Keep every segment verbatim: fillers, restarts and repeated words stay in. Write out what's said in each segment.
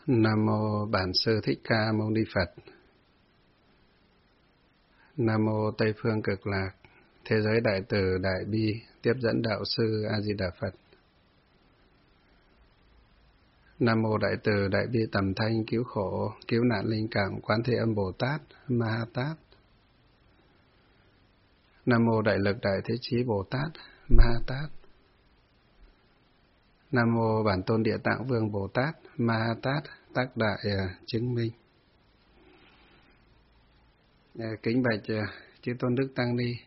Nam mô Bản Sư Thích Ca Mâu Ni Phật. Nam mô Tây Phương Cực Lạc, thế giới đại từ đại bi, tiếp dẫn đạo sư A Di Đà Phật. Nam mô Đại từ đại bi tầm thanh, cứu khổ, cứu nạn linh cảm, Quán Thế Âm Bồ Tát, Ma Ha Tát. Nam mô Đại lực đại thế chí Bồ Tát, Ma Ha Tát. Nam mô Bản Tôn Địa Tạng Vương Bồ Tát, Ma Ha Tát, tác đại chứng minh. Kính bạch chư tôn đức tăng ni,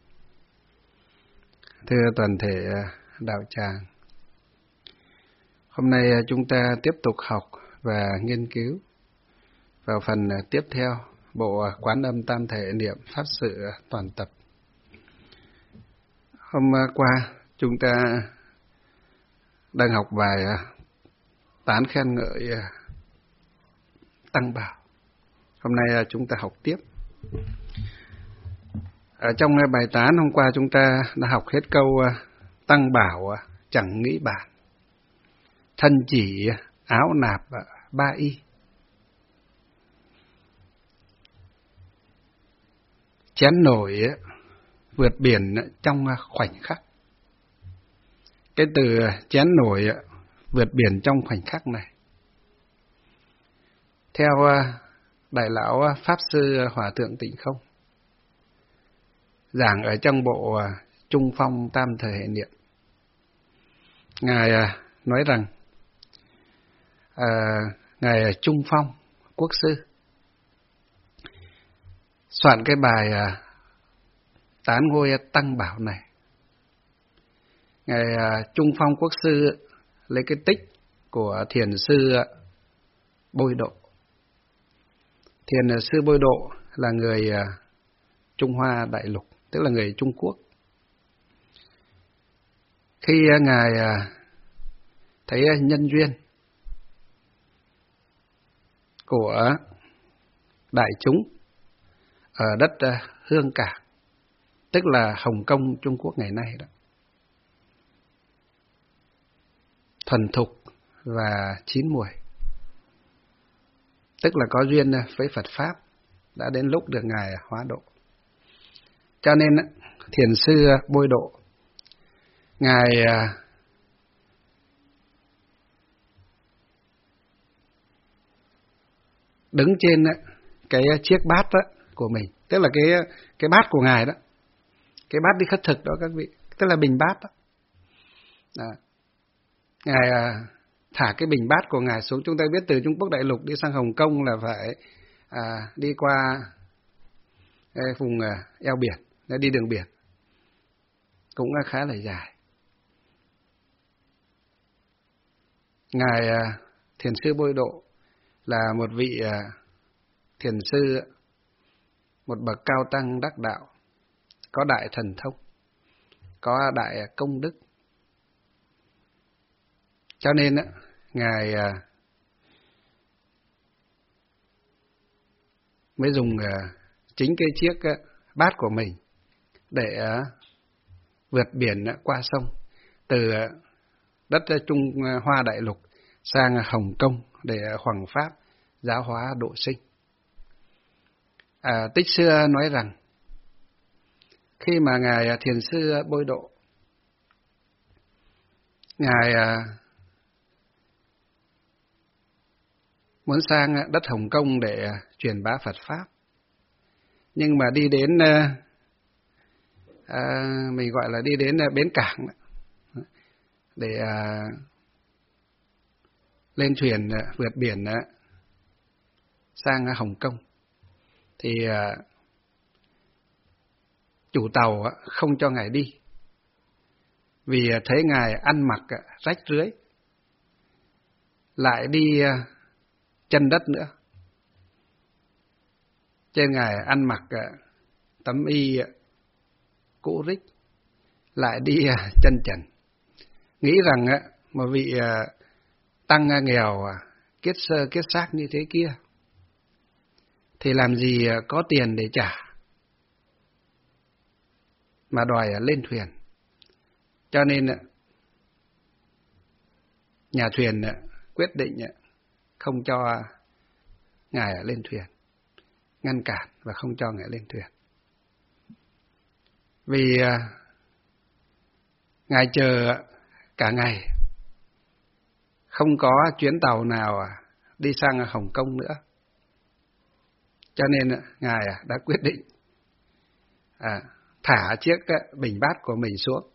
thưa toàn thể đạo tràng. Hôm nay chúng ta tiếp tục học và nghiên cứu vào phần tiếp theo bộ Quán Âm Tam Thể Niệm Pháp Sự Toàn Tập. Hôm qua chúng ta đang học bài tán khen ngợi Tăng Bảo. Hôm nay chúng ta học tiếp. Ở trong bài tán hôm qua chúng ta đã học hết câu Tăng Bảo chẳng nghĩ bản, thân chỉ áo nạp ba y. Chén nổi vượt biển trong khoảnh khắc. Cái từ chén nổi vượt biển trong khoảnh khắc này, theo Đại lão Pháp Sư Hòa Thượng Tịnh Không giảng ở trong bộ Trung Phong Tam Thời Hệ Niệm, Ngài nói rằng à, Ngài Trung Phong Quốc Sư soạn cái bài tán ngôi Tăng Bảo này. Ngài Trung Phong Quốc Sư lấy cái tích của Thiền Sư Bôi Độ. Thiền Sư Bôi Độ là người Trung Hoa Đại Lục, tức là người Trung Quốc. Khi Ngài thấy nhân duyên của đại chúng ở đất Hương Cảng, tức là Hồng Kông Trung Quốc ngày nay đó, thuần thục và chín muồi, tức là có duyên với Phật Pháp, đã đến lúc được Ngài hóa độ. Cho nên Thiền Sư Bôi Độ, Ngài đứng trên cái chiếc bát đó của mình, tức là cái cái bát của Ngài đó, cái bát đi khất thực đó các vị, tức là bình bát đó. Đó. Ngài thả cái bình bát của Ngài xuống. Chúng ta biết từ Trung Quốc Đại Lục đi sang Hồng Kông là phải à, đi qua vùng eo biển, đi đường biển, cũng khá là dài. Ngài Thiền Sư Bôi Độ là một vị thiền sư, một bậc cao tăng đắc đạo, có đại thần thông, có đại công đức. Cho nên Ngài mới dùng chính cái chiếc bát của mình để vượt biển qua sông, từ đất Trung Hoa Đại Lục sang Hồng Kông để hoằng pháp giáo hóa độ sinh. À, Tích xưa nói rằng khi mà Ngài Thiền Sư Bôi Độ, Ngài muốn sang đất Hồng Kông để truyền bá Phật Pháp, nhưng mà đi đến à, mình gọi là đi đến bến cảng để à, lên thuyền vượt biển sang Hồng Kông, thì à, chủ tàu không cho Ngài đi, vì thấy Ngài ăn mặc rách rưới, lại đi chân đất nữa. Trên Ngài ăn mặc tấm y cũ rích, lại đi chân trần, nghĩ rằng một vị tăng nghèo kiết sơ kiết xác như thế kia thì làm gì có tiền để trả mà đòi lên thuyền. Cho nên nhà thuyền quyết định không cho Ngài lên thuyền, ngăn cản và không cho Ngài lên thuyền. Vì Ngài chờ cả ngày, không có chuyến tàu nào đi sang Hồng Kông nữa. Cho nên Ngài đã quyết định à, thả chiếc bình bát của mình xuống.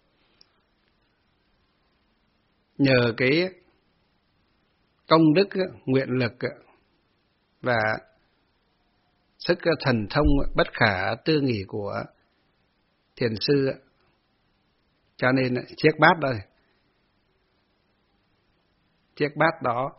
Nhờ cái công đức, nguyện lực và sức thần thông bất khả tư nghì của thiền sư, cho nên chiếc bát đây, chiếc bát đó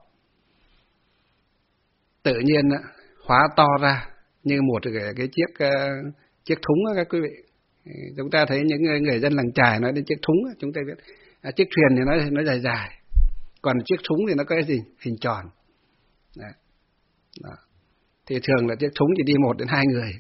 tự nhiên hóa to ra như một cái, cái chiếc chiếc thúng đó các quý vị. Chúng ta thấy những người, người dân làng chài nói đến chiếc thúng, chúng ta biết à, chiếc thuyền thì nó nó dài dài, còn chiếc thúng thì nó có cái gì hình tròn. Đó. Đó. Thì thường là chiếc thúng chỉ đi một đến hai người,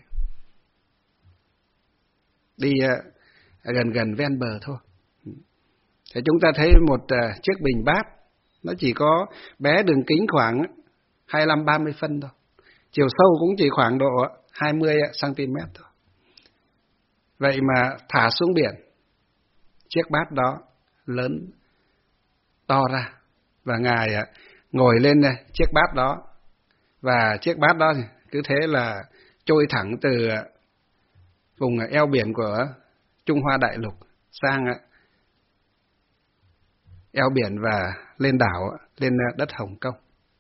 đi uh, gần gần ven bờ thôi. Thì chúng ta thấy một uh, chiếc bình bát nó chỉ có bé đường kính khoảng hai mươi lăm ba mươi phân thôi, chiều sâu cũng chỉ khoảng độ hai mươi xăng ti mét thôi. Vậy mà thả xuống biển, chiếc bát đó lớn to ra, và Ngài uh, ngồi lên uh, chiếc bát đó, và chiếc bát đó cứ thế là trôi thẳng từ uh, vùng eo biển của Trung Hoa Đại Lục sang uh, eo biển và lên đảo, lên đất Hồng Kông,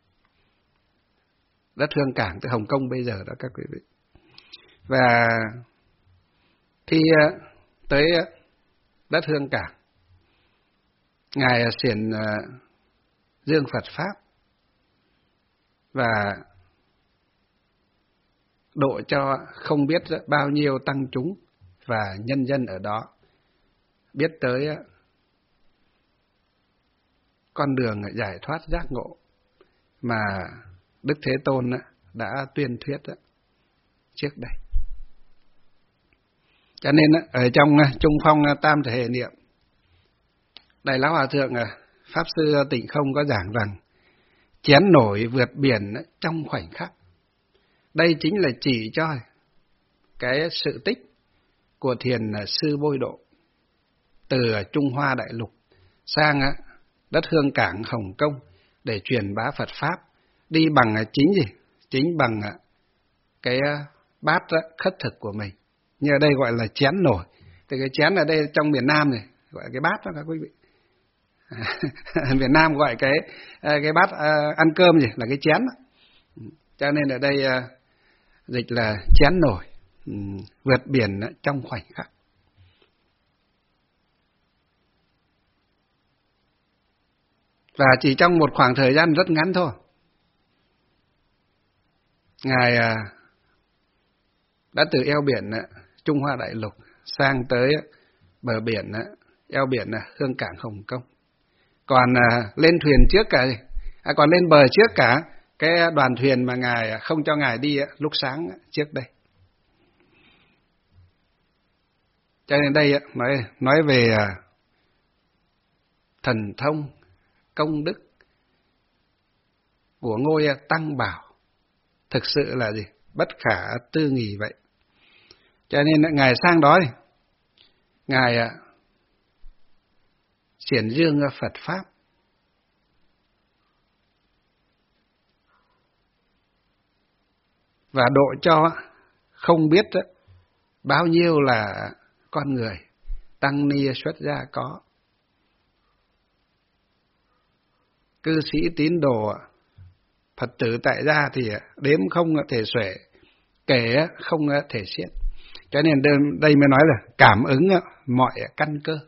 đất Hương Cảng từ Hồng Kông bây giờ đó các quý vị. Và khi tới đất Hương Cảng, Ngài xiển dương Phật Pháp và độ cho không biết bao nhiêu tăng chúng và nhân dân ở đó biết tới con đường giải thoát giác ngộ mà Đức Thế Tôn đã tuyên thuyết trước đây. Cho nên ở trong Trung Phong Tam Thể Niệm, Đại Lão Hòa Thượng Pháp Sư Tịnh Không có giảng rằng chén nổi vượt biển trong khoảnh khắc. Đây chính là chỉ cho cái sự tích của thiền sư Bôi Độ từ Trung Hoa Đại Lục sang đất Hương Cảng Hồng Kông để truyền bá Phật Pháp, đi bằng chính gì? Chính bằng cái bát khất thực của mình. Như ở đây gọi là chén nổi. Thì cái chén ở đây trong miền Nam này gọi là cái bát đó các quý vị. Việt Nam gọi cái cái bát ăn cơm gì là cái chén đó. Cho nên ở đây dịch là chén nổi, vượt biển trong khoảnh khắc. Và chỉ trong một khoảng thời gian rất ngắn thôi, Ngài đã từ eo biển Trung Hoa Đại Lục sang tới bờ biển, eo biển Hương Cảng Hồng Kông. Còn lên thuyền trước cả, à, còn lên bờ trước cả cái đoàn thuyền mà Ngài không cho Ngài đi lúc sáng trước đây. Cho nên đây nói, nói về thần thông, công đức của ngôi Tăng Bảo thực sự là gì? Bất khả tư nghì vậy. Cho nên Ngài sang đó, Ngài xiển dương Phật Pháp, và độ cho không biết bao nhiêu là con người tăng ni xuất gia có, cư sĩ tín đồ Phật tử tại gia thì đếm không thể xuể, kể không thể xiết. Cho nên đây mới nói là cảm ứng mọi căn cơ.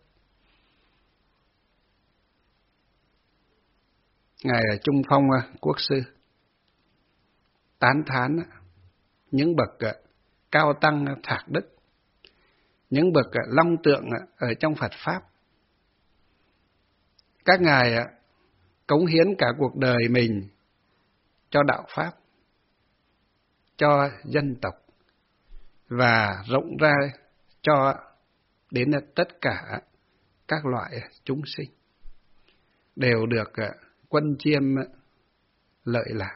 Ngài Trung Phong Quốc sư tán thán những bậc cao tăng thạc đức, những bậc long tượng ở trong Phật Pháp. Các ngài cống hiến cả cuộc đời mình cho đạo Pháp, cho dân tộc, và rộng ra cho đến tất cả các loại chúng sinh, đều được quân chiêm lợi lạc.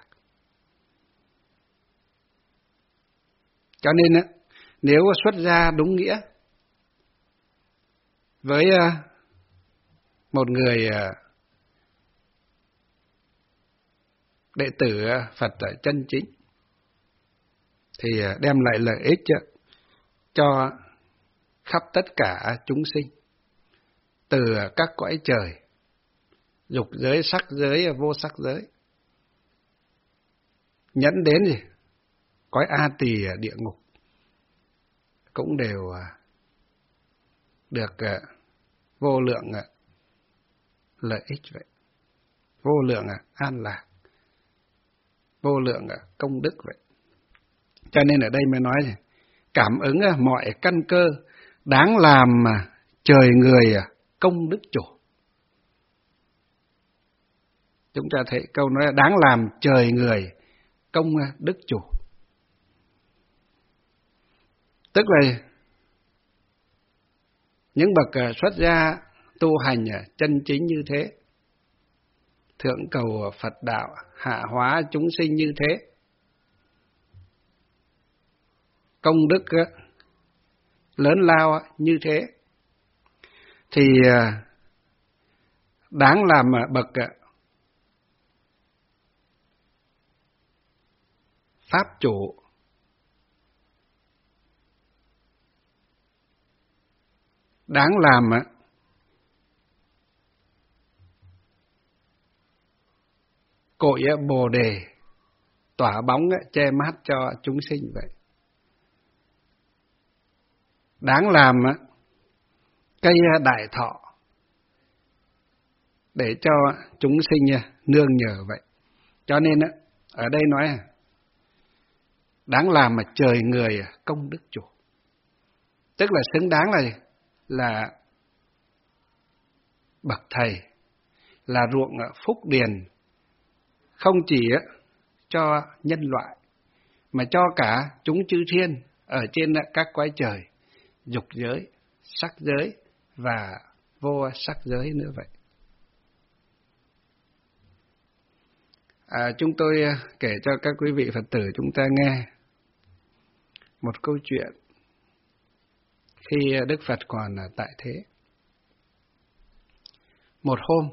Cho nên nếu xuất gia đúng nghĩa với một người đệ tử Phật chân chính thì đem lại lợi ích cho khắp tất cả chúng sinh, từ các cõi trời, dục giới, sắc giới, vô sắc giới, nhẫn đến gì cõi A Tỳ địa ngục cũng đều được vô lượng lợi ích vậy, vô lượng an lạc, vô lượng công đức vậy. Cho nên ở đây mới nói gì? Cảm ứng mọi căn cơ, đáng làm trời người công đức chủ. Chúng ta thấy câu nói là đáng làm trời người công đức chủ. Tức là những bậc xuất gia tu hành chân chính như thế, thượng cầu Phật đạo, hạ hóa chúng sinh như thế, công đức lớn lao như thế, thì đáng làm bậc pháp chủ, đáng làm cội Bồ Đề, tỏa bóng che mát cho chúng sinh vậy. Đáng làm cây đại thọ để cho chúng sinh nương nhờ vậy. Cho nên ở đây nói đáng làm mà trời người công đức chủ, tức là xứng đáng là là bậc thầy, là ruộng phúc điền, không chỉ cho nhân loại mà cho cả chúng chư thiên ở trên các cõi trời, dục giới, sắc giới và vô sắc giới nữa vậy. À, chúng tôi kể cho các quý vị Phật tử chúng ta nghe một câu chuyện khi Đức Phật còn tại thế. Một hôm,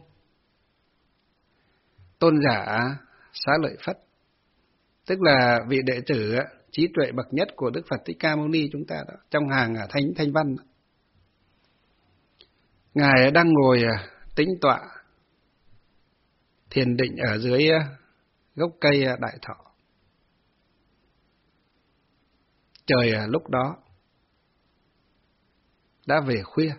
tôn giả Xá Lợi Phất, tức là vị đệ tử trí tuệ bậc nhất của Đức Phật Thích Ca Mâu Ni chúng ta đó, trong hàng Thánh Thanh Văn, Ngài đang ngồi tĩnh tọa thiền định ở dưới gốc cây đại thọ. Trời lúc đó đã về khuya,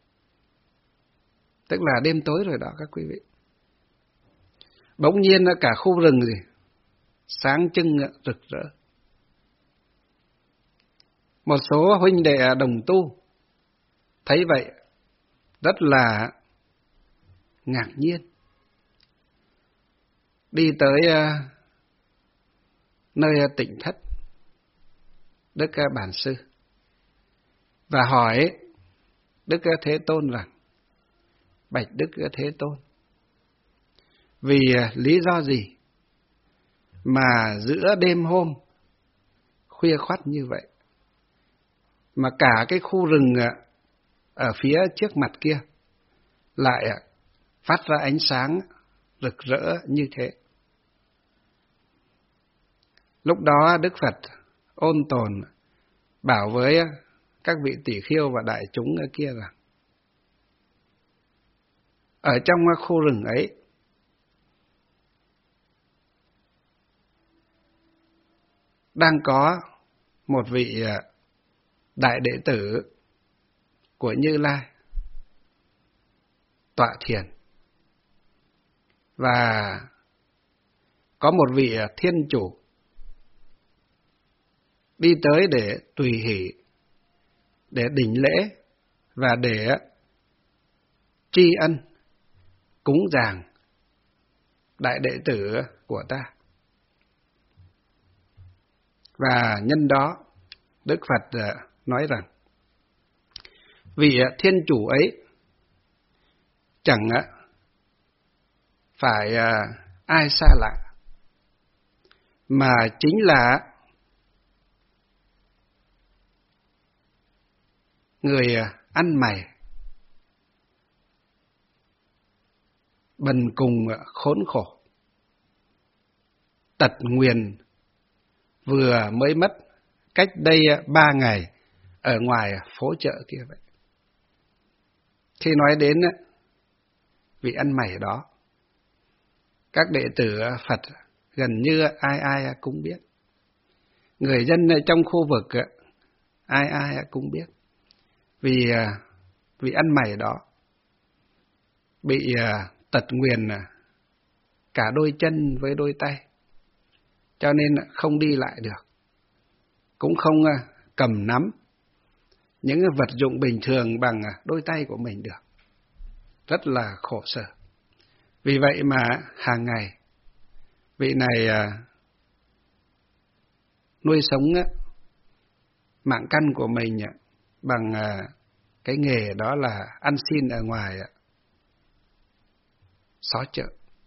tức là đêm tối rồi đó các quý vị. Bỗng nhiên cả khu rừng gì sáng trưng rực rỡ. Một số huynh đệ đồng tu thấy vậy rất là ngạc nhiên, đi tới nơi tịnh thất Đức Bản Sư và hỏi Đức Thế Tôn rằng: bạch Đức Thế Tôn, vì lý do gì mà giữa đêm hôm khuya khoắt như vậy mà cả cái khu rừng ở phía trước mặt kia lại phát ra ánh sáng rực rỡ như thế? Lúc đó Đức Phật ôn tồn bảo với các vị tỷ khiêu và đại chúng ở kia rằng: ở trong khu rừng ấy đang có một vị đại đệ tử của Như Lai tọa thiền, và có một vị thiên chủ đi tới để tùy hỷ, để đảnh lễ và để tri ân cúng dường đại đệ tử của ta. Và nhân đó Đức Phật nói rằng vị thiên chủ ấy chẳng phải ai xa lạ, mà chính là người ăn mày, bần cùng khốn khổ, tật nguyền vừa mới mất cách đây ba ngày ở ngoài phố chợ kia vậy. Khi nói đến vị ăn mày đó, các đệ tử Phật gần như ai ai cũng biết. Người dân trong khu vực ai ai cũng biết. Vì vị ăn mày đó bị tật nguyền cả đôi chân với đôi tay, cho nên không đi lại được, cũng không cầm nắm những vật dụng bình thường bằng đôi tay của mình được. Rất là khổ sở. Vì vậy mà hàng ngày vị này nuôi sống mạng căn của mình bằng cái nghề đó là ăn xin ở ngoài xó chợ.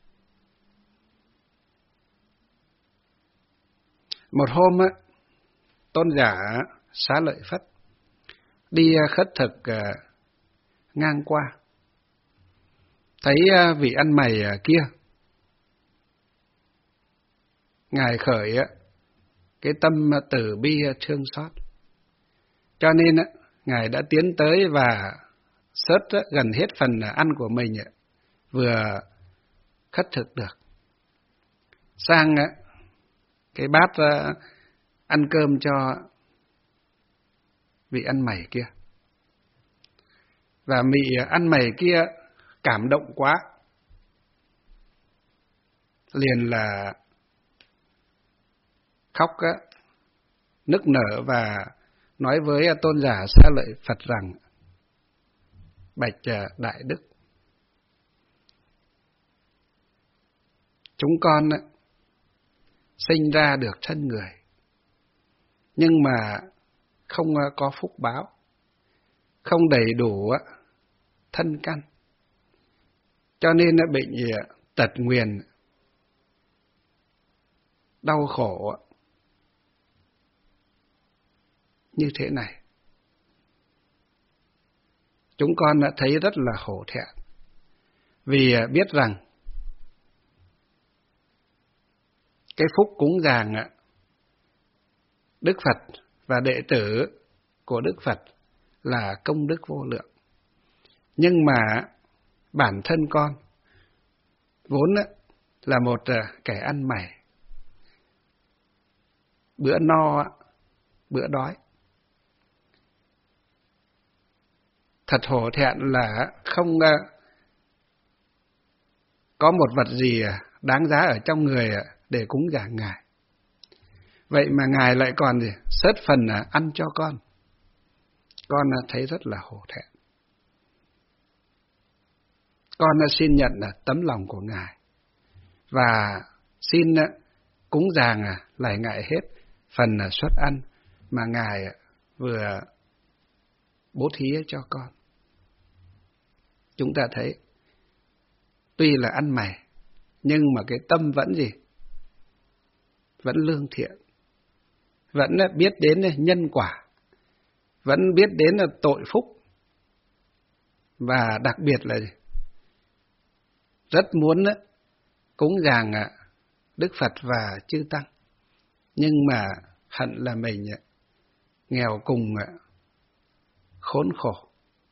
Một hôm tôn giả Xá Lợi Phất đi khất thực ngang qua, thấy vị ăn mày kia, ngài khởi cái tâm từ bi thương xót, cho nên ngài đã tiến tới và xớt gần hết phần ăn của mình vừa khất thực được sang cái bát ăn cơm cho vị ăn mày kia. Và vị ăn mày kia cảm động quá, liền là khóc nức nở và nói với tôn giả Xá Lợi Phật rằng: bạch đại đức, chúng con sinh ra được thân người, nhưng mà không có phúc báo, không đầy đủ thân căn, cho nên bị tật nguyền, đau khổ như thế này. Chúng con đã thấy rất là hổ thẹn, vì biết rằng cái phúc cúng dường Đức Phật và đệ tử của Đức Phật là công đức vô lượng. Nhưng mà bản thân con vốn là một kẻ ăn mày, bữa no bữa đói. Thật hổ thẹn là không có một vật gì đáng giá ở trong người để cúng dường Ngài. Vậy mà Ngài lại còn gì xớt phần ăn cho con. Con thấy rất là hổ thẹn. Con xin nhận tấm lòng của Ngài và xin cúng dường lại Ngài hết phần suất ăn mà Ngài vừa bố thí cho con. Chúng ta thấy tuy là ăn mày nhưng mà cái tâm vẫn gì? Vẫn lương thiện, vẫn biết đến nhân quả, vẫn biết đến là tội phúc, và đặc biệt là rất muốn cúng dường Đức Phật và chư Tăng, nhưng mà hận là mình nghèo cùng khốn khổ,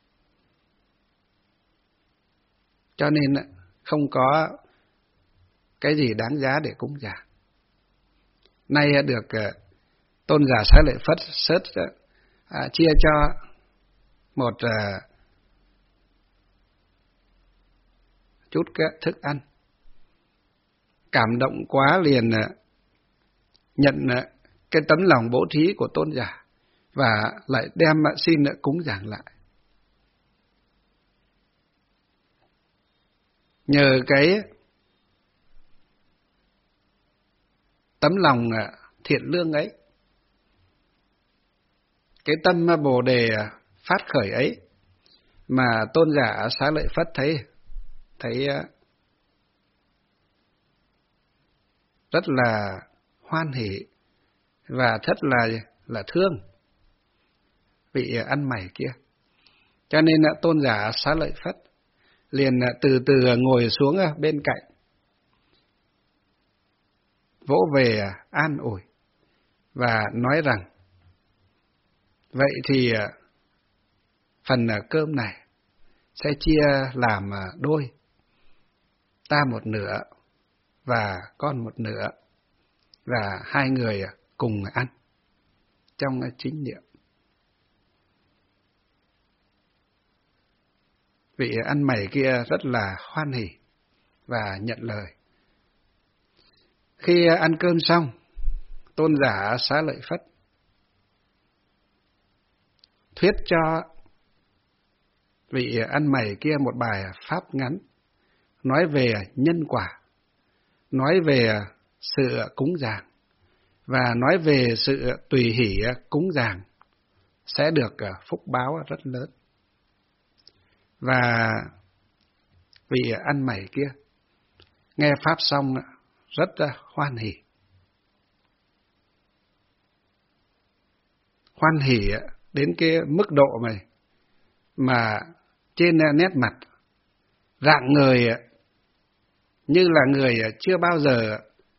cho nên không có cái gì đáng giá để cúng dường. Nay được tôn giả Xá Lợi Phất sớt à, chia cho một à, chút cái thức ăn, cảm động quá liền à, nhận à, cái tấm lòng bố thí của tôn giả và lại đem à, xin à, cúng dường lại. Nhờ cái tấm lòng à, thiện lương ấy, cái tâm Bồ Đề phát khởi ấy, mà tôn giả Xá Lợi Phất thấy thấy rất là hoan hỉ và rất là là thương vị ăn mày kia. Cho nên tôn giả Xá Lợi Phất liền từ từ ngồi xuống bên cạnh, vỗ về an ủi và nói rằng: vậy thì phần cơm này sẽ chia làm đôi, ta một nửa và con một nửa, và hai người cùng ăn trong chính niệm. Vị ăn mày kia rất là hoan hỉ và nhận lời. Khi ăn cơm xong, tôn giả Xá Lợi Phất thuyết cho vị ăn mày kia một bài pháp ngắn, nói về nhân quả, nói về sự cúng dường, và nói về sự tùy hỷ cúng dường sẽ được phúc báo rất lớn. Và vị ăn mày kia nghe pháp xong rất hoan hỉ. Hoan hỉ đến cái mức độ này mà trên nét mặt rạng người như là người chưa bao giờ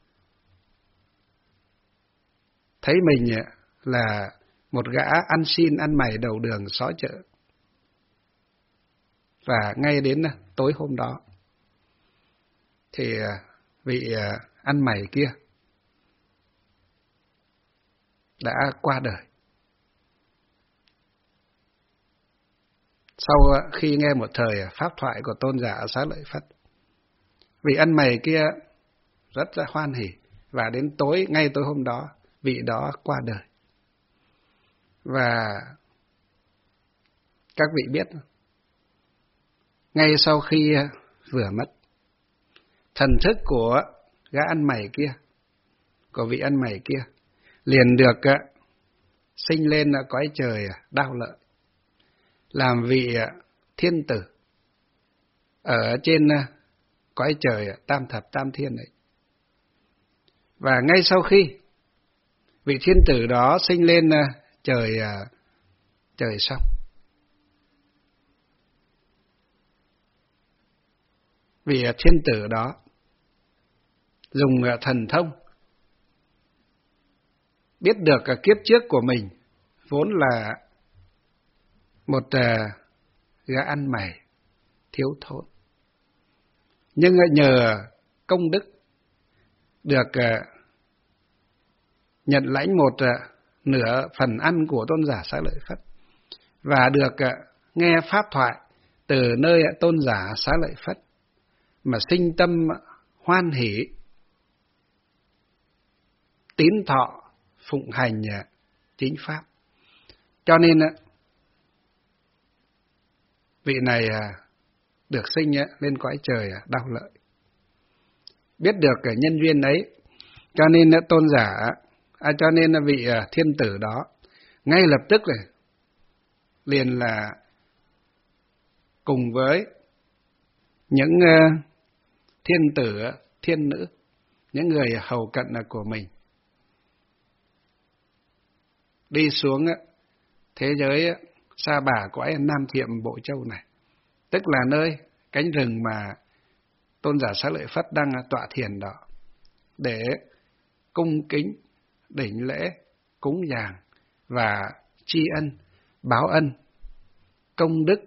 thấy mình là một gã ăn xin ăn mày đầu đường xó chợ. Và ngay đến tối hôm đó thì vị ăn mày kia đã qua đời. Sau khi nghe một thời pháp thoại của tôn giả Xá Lợi Phất, vị ăn mày kia rất là hoan hỉ, và đến tối ngay tối hôm đó vị đó qua đời. Và các vị biết, ngay sau khi vừa mất, thần thức của gã ăn mày kia, của vị ăn mày kia, liền được sinh lên cõi trời Đao Lợi, làm vị thiên tử ở trên cõi trời Tam Thập Tam Thiên ấy. Và ngay sau khi vị thiên tử đó sinh lên trời trời xong, vị thiên tử đó dùng thần thông biết được kiếp trước của mình vốn là một gã ăn mày thiếu thốn, nhưng nhờ công đức được nhận lãnh một nửa phần ăn của tôn giả Xá Lợi Phất, và được nghe pháp thoại từ nơi tôn giả Xá Lợi Phất mà sinh tâm hoan hỷ, tín thọ phụng hành chính pháp. Cho nên vị này được sinh lên cõi trời Đao Lợi. Biết được cái nhân duyên ấy, cho nên tôn giả, à, cho nên vị thiên tử đó ngay lập tức này liền là cùng với những thiên tử, thiên nữ, những người hầu cận của mình đi xuống thế giới Sa Bà cõi Nam Thiệm Bộ Châu này, tức là nơi cánh rừng mà tôn giả Xá Lợi Phất đang tọa thiền đó, để cung kính đảnh lễ cúng dường và tri ân báo ân công đức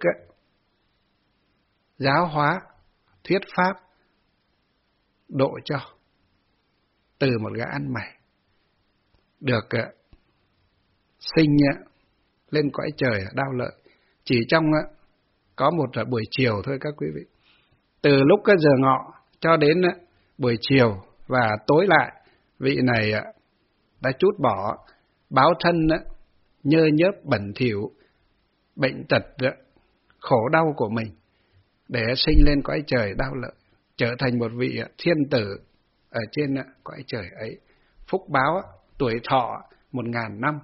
giáo hóa thuyết pháp độ cho từ một gã ăn mày được sinh lên cõi trời Đao Lợi chỉ trong có một buổi chiều thôi các quý vị. Từ lúc cái giờ ngọ cho đến buổi chiều và tối lại, vị này đã trút bỏ báo thân nhơ nhớp bẩn thỉu, bệnh tật khổ đau của mình để sinh lên cõi trời Đao Lợi, trở thành một vị thiên tử ở trên cõi trời ấy. Phúc báo tuổi thọ một ngàn năm,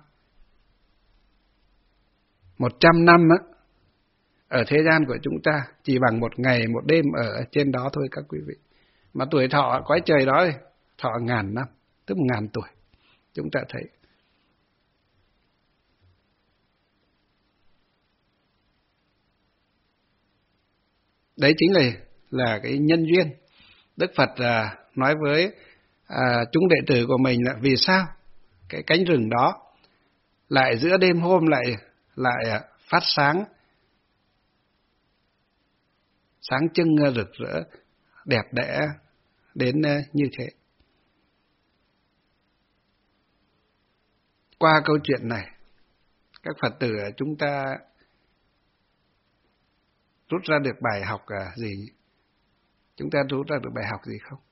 một trăm năm á, ở thế gian của chúng ta chỉ bằng một ngày một đêm ở trên đó thôi các quý vị. Mà tuổi thọ cõi trời đó thọ ngàn năm. tức một ngàn tuổi. Chúng ta thấy. Đấy chính là là cái nhân duyên. Đức Phật à, nói với à, chúng đệ tử của mình là vì sao cái cánh rừng đó lại giữa đêm hôm lại lại à, phát sáng, sáng trưng rực rỡ, đẹp đẽ đến à, như thế. Qua câu chuyện này, các Phật tử chúng ta rút ra được bài học à, gì? Chúng ta rút ra được bài học gì không?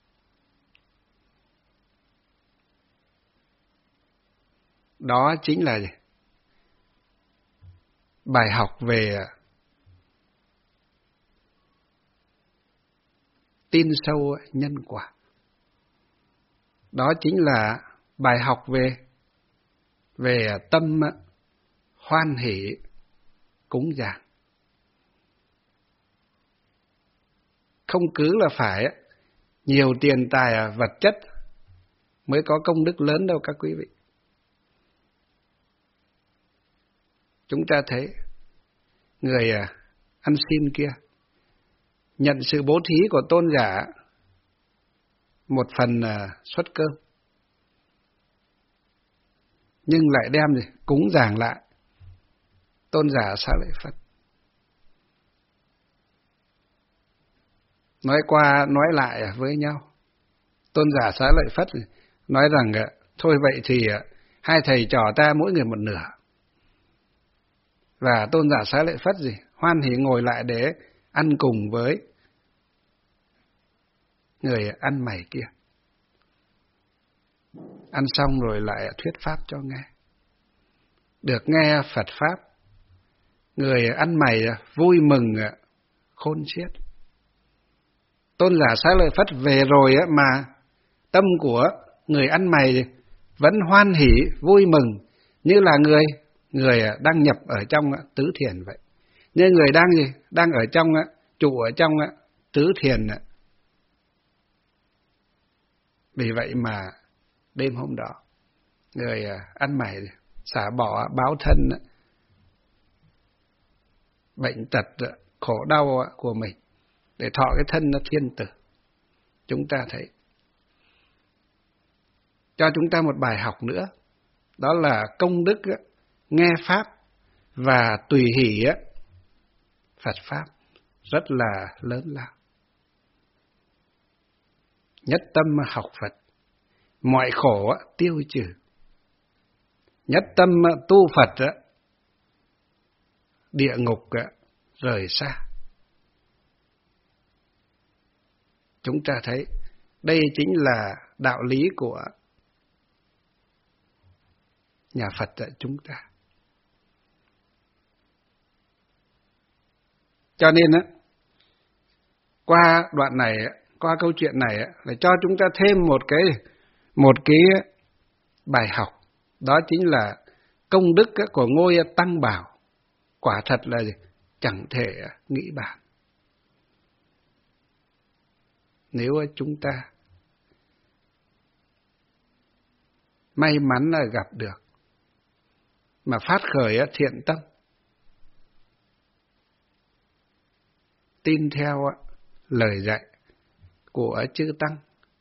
Đó chính là gì? Bài học về tin sâu nhân quả. Đó chính là bài học về về tâm hoan hỷ cúng dường. Không cứ là phải nhiều tiền tài vật chất mới có công đức lớn đâu các quý vị. Chúng ta thấy người ăn xin kia nhận sự bố thí của tôn giả một phần suất cơm, nhưng lại đem gì cúng dường lại tôn giả Xá Lợi Phất. Nói qua nói lại với nhau, tôn giả Xá Lợi Phất nói rằng thôi vậy thì hai thầy trò ta mỗi người một nửa. Và tôn giả Xá Lợi Phất gì hoan hỉ ngồi lại để ăn cùng với người ăn mày kia. Ăn xong rồi lại thuyết pháp cho nghe. Được nghe Phật pháp, người ăn mày vui mừng khôn xiết. Tôn giả Xá Lợi Phất về rồi mà tâm của người ăn mày vẫn hoan hỉ vui mừng như là người người đang nhập ở trong tứ thiền vậy. Như người đang gì đang ở trong trụ ở trong tứ thiền. Vì vậy mà đêm hôm đó người ăn mày xả bỏ báo thân, bệnh tật khổ đau của mình để thọ cái thân thiên tử. Chúng ta thấy cho chúng ta một bài học nữa, đó là công đức nghe pháp và tùy hỷ Phật pháp rất là lớn lao. Nhất tâm học Phật, mọi khổ tiêu trừ. Nhất tâm tu Phật, địa ngục rời xa. Chúng ta thấy đây chính là đạo lý của nhà Phật chúng ta. Cho nên á, qua đoạn này, qua câu chuyện này là cho chúng ta thêm một cái một cái bài học, đó chính là công đức của ngôi Tăng Bảo quả thật là gì? Chẳng thể nghĩ bàn. Nếu chúng ta may mắn là gặp được mà phát khởi thiện tâm, tin theo lời dạy của chư Tăng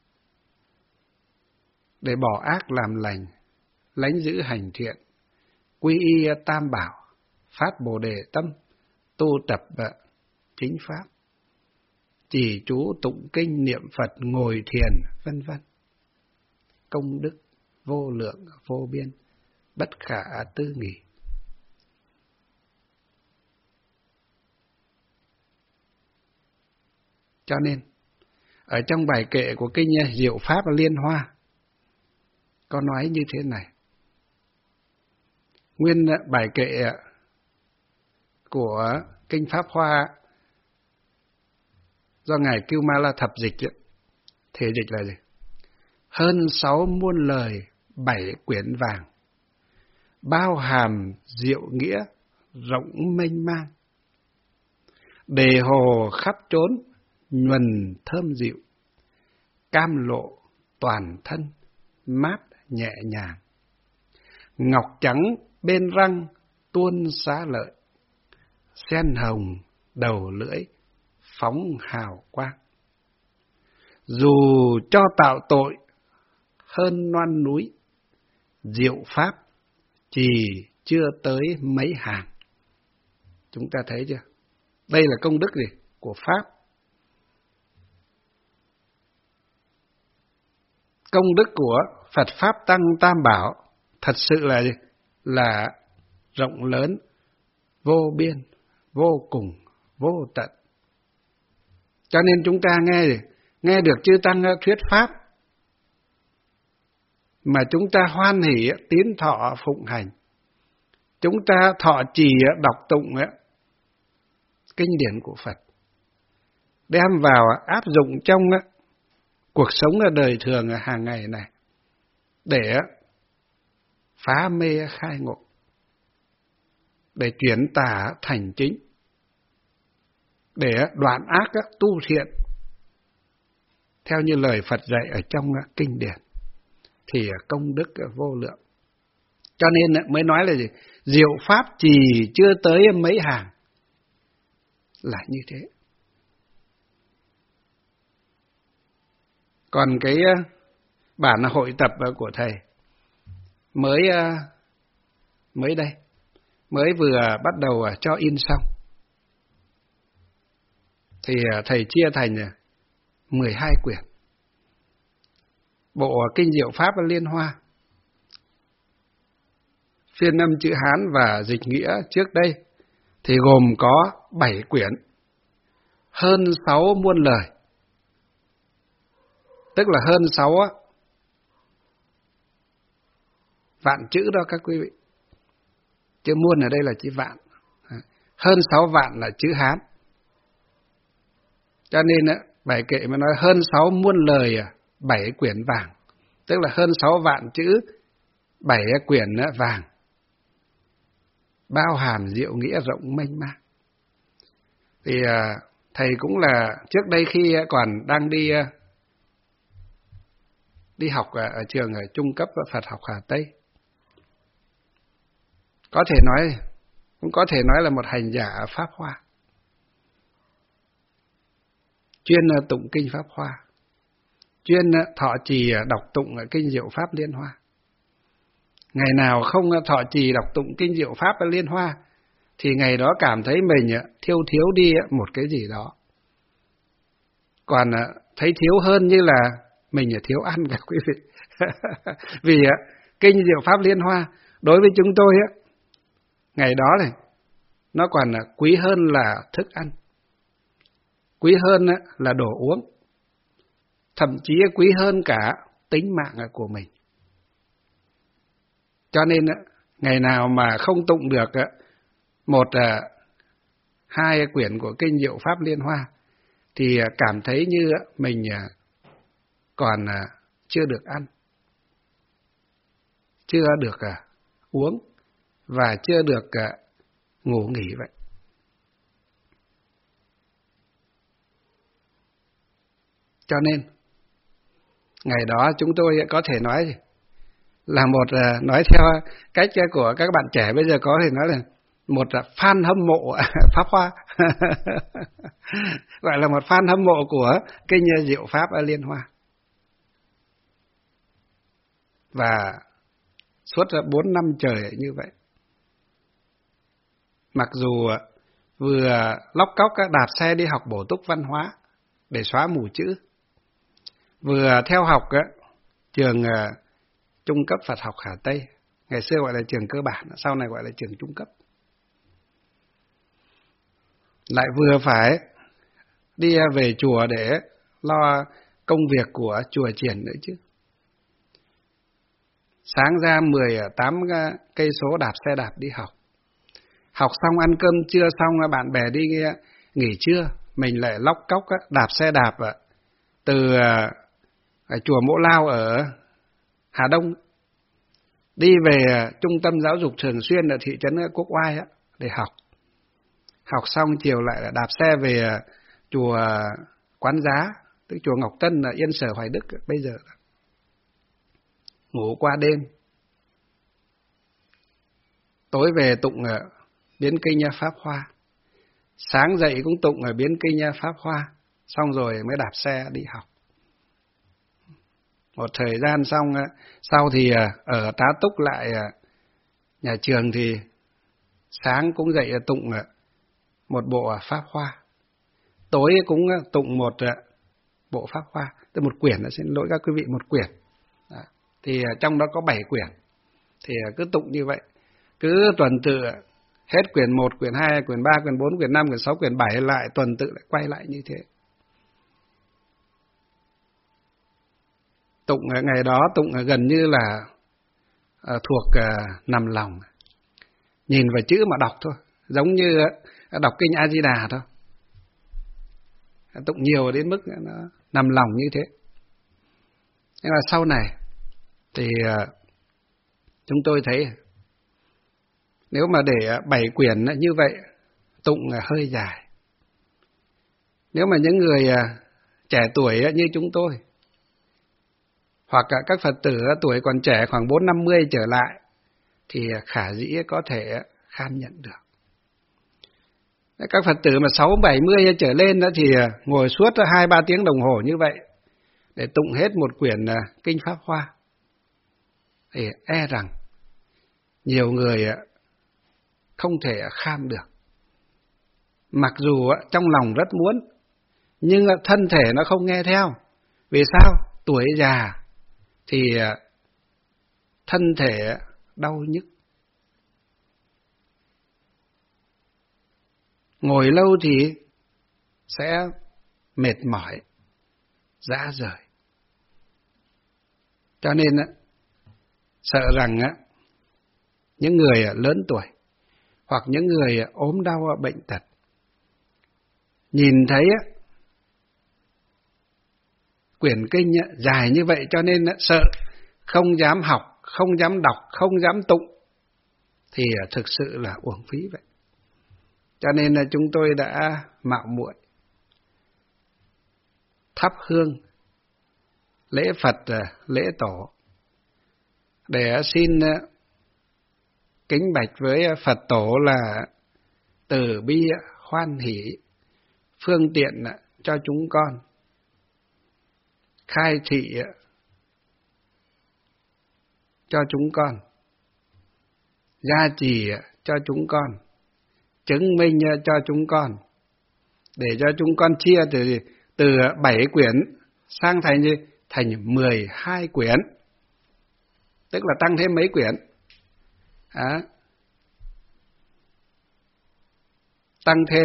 để bỏ ác làm lành, lánh giữ hành thiện, quy y Tam Bảo, phát Bồ Đề tâm, tu tập chính pháp, chỉ chú tụng kinh niệm Phật, ngồi thiền, vân vân, công đức vô lượng vô biên, bất khả tư nghì. Cho nên ở trong bài kệ của kinh Diệu Pháp Liên Hoa có nói như thế này. Nguyên bài kệ của kinh Pháp Hoa do ngài Kiêu Ma La Thập dịch, thể dịch là gì? Hơn sáu muôn lời bảy quyển vàng, bao hàm diệu nghĩa rộng mênh mang, đề hồ khắp chốn nhuần thơm dịu, cam lộ toàn thân mát nhẹ nhàng. Ngọc trắng bên răng tuôn xá lợi, sen hồng đầu lưỡi phóng hào quang. Dù cho tạo tội hơn non núi, diệu pháp chỉ chưa tới mấy hàng. Chúng ta thấy chưa? Đây là công đức gì? Của Pháp. Công đức của Phật Pháp Tăng Tam Bảo thật sự là gì? Là rộng lớn, vô biên, vô cùng, vô tận. Cho nên chúng ta nghe gì? Nghe được chư Tăng thuyết Pháp mà chúng ta hoan hỷ tín thọ phụng hành. Chúng ta thọ trì đọc tụng kinh điển của Phật, đem vào áp dụng trong cuộc sống ở đời thường hàng ngày này để phá mê khai ngộ, để chuyển tà thành chính, để đoạn ác tu thiện theo như lời Phật dạy ở trong kinh điển, thì công đức vô lượng. Cho nên mới nói là gì? Diệu pháp chỉ chưa tới mấy hàng, là như thế. Còn cái bản hội tập của thầy mới mới đây, mới vừa bắt đầu cho in xong, thì thầy chia thành mười hai quyển. Bộ Kinh Diệu Pháp Liên Hoa, phiên âm chữ Hán và dịch nghĩa trước đây thì gồm có bảy quyển, hơn sáu muôn lời, tức là hơn sáu vạn chữ đó các quý vị. Chữ muôn ở đây là chữ vạn, hơn sáu vạn là chữ Hán. Cho nên bảy kệ mà nói hơn sáu muôn lời, bảy quyển vàng, tức là hơn sáu vạn chữ, bảy quyển vàng, bao hàm diệu nghĩa rộng mênh mang. Thì thầy cũng là trước đây khi còn đang đi đi học ở trường ở trung cấp Phật học Hà Tây, có thể nói cũng có thể nói là một hành giả Pháp Hoa, chuyên tụng kinh Pháp Hoa, chuyên thọ trì đọc tụng kinh Diệu Pháp Liên Hoa. Ngày nào không thọ trì đọc tụng kinh Diệu Pháp Liên Hoa thì ngày đó cảm thấy mình thiếu thiếu đi một cái gì đó. Còn thấy thiếu hơn như là mình thiếu ăn cả quý vị. Vì kinh Diệu Pháp Liên Hoa đối với chúng tôi ngày đó này, nó còn quý hơn là thức ăn, quý hơn là đồ uống, thậm chí quý hơn cả tính mạng của mình. Cho nên ngày nào mà không tụng được một hai quyển của kinh Diệu Pháp Liên Hoa thì cảm thấy như mình còn chưa được ăn, chưa được uống và chưa được ngủ nghỉ vậy. Cho nên ngày đó chúng tôi có thể nói là một, nói theo cách của các bạn trẻ bây giờ có thể nói là một fan hâm mộ Pháp Hoa. Gọi là một fan hâm mộ của kinh Diệu Pháp Liên Hoa. Và suốt bốn năm trời như vậy, mặc dù vừa lóc cóc đạp xe đi học bổ túc văn hóa để xóa mù chữ, vừa theo học trường trung cấp Phật học Hà Tây, ngày xưa gọi là trường cơ bản, sau này gọi là trường trung cấp, lại vừa phải đi về chùa để lo công việc của chùa triển nữa chứ. Sáng ra mười tám cây số đạp xe đạp đi học, học xong ăn cơm trưa xong bạn bè đi nghỉ trưa, mình lại lóc cóc đạp xe đạp từ chùa Mỗ Lao ở Hà Đông đi về trung tâm giáo dục thường xuyên ở thị trấn Quốc Oai để học. Học xong chiều lại là đạp xe về chùa Quán Giá, tức chùa Ngọc Tân ở Yên Sở Hoài Đức bây giờ. ngủ qua đêm, tối về tụng ở biến kinh Pháp Hoa, sáng dậy cũng tụng ở biến kinh Pháp Hoa, xong rồi mới đạp xe đi học. Một thời gian xong, sau thì ở tá túc lại nhà trường thì sáng cũng dậy tụng một bộ Pháp Hoa, tối cũng tụng một bộ Pháp Hoa, tức một quyển, xin lỗi các quý vị, một quyển. Đó. Thì trong đó có bảy quyển, thì cứ tụng như vậy, cứ tuần tự hết quyển một, quyển hai, quyển ba, quyển bốn, quyển năm, quyển sáu, quyển bảy lại, tuần tự lại quay lại như thế. Tụng ngày đó tụng gần như là à, thuộc à, nằm lòng, nhìn vào chữ mà đọc thôi, giống như à, đọc kinh A Di Đà thôi. Tụng nhiều đến mức nó nằm lòng như thế. Nhưng mà sau này thì à, chúng tôi thấy nếu mà để bảy quyển như vậy tụng hơi dài. Nếu mà những người trẻ tuổi như chúng tôi, hoặc các Phật tử tuổi còn trẻ khoảng bốn năm mươi trở lại, thì khả dĩ có thể khan nhận được. Các Phật tử mà sáu bảy mươi trở lên đó thì ngồi suốt hai ba tiếng đồng hồ như vậy để tụng hết một quyển kinh Pháp Hoa, thì e rằng nhiều người không thể kham được. Mặc dù trong lòng rất muốn, nhưng thân thể nó không nghe theo. Vì sao? Tuổi già thì thân thể đau nhức. Ngồi lâu thì sẽ mệt mỏi, rã rời. Cho nên sợ rằng những người lớn tuổi hoặc những người ốm đau bệnh tật nhìn thấy quyển kinh dài như vậy, cho nên sợ, không dám học, không dám đọc, không dám tụng, thì thực sự là uổng phí vậy. Cho nên là chúng tôi đã mạo muội thắp hương lễ Phật, lễ Tổ để xin kính bạch với Phật Tổ là từ bi hoan hỷ, phương tiện cho chúng con, khai thị cho chúng con, gia trì cho chúng con, chứng minh cho chúng con, để cho chúng con chia từ từ bảy quyển sang thành như thành mười hai quyển, tức là tăng thêm mấy quyển, à, tăng thêm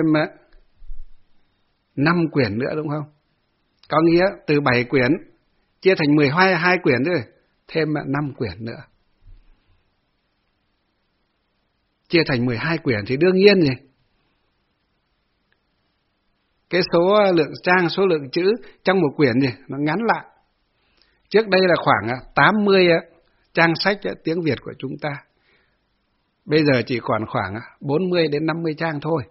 năm quyển nữa, đúng không? Có nghĩa từ bảy quyển chia thành mười hai quyển rồi, thêm năm quyển nữa, chia thành mười hai quyển thì đương nhiên gì? Cái số lượng trang, số lượng chữ trong một quyển gì nó ngắn lại. Trước đây là khoảng tám mươi trang sách tiếng Việt của chúng ta, bây giờ chỉ còn khoảng bốn mươi đến năm mươi trang thôi.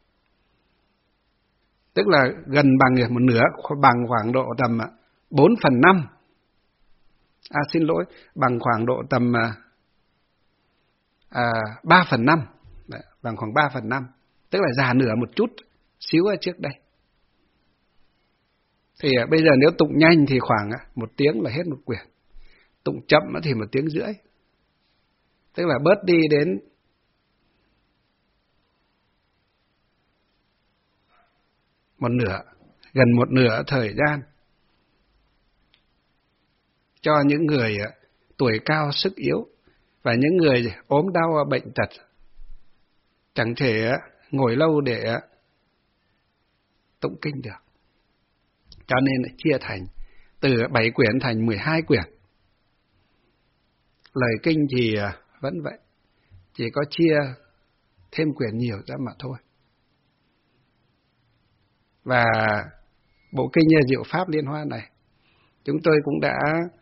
Tức là gần bằng một nửa, bằng khoảng độ tầm bốn phần năm. À xin lỗi, bằng khoảng độ tầm à, ba phần năm. Đấy, bằng khoảng ba phần năm. Tức là già nửa một chút, xíu ở trước đây. Thì à, bây giờ nếu tụng nhanh thì khoảng à, một tiếng là hết một quyển. Tụng chậm thì một tiếng rưỡi. Tức là bớt đi đến một nửa, gần một nửa thời gian cho những người tuổi cao sức yếu và những người ốm đau bệnh tật, chẳng thể ngồi lâu để tụng kinh được. Cho nên chia thành từ bảy quyển thành mười hai quyển. Lời kinh thì vẫn vậy, chỉ có chia thêm quyển nhiều ra mà thôi. Và bộ kinh Diệu Pháp Liên Hoa này chúng tôi cũng đã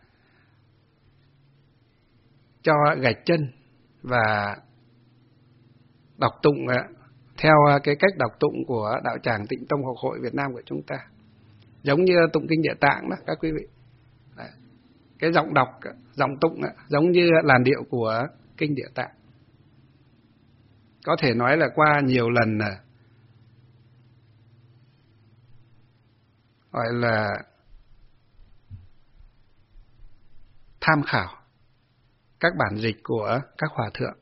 cho gạch chân và đọc tụng theo cái cách đọc tụng của Đạo Tràng Tịnh Tông Học Hội Việt Nam của chúng ta, giống như tụng kinh Địa Tạng đó các quý vị. Đấy. cái giọng đọc, giọng tụng giống như làn điệu của kinh Địa Tạng. Có thể nói là qua nhiều lần gọi là tham khảo các bản dịch của các hòa thượng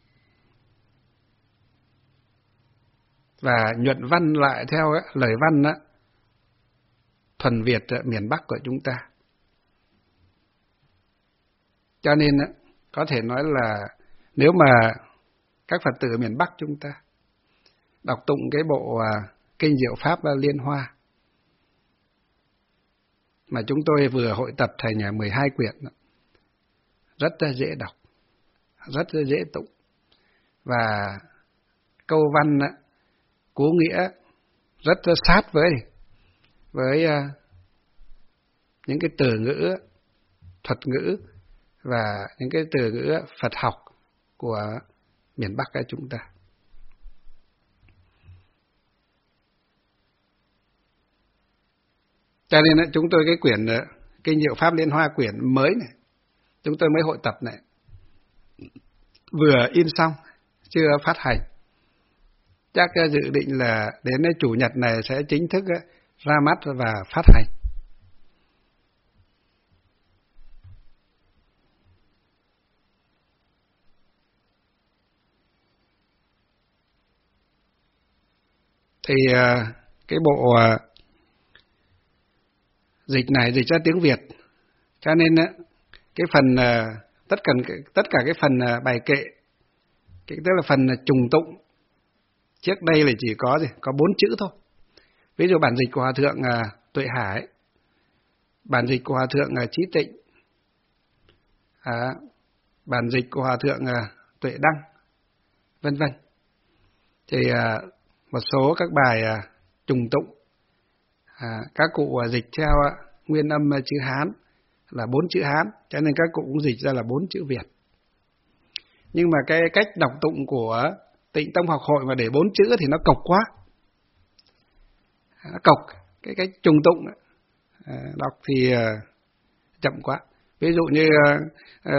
và nhuận văn lại theo lời văn đó, thuần Việt miền Bắc của chúng ta. Cho nên có thể nói là nếu mà các Phật tử miền Bắc chúng ta đọc tụng cái bộ Kinh Diệu Pháp Liên Hoa mà chúng tôi vừa hội tập thành mười hai quyển, rất là dễ đọc, rất là dễ tụng, và câu văn cú nghĩa rất là sát với với những cái từ ngữ thuật ngữ và những cái từ ngữ Phật học của miền Bắc của chúng ta. Cho nên chúng tôi cái quyển Kinh Diệu Pháp Liên Hoa quyển mới này, chúng tôi mới hội tập này, vừa in xong, chưa phát hành. Chắc dự định là đến Chủ nhật này sẽ chính thức ra mắt và phát hành. Thì cái bộ dịch này dịch ra tiếng Việt, cho nên cái phần tất cả tất cả cái phần bài kệ, cái tức là phần trùng tụng, trước đây là chỉ có gì có bốn chữ thôi. Ví dụ bản dịch của Hòa thượng Tuệ Hải, bản dịch của Hòa thượng Chí Tịnh, à, bản dịch của Hòa thượng Tuệ Đăng, vân vân. Thì à, một số các bài à, trùng tụng, à, các cụ dịch theo à, nguyên âm chữ Hán là bốn chữ Hán, cho nên các cụ cũng dịch ra là bốn chữ Việt. Nhưng mà cái cách đọc tụng của Tịnh Tông Học Hội mà để bốn chữ thì nó cộc quá, nó cộc. Cái cách trùng tụng à, đọc thì à, chậm quá. Ví dụ như à, à,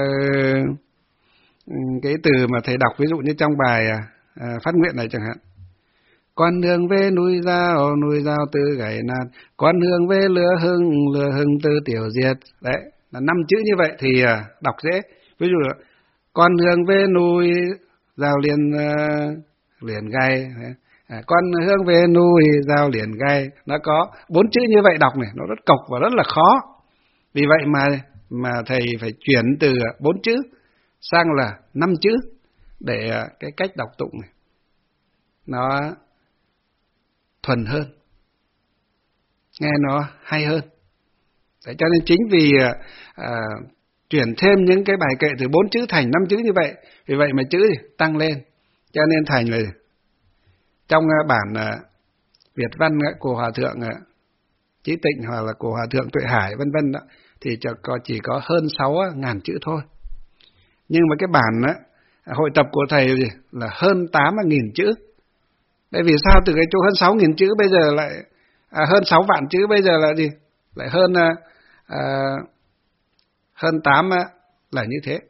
cái từ mà thầy đọc, ví dụ như trong bài à, phát nguyện này chẳng hạn: con hướng về núi Dao, núi Dao tư gãy nát, con hướng về lửa hưng, lửa hưng tư tiểu diệt. Đấy, là năm chữ như vậy thì đọc dễ. Ví dụ là con hướng về núi Dao liền uh, liền gai, à, con hướng về núi Dao liền gai. Nó có bốn chữ như vậy đọc này, nó rất cộc và rất là khó. Vì vậy mà mà thầy phải chuyển từ bốn chữ sang là năm chữ để cái cách đọc tụng này nó thuần hơn, nghe nó hay hơn. Đấy, cho nên chính vì à, chuyển thêm những cái bài kệ từ bốn chữ thành năm chữ như vậy, vì vậy mà chữ thì tăng lên, cho nên thành là trong bản à, Việt văn của Hòa thượng à, Chí Tịnh hoặc là của Hòa thượng Tuệ Hải vân vân đó, thì chỉ có hơn sáu ngàn chữ thôi. Nhưng mà cái bản á, hội tập của thầy là hơn tám nghìn chữ. Bởi vì sao từ cái chỗ hơn sáu nghìn chữ bây giờ lại à, hơn sáu vạn chữ bây giờ là gì? Lại hơn à, à, hơn tám là như thế.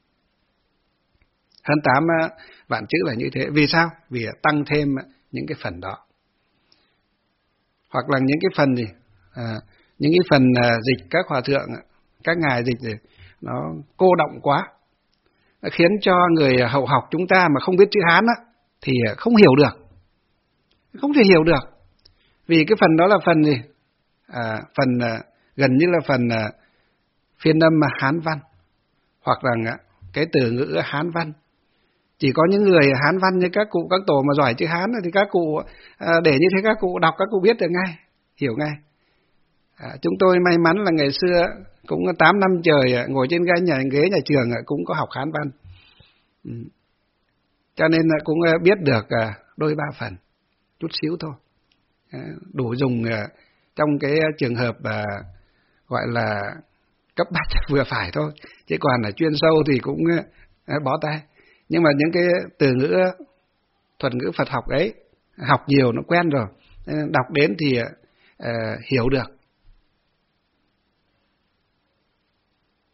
Hơn tám vạn chữ là như thế. Vì sao? Vì tăng thêm những cái phần đó. Hoặc là những cái phần gì? À, những cái phần à, dịch các hòa thượng, các ngài dịch thì nó cô động quá, nó khiến cho người hậu học chúng ta mà không biết chữ Hán á, thì không hiểu được. Không thể hiểu được. Vì cái phần đó là phần gì? À, phần à, gần như là phần à, phiên âm Hán văn, hoặc là cái từ ngữ Hán văn. Chỉ có những người Hán văn như các cụ, các tổ mà giỏi chữ Hán thì các cụ à, để như thế các cụ đọc, các cụ biết được ngay, hiểu ngay. À, chúng tôi may mắn là ngày xưa cũng tám năm trời ngồi trên ghế nhà, ghế nhà trường cũng có học Hán văn. Ừ. Cho nên cũng biết được đôi ba phần, chút xíu thôi, đủ dùng trong cái trường hợp gọi là cấp bách vừa phải thôi, chứ còn là chuyên sâu thì cũng bó tay. Nhưng mà những cái từ ngữ thuật ngữ Phật học ấy học nhiều nó quen rồi, đọc đến thì uh, hiểu được.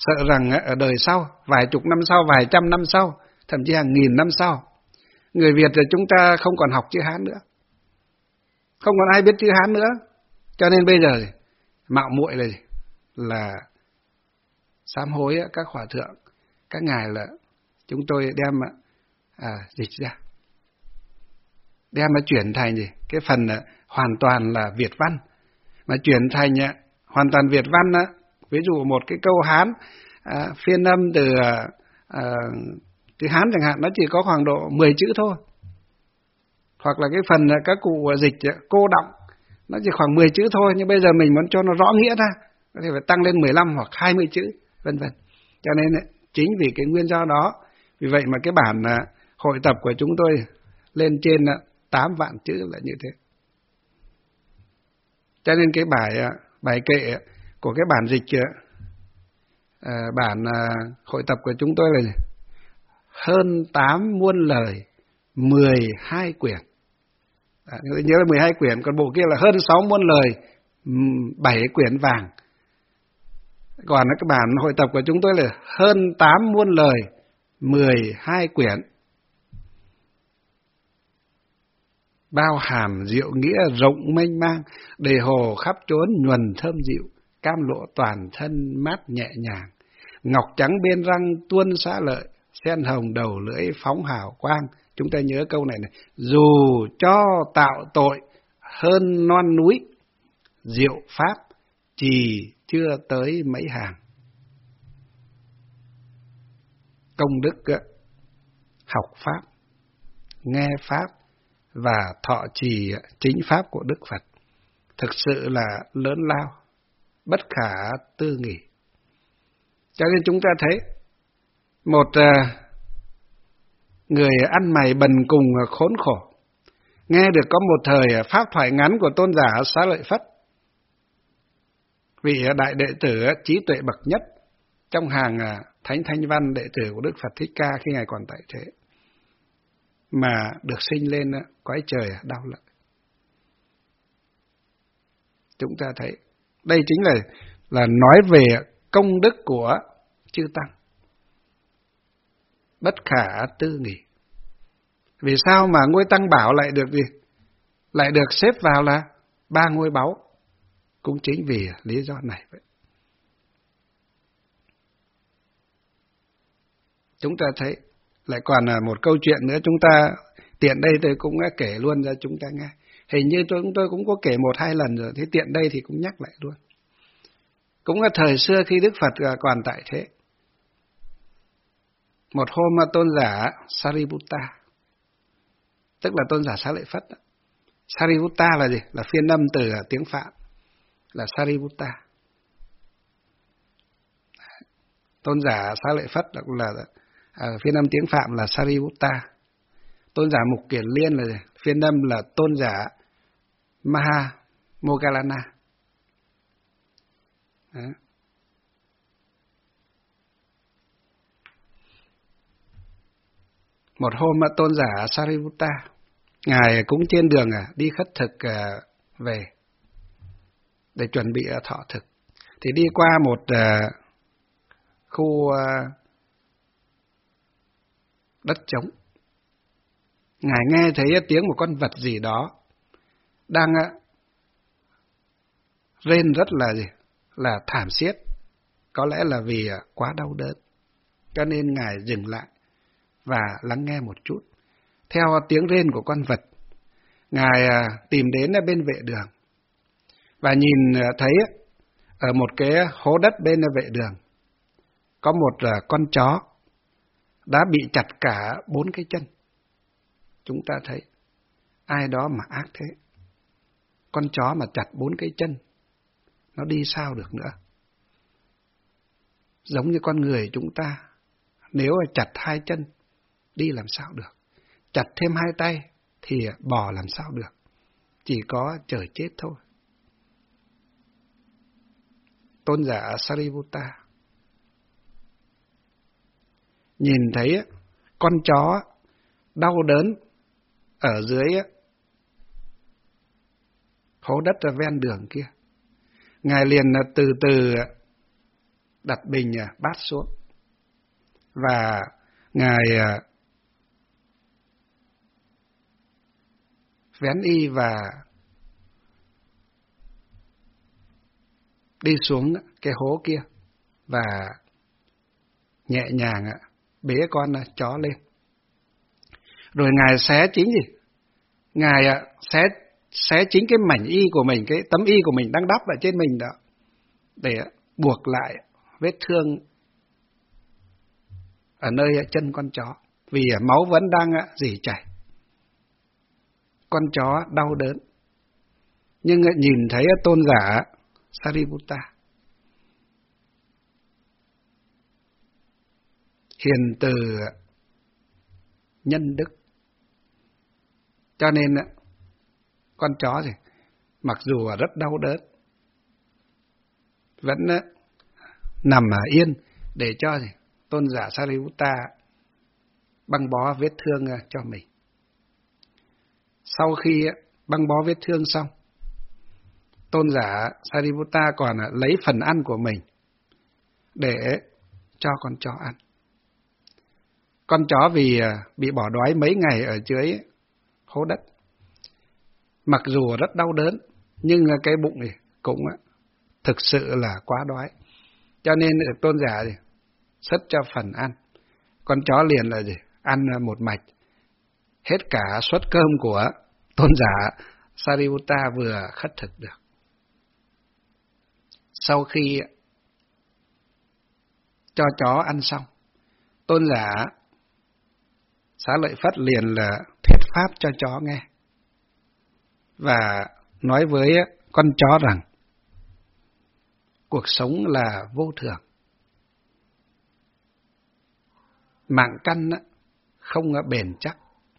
sợ rằng ở đời sau, vài chục năm sau, vài trăm năm sau, thậm chí hàng nghìn năm sau, người Việt rồi chúng ta không còn học chữ Hán nữa, không còn ai biết chữ Hán nữa. Cho nên bây giờ mạo muội là gì? Là sám hối các hòa thượng, các ngài là chúng tôi đem à, dịch ra, đem nó chuyển thành gì? Cái phần à, hoàn toàn là Việt văn, mà chuyển thành à, hoàn toàn Việt văn á, ví dụ một cái câu Hán à, phiên âm từ à, từ Hán chẳng hạn, nó chỉ có khoảng độ mười chữ thôi, hoặc là cái phần à, các cụ dịch à, cô đọng, nó chỉ khoảng mười chữ thôi, nhưng bây giờ mình muốn cho nó rõ nghĩa ra, có thể phải tăng lên mười lăm hoặc hai mươi chữ, vân vân. Cho nên chính vì cái nguyên do đó, vì vậy mà cái bản à, hội tập của chúng tôi lên trên à, tám vạn chữ là như thế. Cho nên cái bài à, bài kệ của cái bản dịch à, bản à, hội tập của chúng tôi là hơn tám muôn lời, mười hai quyển. À, nhớ là mười hai quyển, còn bộ kia là hơn sáu muôn lời, bảy quyển vàng. Còn cái bản hội tập của chúng tôi là hơn tám muôn lời, mười hai quyển. Bao hàm diệu nghĩa rộng mênh mang, đề hồ khắp chốn nhuần thơm dịu, cam lộ toàn thân mát nhẹ nhàng. Ngọc trắng bên răng tuôn xá lợi, sen hồng đầu lưỡi phóng hào quang. Chúng ta nhớ câu này này, dù cho tạo tội hơn non núi, diệu pháp chỉ chưa tới mấy hàng. Công đức học pháp, nghe pháp và thọ trì chính pháp của Đức Phật thực sự là lớn lao, bất khả tư nghì. Cho nên chúng ta thấy một người ăn mày bần cùng khốn khổ, nghe được có một thời pháp thoại ngắn của tôn giả Xá Lợi Phất, vị đại đệ tử trí tuệ bậc nhất trong hàng thánh thanh văn đệ tử của Đức Phật Thích Ca khi ngài còn tại thế, mà được sinh lên cõi trời đau lợi. Chúng ta thấy đây chính là là nói về công đức của chư tăng, bất khả tư nghì. Vì sao mà ngôi Tăng Bảo lại được gì? Lại được xếp vào là ba ngôi báu? Cũng chính vì lý do này vậy. Chúng ta thấy lại còn là một câu chuyện nữa, chúng ta tiện đây tôi cũng kể luôn ra chúng ta nghe. Hình như tôi tôi cũng có kể một hai lần rồi, thế tiện đây thì cũng nhắc lại luôn. Cũng là thời xưa khi Đức Phật còn tại thế, một hôm mà tôn giả Sariputta, tức là tôn giả Xá Lợi Phất. Sariputta là gì? Là phiên âm từ tiếng Phạn, là Sariputta. Tôn giả Xá Lợi Phất là, là à, phiên âm tiếng Phạm là Sariputta. Tôn giả Mục Kiền Liên là gì? Phiên âm là tôn giả Maha Moggallana. Đó. Một hôm mà tôn giả Sariputta, ngài cũng trên đường à, đi khất thực à, về để chuẩn bị à, thọ thực, thì đi qua một à, khu à, đất trống. Ngài nghe thấy tiếng một con vật gì đó đang à, rên rất là gì, là thảm thiết, có lẽ là vì à, quá đau đớn, cho nên ngài dừng lại và lắng nghe một chút. Theo tiếng rên của con vật, ngài à, tìm đến bên vệ đường và nhìn à, thấy ở một cái hố đất bên vệ đường có một à, con chó đã bị chặt cả bốn cái chân. Chúng ta thấy ai đó mà ác thế, con chó mà chặt bốn cái chân, nó đi sao được nữa? Giống như con người chúng ta, nếu chặt hai chân đi làm sao được, chặt thêm hai tay thì bò làm sao được, chỉ có chờ chết thôi. Tôn giả Sariputta nhìn thấy con chó đau đớn ở dưới hố đất ven đường kia, ngài liền từ từ đặt bình bát xuống, và Ngài vén y và đi xuống cái hố kia và nhẹ nhàng bế con chó lên. Rồi Ngài xé chính gì? Ngài xé xé chính cái mảnh y của mình, cái tấm y của mình đang đắp ở trên mình đó, để buộc lại vết thương ở nơi chân con chó, vì máu vẫn đang rỉ chảy. Con chó đau đớn, nhưng nhìn thấy tôn giả Sariputta hiền từ nhân đức, cho nên con chó thì mặc dù rất đau đớn vẫn nằm yên để cho gì tôn giả Sariputta băng bó vết thương cho mình. Sau khi băng bó vết thương xong, tôn giả Sariputta còn lấy phần ăn của mình để cho con chó ăn. Con chó vì bị bỏ đói mấy ngày ở dưới hố đất, mặc dù rất đau đớn, nhưng cái bụng này cũng thực sự là quá đói, cho nên được tôn giả gì xất cho phần ăn. Con chó liền là gì ăn một mạch hết cả suất cơm của tôn giả Sariputta vừa khất thực được. Sau khi cho chó ăn xong, tôn giả Xá Lợi Phất liền là thuyết pháp cho chó nghe và nói với con chó rằng cuộc sống là vô thường, mạng căn không bền chắc,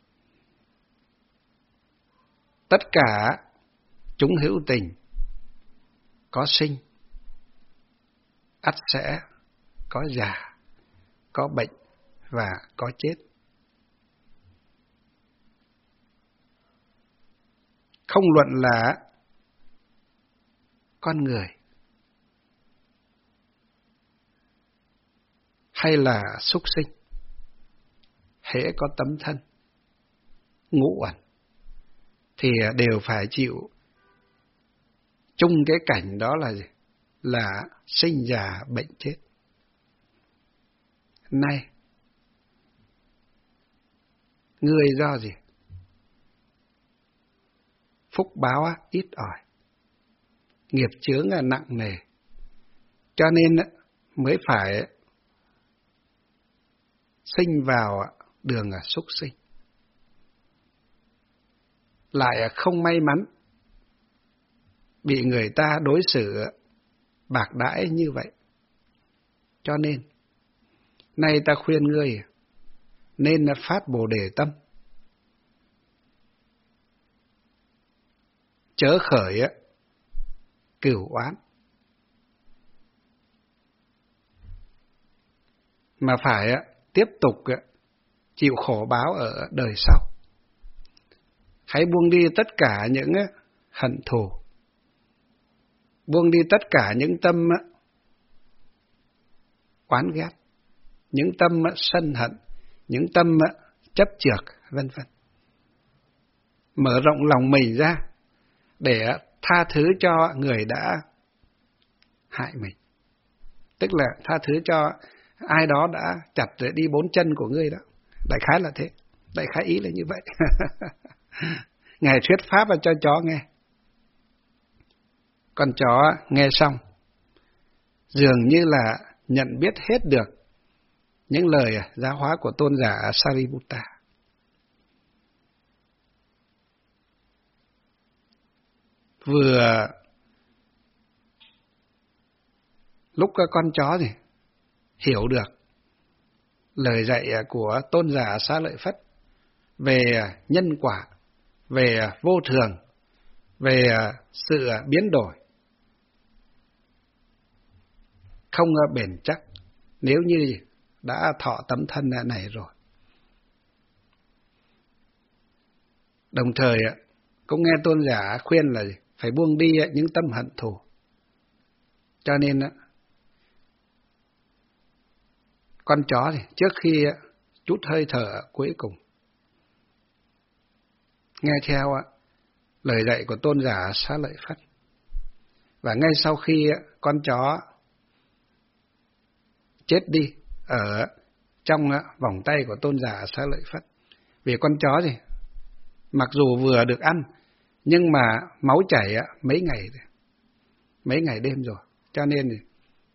tất cả chúng hữu tình, có sinh ắt sẽ có già, có bệnh và có chết. Không luận là con người hay là súc sinh, hễ có tấm thân ngũ uẩn thì đều phải chịu chung cái cảnh đó là gì? Là sinh già bệnh chết. Nay người do gì? Phúc báo ít ỏi, nghiệp chướng nặng nề, cho nên mới phải sinh vào đường súc sinh. Lại không may mắn bị người ta đối xử bạc đãi như vậy. Cho nên nay ta khuyên ngươi nên phát Bồ Đề tâm, chớ khởi cửu oán, mà phải tiếp tục chịu khổ báo ở đời sau. Hãy buông đi tất cả những hận thù, buông đi tất cả những tâm oán ghét, những tâm sân hận, những tâm chấp chược, vân vân. Mở rộng lòng mình ra để tha thứ cho người đã hại mình. Tức là tha thứ cho ai đó đã chặt để đi bốn chân của ngươi đó. Đại khái là thế. Đại khái ý là như vậy. Ngài thuyết pháp cho chó nghe. Con chó nghe xong, dường như là nhận biết hết được những lời giáo hóa của tôn giả Sariputta. Vừa lúc con chó gì hiểu được lời dạy của tôn giả Xá Lợi Phất về nhân quả, về vô thường, về sự biến đổi không bền chắc nếu như đã thọ tấm thân này rồi. Đồng thời cũng nghe tôn giả khuyên là phải buông đi những tâm hận thù. Cho nên con chó thì trước khi chút hơi thở cuối cùng, nghe theo lời dạy của tôn giả Xá Lợi Phất. Và ngay sau khi con chó chết đi ở trong vòng tay của tôn giả Xá Lợi Phất, vì con chó gì mặc dù vừa được ăn nhưng mà máu chảy mấy ngày mấy ngày đêm rồi, cho nên thì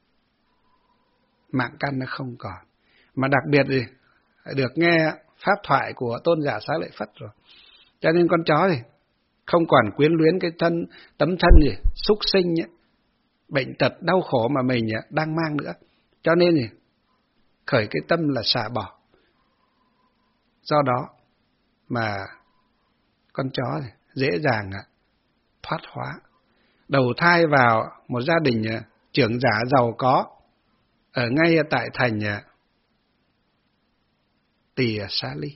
mạng căn nó không còn. Mà đặc biệt thì được nghe pháp thoại của tôn giả Xá Lợi Phất rồi, cho nên con chó thì không còn quyến luyến cái thân tấm thân gì súc sinh ấy, bệnh tật đau khổ mà mình đang mang nữa, cho nên thì khởi cái tâm là xả bỏ. Do đó mà con chó thì dễ dàng thoát hóa, đầu thai vào một gia đình trưởng giả giàu có ở ngay tại thành Tỳ Xá Ly.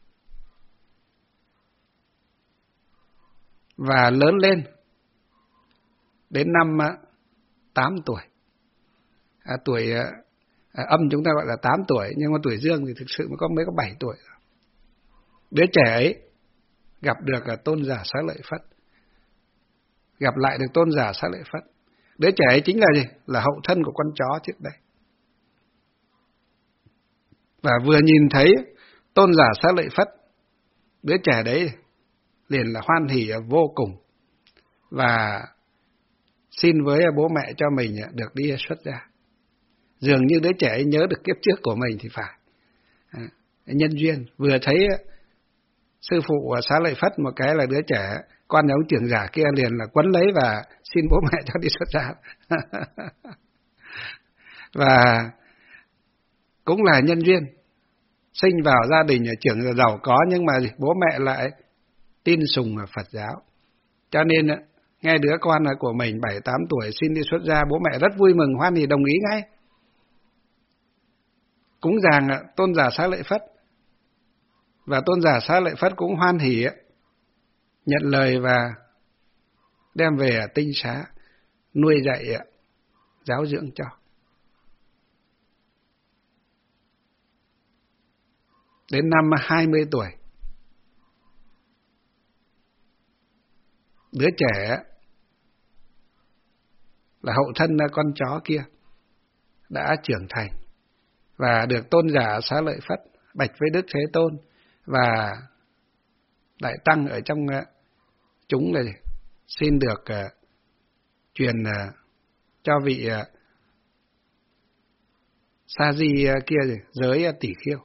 Và lớn lên đến năm tám tuổi. À, tuổi à, âm chúng ta gọi là tám tuổi, nhưng mà tuổi dương thì thực sự mới có mới có bảy tuổi. Đứa trẻ ấy gặp được tôn giả Xá Lợi Phất, gặp lại được tôn giả Xá Lợi Phất. Đứa trẻ ấy chính là gì? Là hậu thân của con chó trước đây. Và vừa nhìn thấy tôn giả Xá Lợi Phất, đứa trẻ đấy liền là hoan hỉ vô cùng và xin với bố mẹ cho mình được đi xuất gia. Dường như đứa trẻ ấy nhớ được kiếp trước của mình thì phải. À, nhân duyên vừa thấy sư phụ Xá Lợi Phất một cái là đứa trẻ con nhà ông trưởng giả kia liền là quấn lấy và xin bố mẹ cho đi xuất gia. Và cũng là nhân duyên, sinh vào gia đình trưởng giả giàu có nhưng mà bố mẹ lại tin sùng Phật giáo, cho nên nghe đứa con của mình bảy tám tuổi xin đi xuất gia, bố mẹ rất vui mừng hoan hỉ đồng ý ngay. Cúng dường tôn giả Xá Lợi Phất, và tôn giả Xá Lợi Phất cũng hoan hỉ nhận lời và đem về tinh xá nuôi dạy giáo dưỡng cho. Đến năm hai mươi tuổi, đứa trẻ là hậu thân con chó kia đã trưởng thành và được tôn giả Xá Lợi Phất bạch với Đức Thế Tôn và đại tăng ở trong chúng này xin được uh, truyền uh, cho vị uh, sa di uh, kia gì, giới uh, tỷ khiêu.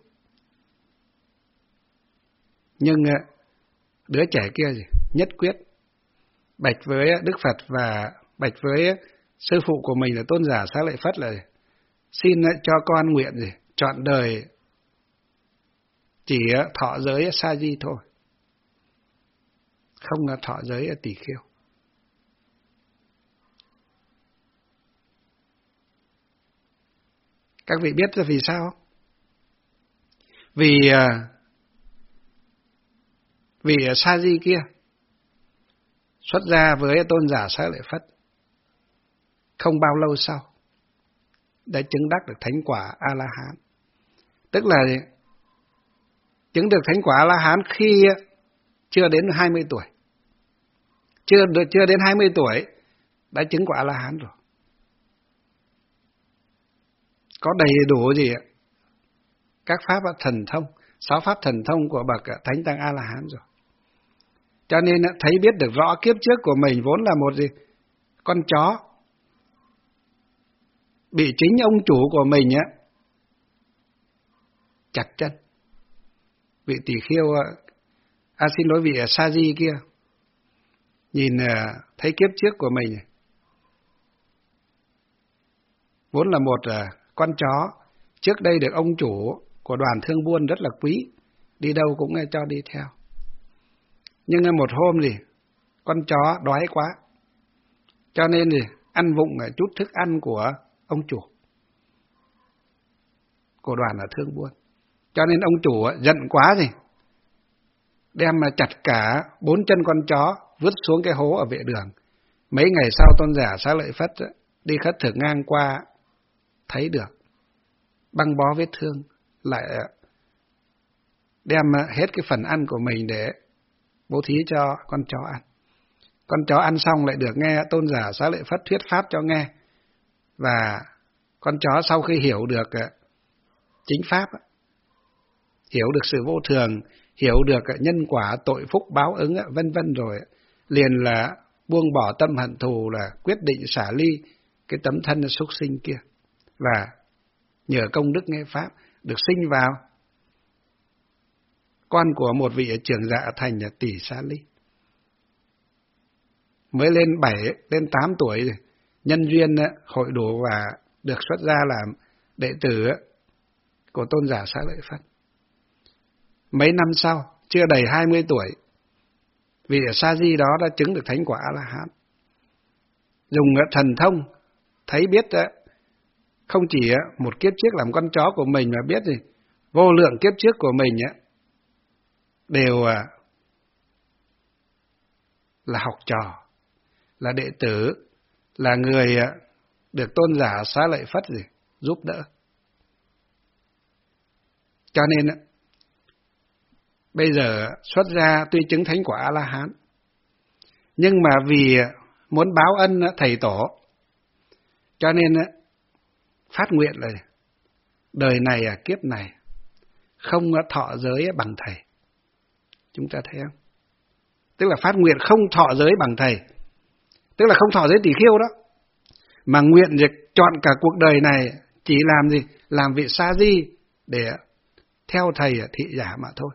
Nhưng uh, đứa trẻ kia gì, nhất quyết bạch với Đức Phật và bạch với sư phụ của mình là tôn giả Xá Lợi Phất là xin cho con nguyện gì trọn đời chỉ thọ giới sa di thôi, không thọ giới tỷ khiêu. Các vị biết là vì sao? Vì vì sa di kia xuất gia với tôn giả Xá Lợi Phất không bao lâu sau đã chứng đắc được thánh quả A-la-hán. Tức là chứng được thánh quả A-la-hán khi chưa đến hai mươi tuổi. Chưa chưa đến hai mươi tuổi đã chứng quả A-la-hán rồi. Có đầy đủ gì ạ? Các pháp thần thông, sáu pháp thần thông của bậc thánh tăng A-la-hán rồi. Cho nên thấy biết được rõ kiếp trước của mình vốn là một gì? Con chó bị chính ông chủ của mình á chặt chân. Vị tỷ khiêu, à xin lỗi vị sa di kia, nhìn thấy kiếp trước của mình vốn là một con chó, trước đây được ông chủ của đoàn thương buôn rất là quý, đi đâu cũng cho đi theo. Nhưng một hôm thì con chó đói quá, cho nên thì ăn vụng chút thức ăn của ông chủ của đoàn là thương buôn. Cho nên ông chủ giận quá gì, đem mà chặt cả bốn chân con chó vứt xuống cái hố ở vệ đường. Mấy ngày sau tôn giả Xá Lợi Phất đi khất thực ngang qua thấy được, băng bó vết thương, lại đem hết cái phần ăn của mình để bố thí cho con chó ăn. Con chó ăn xong lại được nghe Tôn giả Xá Lợi Phất thuyết pháp cho nghe. Và con chó sau khi hiểu được chính pháp, hiểu được sự vô thường, hiểu được nhân quả, tội phúc, báo ứng, vân vân rồi, liền là buông bỏ tâm hận thù, là quyết định xả ly cái tấm thân súc sinh kia. Và nhờ công đức nghe pháp, được sinh vào con của một vị trưởng dạ thành tỷ xá ly. Mới lên bảy, lên tám tuổi, nhân duyên hội đủ và được xuất gia làm đệ tử của Tôn giả Xá Lợi Phất. Mấy năm sau, chưa đầy hai mươi tuổi, vị sa di đó đã chứng được thánh quả A-la-hán. Dùng thần thông thấy biết không chỉ một kiếp trước làm con chó của mình, mà biết gì vô lượng kiếp trước của mình đều là học trò, là đệ tử, là người được Tôn giả Xá Lợi Phất gì giúp đỡ. Cho nên bây giờ xuất gia tuy chứng thánh quả A-la-hán, nhưng mà vì muốn báo ân thầy tổ, cho nên phát nguyện là đời này kiếp này không thọ giới bằng thầy. Chúng ta thấy không? Tức là phát nguyện không thọ giới bằng thầy, tức là không thọ giới tỷ khiêu đó, mà nguyện việc chọn cả cuộc đời này chỉ làm gì? Làm vị sa di để theo thầy thị giả mà thôi.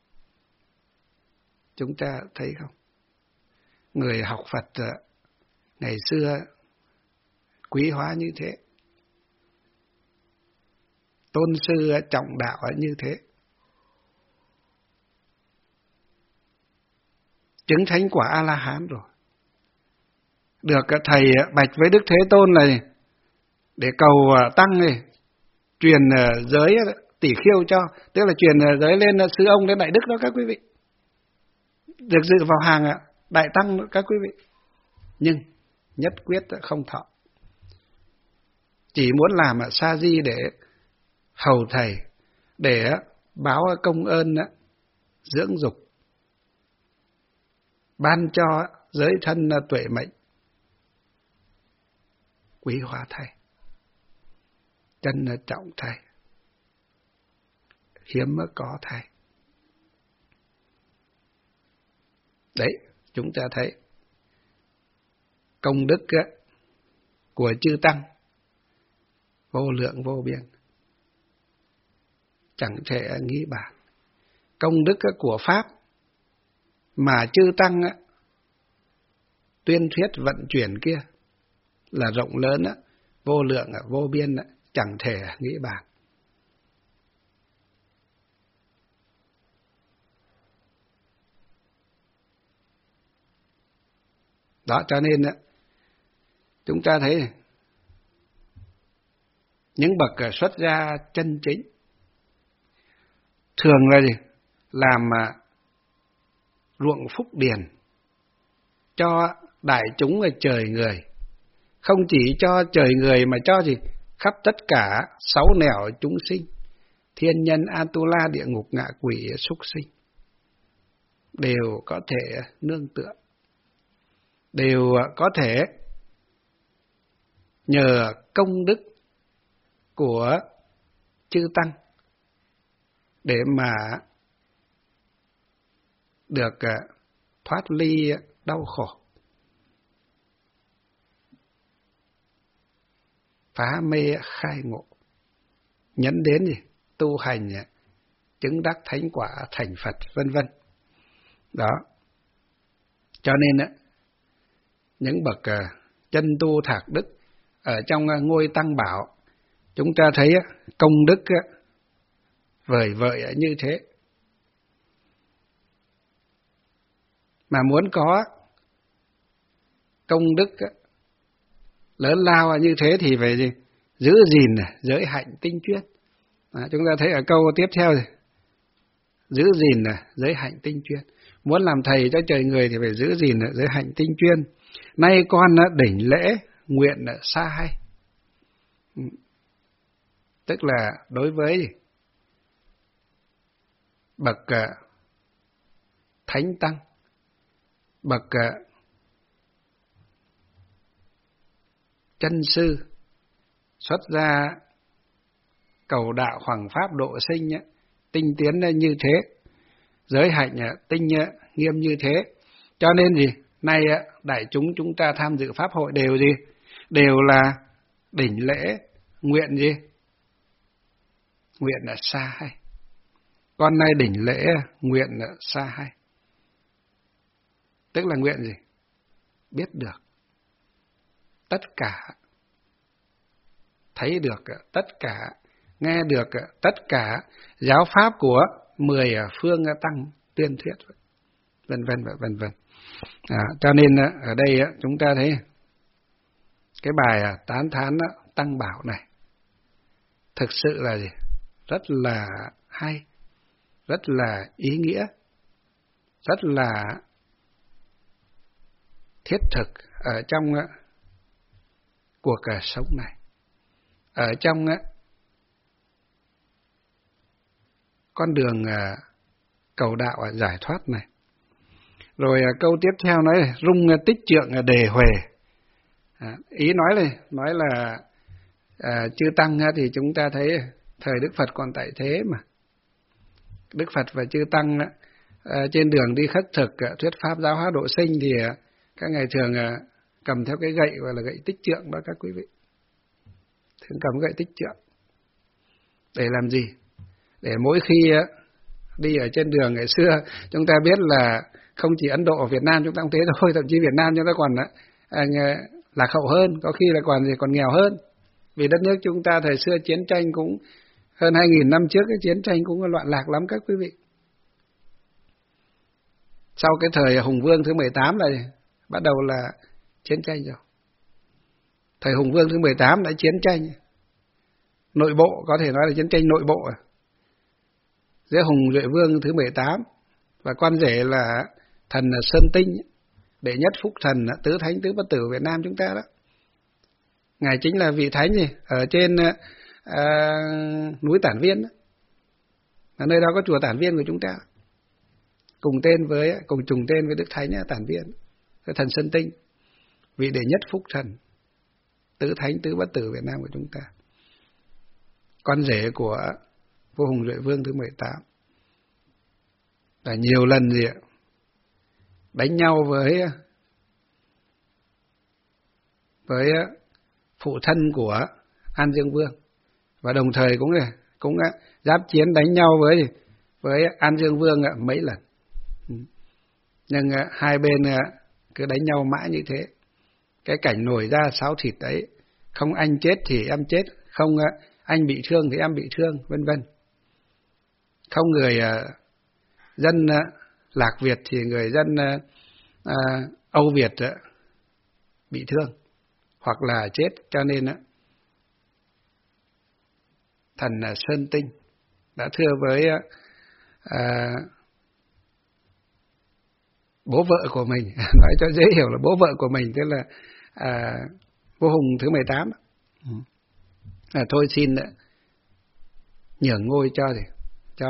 Chúng ta thấy không? Người học Phật ngày xưa quý hóa như thế, tôn sư trọng đạo như thế, chứng thánh quả A-la-hán rồi, được thầy bạch với Đức Thế Tôn này để cầu tăng này truyền giới tỷ khiêu cho, tức là truyền giới lên sư ông, lên đại đức đó các quý vị, được dự vào hàng đại tăng đó các quý vị. Nhưng nhất quyết không thọ, chỉ muốn làm sa di để hầu thầy, để báo công ơn dưỡng dục, ban cho giới thân tuệ mệnh, quý hóa thầy, trân trọng thầy, hiếm có thầy. Đấy, chúng ta thấy công đức của chư tăng vô lượng vô biên, chẳng thể nghĩ bàn. Công đức của pháp mà chư tăng tuyên thuyết vận chuyển kia là rộng lớn, vô lượng vô biên, chẳng thể nghĩ bàn. Đó, cho nên chúng ta thấy những bậc xuất gia chân chính thường là gì? Làm ruộng phúc điền cho đại chúng trời người, không chỉ cho trời người mà cho gì? Khắp tất cả sáu nẻo chúng sinh, thiên nhân, Atula, địa ngục, ngạ quỷ, súc sinh, đều có thể nương tựa, đều có thể nhờ công đức của chư tăng để mà được thoát ly đau khổ, phá mê khai ngộ, nhấn đến gì? Tu hành chứng đắc thánh quả thành Phật, vân vân. Đó, cho nên những bậc chân tu thạc đức ở trong ngôi tăng bảo, chúng ta thấy công đức vời vợi như thế. Mà muốn có công đức lớn lao như thế thì phải gì? Giữ gìn giới hạnh tinh chuyên. À, chúng ta thấy ở câu tiếp theo gì? Giữ gìn giới hạnh tinh chuyên. Muốn làm thầy cho trời người thì phải giữ gìn giới hạnh tinh chuyên. Nay con đỉnh lễ nguyện xa hay. tức là đối với bậc thánh tăng, bậc chân sư xuất gia cầu đạo hoằng pháp độ sinh, tinh tiến như thế, giới hạnh tinh nghiêm như thế. Cho nên gì? Nay đại chúng chúng ta tham dự pháp hội đều gì? Đều là đỉnh lễ nguyện gì? Nguyện là xa hay. Con nay đỉnh lễ nguyện là xa hay. Tức là nguyện gì? Biết được tất cả, thấy được tất cả, nghe được tất cả giáo pháp của mười phương tăng tuyên thuyết, vân vân và vân vân. À, cho nên ở đây chúng ta thấy cái bài tán thán tăng bảo này thực sự là gì? Rất là hay, rất là ý nghĩa, rất là thiết thực ở trong cuộc sống này, ở trong con đường cầu đạo giải thoát này. Rồi câu tiếp theo nói rung tích trượng đề huề. À, ý nói là nói là à, chư tăng thì chúng ta thấy thời Đức Phật còn tại thế mà. Đức Phật và chư tăng à, trên đường đi khất thực thuyết pháp giáo hóa độ sinh thì à, các ngài thường à, cầm theo cái gậy gọi là gậy tích trượng đó các quý vị. Thường cầm gậy tích trượng. Để làm gì? Để mỗi khi à, đi ở trên đường ngày xưa chúng ta biết là không chỉ Ấn Độ ở Việt Nam chúng ta cũng thế thôi, thậm chí Việt Nam chúng ta còn à, lạc hậu hơn, có khi là còn gì còn nghèo hơn. Vì đất nước chúng ta thời xưa chiến tranh cũng hơn hai nghìn năm trước, cái chiến tranh cũng loạn lạc lắm các quý vị. Sau cái thời Hùng Vương thứ mười tám này bắt đầu là chiến tranh rồi. Thời Hùng Vương thứ mười tám đã chiến tranh nội bộ, có thể nói là chiến tranh nội bộ à. Giữa Hùng Duệ Vương thứ mười tám và con rể là thần Sơn Tinh, đệ nhất phúc thần tứ thánh tứ bất tử Việt Nam chúng ta đó. Ngài chính là vị thánh gì ở trên à, núi Tản Viên đó. Ở nơi đó có chùa Tản Viên của chúng ta, cùng tên với cùng trùng tên với Đức Thánh Tản Viên, cái thần Sơn Tinh, vị đệ nhất phúc thần tứ thánh tứ bất tử Việt Nam của chúng ta, con rể của vua Hùng Duệ Vương thứ mười tám. Và nhiều lần gì ạ đánh nhau với với phụ thân của An Dương Vương, và đồng thời cũng là cũng giáp chiến đánh nhau với với An Dương Vương mấy lần. Nhưng hai bên cứ đánh nhau mãi như thế, cái cảnh nổi ra xáo thịt đấy, không anh chết thì em chết, không anh bị thương thì em bị thương, vân vân. Không người dân Lạc Việt thì người dân à, Âu Việt bị thương hoặc là chết. Cho nên thần Sơn Tinh đã thưa với à, bố vợ của mình, nói cho dễ hiểu là bố vợ của mình, tức là à, vua Hùng thứ mười tám. À, thôi xin nhường ngôi cho gì cho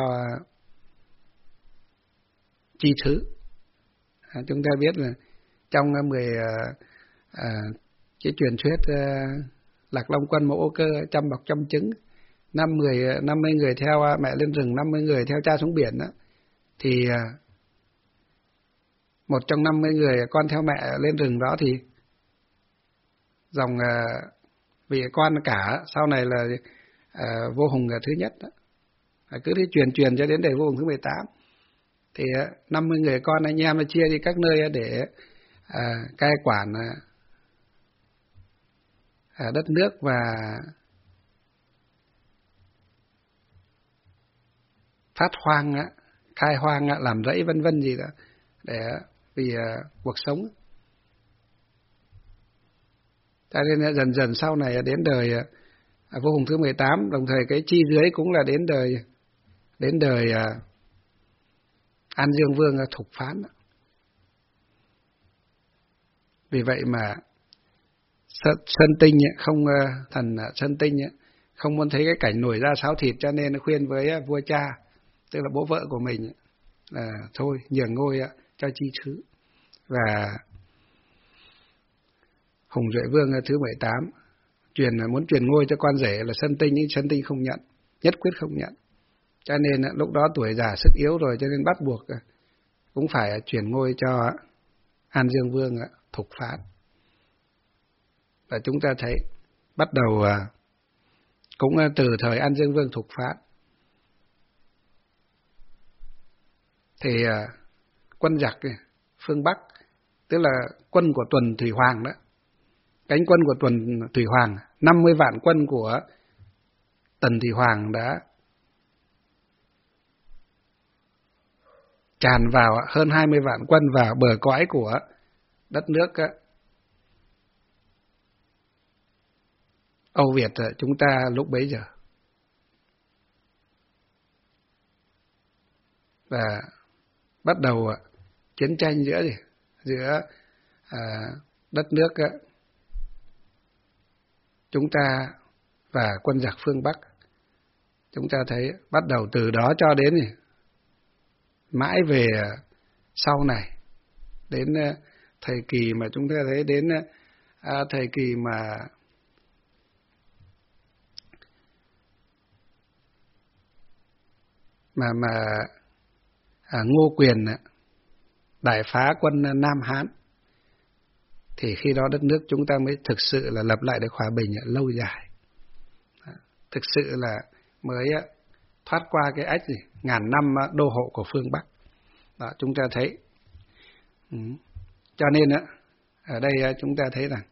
Chi Thứ. À, chúng ta biết là trong mười à, à, cái truyền thuyết à, Lạc Long Quân Mẫu Âu Cơ trăm bọc trăm trứng, năm mười năm mươi người theo mẹ lên rừng, năm mươi người theo cha xuống biển đó, thì à, một trong năm mươi người con theo mẹ lên rừng đó thì dòng à, vị con cả sau này là à, vua Hùng thứ nhất đó. À, cứ đi truyền truyền cho đến đời vua Hùng thứ mười tám. Thì năm mươi người con anh em chia đi các nơi để à, cai quản à, đất nước và phát hoang, khai hoang, làm rẫy vân vân gì đó để vì à, cuộc sống. Cho nên dần dần sau này đến đời à, vua Hùng thứ mười tám, đồng thời cái chi dưới cũng là đến đời đến đời à, An Dương Vương Thục Phán. Vì vậy mà Sơn Tinh không thần Sơn Tinh không muốn thấy cái cảnh nổi da sáo thịt, cho nên khuyên với vua cha, tức là bố vợ của mình, là thôi nhường ngôi cho Chi Thứ. Và Hùng Duệ Vương thứ mười tám truyền muốn truyền ngôi cho con rể là Sơn Tinh, nhưng Sơn Tinh không nhận, nhất quyết không nhận. Cho nên lúc đó tuổi già sức yếu rồi, cho nên bắt buộc cũng phải chuyển ngôi cho An Dương Vương Thục Phát. Và chúng ta thấy bắt đầu cũng từ thời An Dương Vương Thục Phát thì quân giặc phương Bắc, tức là quân của Tuần Thủy Hoàng đó, cánh quân của Tuần Thủy Hoàng, năm mươi vạn quân của Tần Thủy Hoàng đã tràn vào hơn hai mươi vạn quân vào bờ cõi của đất nước Âu Việt chúng ta lúc bấy giờ. Và bắt đầu chiến tranh giữa gì? giữa à, đất nước chúng ta và quân giặc phương Bắc. Chúng ta thấy bắt đầu từ đó cho đến gì? Mãi về sau này, đến thời kỳ mà chúng ta thấy đến à, thời kỳ mà mà mà à, Ngô Quyền đại phá quân Nam Hán, thì khi đó đất nước chúng ta mới thực sự là lập lại được hòa bình lâu dài, thực sự là mới thoát qua cái ách gì ngàn năm đô hộ của phương Bắc. Đó, chúng ta thấy. Ừ. Cho nên ở đây chúng ta thấy rằng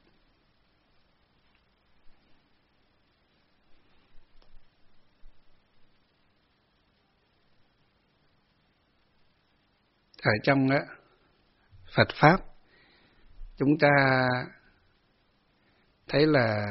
ở trong Phật Pháp chúng ta thấy là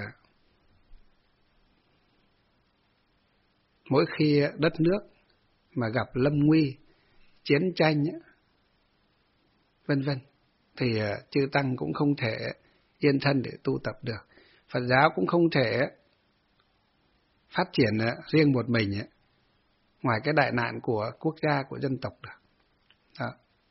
mỗi khi đất nước mà gặp lâm nguy, chiến tranh, vân vân, thì chư tăng cũng không thể yên thân để tu tập được. Phật giáo cũng không thể phát triển riêng một mình ngoài cái đại nạn của quốc gia, của dân tộc được. Đó.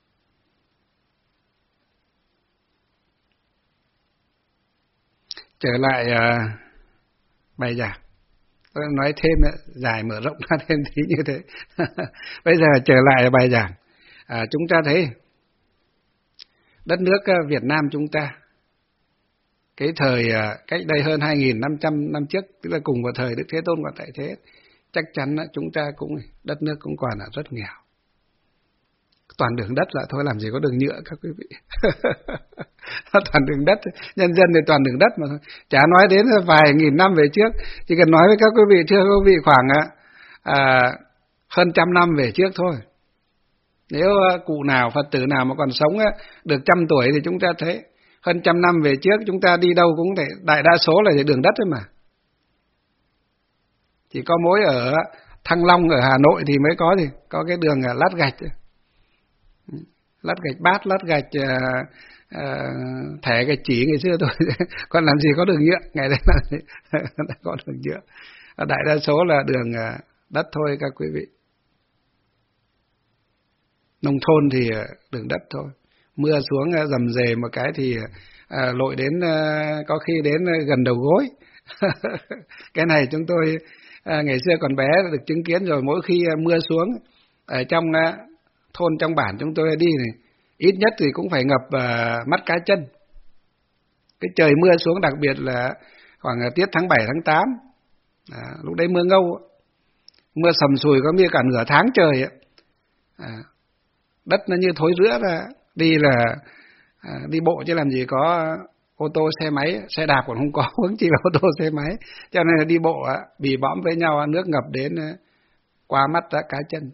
Trở lại uh, bài giảng, tôi nói thêm dài mở rộng ra thêm tí như thế. Bây giờ trở lại bài giảng, à, chúng ta thấy đất nước Việt Nam chúng ta, cái thời cách đây hơn hai nghìn năm trăm năm trước, tức là cùng vào thời Đức Thế Tôn còn tại thế, chắc chắn chúng ta cũng, đất nước cũng còn là rất nghèo. Toàn đường đất là thôi, làm gì có đường nhựa các quý vị. Toàn đường đất, nhân dân thì toàn đường đất mà thôi. Chả nói đến vài nghìn năm về trước, chỉ cần nói với các quý vị, thưa quý vị, khoảng à, hơn trăm năm về trước thôi. Nếu cụ nào, Phật tử nào mà còn sống được trăm tuổi thì chúng ta thấy hơn trăm năm về trước chúng ta đi đâu cũng thể, đại đa số là đường đất thôi mà. Chỉ có mỗi ở Thăng Long ở Hà Nội thì mới có gì, có cái đường lát gạch, lát gạch bát, lát gạch uh, uh, thẻ gạch chỉ ngày xưa thôi. Còn làm gì có đường nhựa, ngày đấy là đã có đường nhựa. Đại đa số là đường uh, đất thôi các quý vị. Nông thôn thì đường đất thôi. Mưa xuống uh, rầm rề một cái thì uh, lội đến uh, có khi đến uh, gần đầu gối. Cái này chúng tôi uh, ngày xưa còn bé được chứng kiến rồi. Mỗi khi uh, mưa xuống ở trong uh, thôn, trong bản chúng tôi đi này, ít nhất thì cũng phải ngập uh, mắt cá chân. Cái trời mưa xuống, đặc biệt là khoảng uh, tiết tháng bảy, tháng tám, à, lúc đấy mưa ngâu, mưa sầm sùi có mưa cả nửa tháng trời ấy. À, đất nó như thối rữa ra, đi là à, đi bộ chứ làm gì có ô tô xe máy, xe đạp còn không có, huống chi là ô tô xe máy. Cho nên là đi bộ à, bì bõm với nhau, nước ngập đến à, qua mắt à, cá chân.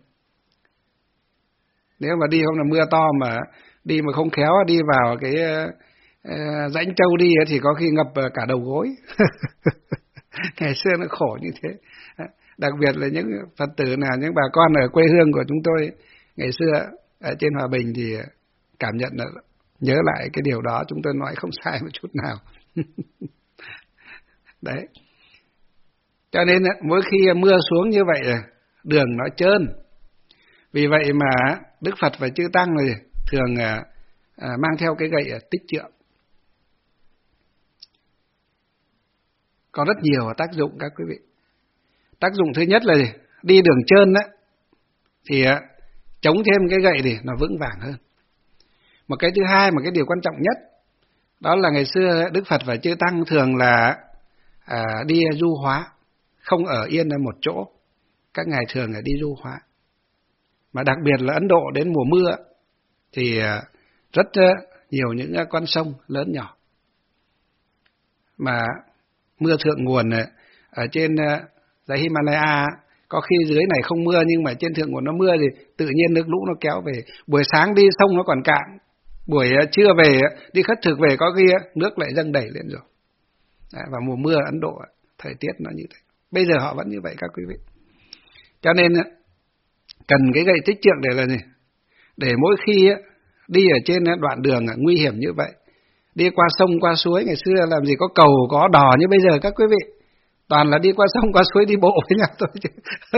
Nếu mà đi không là mưa to mà đi mà không khéo đi vào cái uh, rãnh trâu đi thì có khi ngập cả đầu gối. Ngày xưa nó khổ như thế. Đặc biệt là những Phật tử nào, những bà con ở quê hương của chúng tôi ngày xưa ở trên Hòa Bình thì cảm nhận là nhớ lại cái điều đó, chúng tôi nói không sai một chút nào. Đấy. Cho nên mỗi khi mưa xuống như vậy đường nó trơn. Vì vậy mà Đức Phật và chư Tăng này thường à, à, mang theo cái gậy tích trượng. Có rất nhiều tác dụng các quý vị. Tác dụng thứ nhất là gì? Đi đường trơn đó, thì à, chống thêm cái gậy thì nó vững vàng hơn. Một cái thứ hai, một cái điều quan trọng nhất, đó là ngày xưa Đức Phật và chư Tăng thường là à, đi du hóa, không ở yên ở một chỗ. Các ngài thường là đi du hóa. Mà đặc biệt là Ấn Độ đến mùa mưa thì à, rất nhiều những con sông lớn nhỏ. Mà mưa thượng nguồn ở trên dãy Himalaya, có khi dưới này không mưa nhưng mà trên thượng nguồn nó mưa thì tự nhiên nước lũ nó kéo về. Buổi sáng đi sông nó còn cạn, buổi trưa về đi khất thực về có khi nước lại dâng đầy lên rồi. Đấy, và mùa mưa Ấn Độ thời tiết nó như thế. Bây giờ họ vẫn như vậy các quý vị. Cho nên cần cái gậy tích trượng để là gì? Để mỗi khi đi ở trên đoạn đường nguy hiểm như vậy, đi qua sông qua suối, ngày xưa làm gì có cầu có đò như bây giờ các quý vị, toàn là đi qua sông qua suối đi bộ với nhau thôi chứ.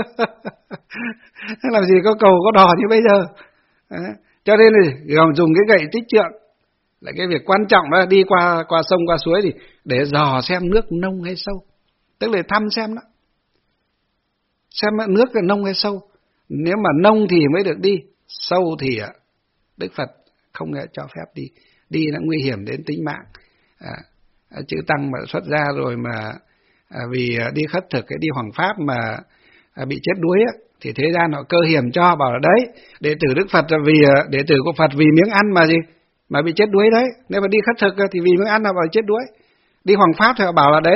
Làm gì có cầu có đò như bây giờ. Đấy. Cho nên thì dùng cái gậy tích trượng là cái việc quan trọng đó, đi qua qua sông qua suối thì để dò xem nước nông hay sâu, tức là thăm xem đó, xem nước là nông hay sâu. Nếu mà nông thì mới được đi, sâu thì Đức Phật không cho phép đi, đi nó nguy hiểm đến tính mạng. À, chữ Tăng mà xuất ra rồi mà à, vì đi khất thực cái đi hoằng pháp mà à, bị chết đuối á, thì thế gian họ cơ hiểm cho, bảo là đấy đệ tử Đức Phật là vì đệ tử của Phật vì miếng ăn mà gì mà bị chết đuối đấy. Nếu mà đi khất thực thì vì miếng ăn là bảo chết đuối. Đi hoằng pháp thì họ bảo là đấy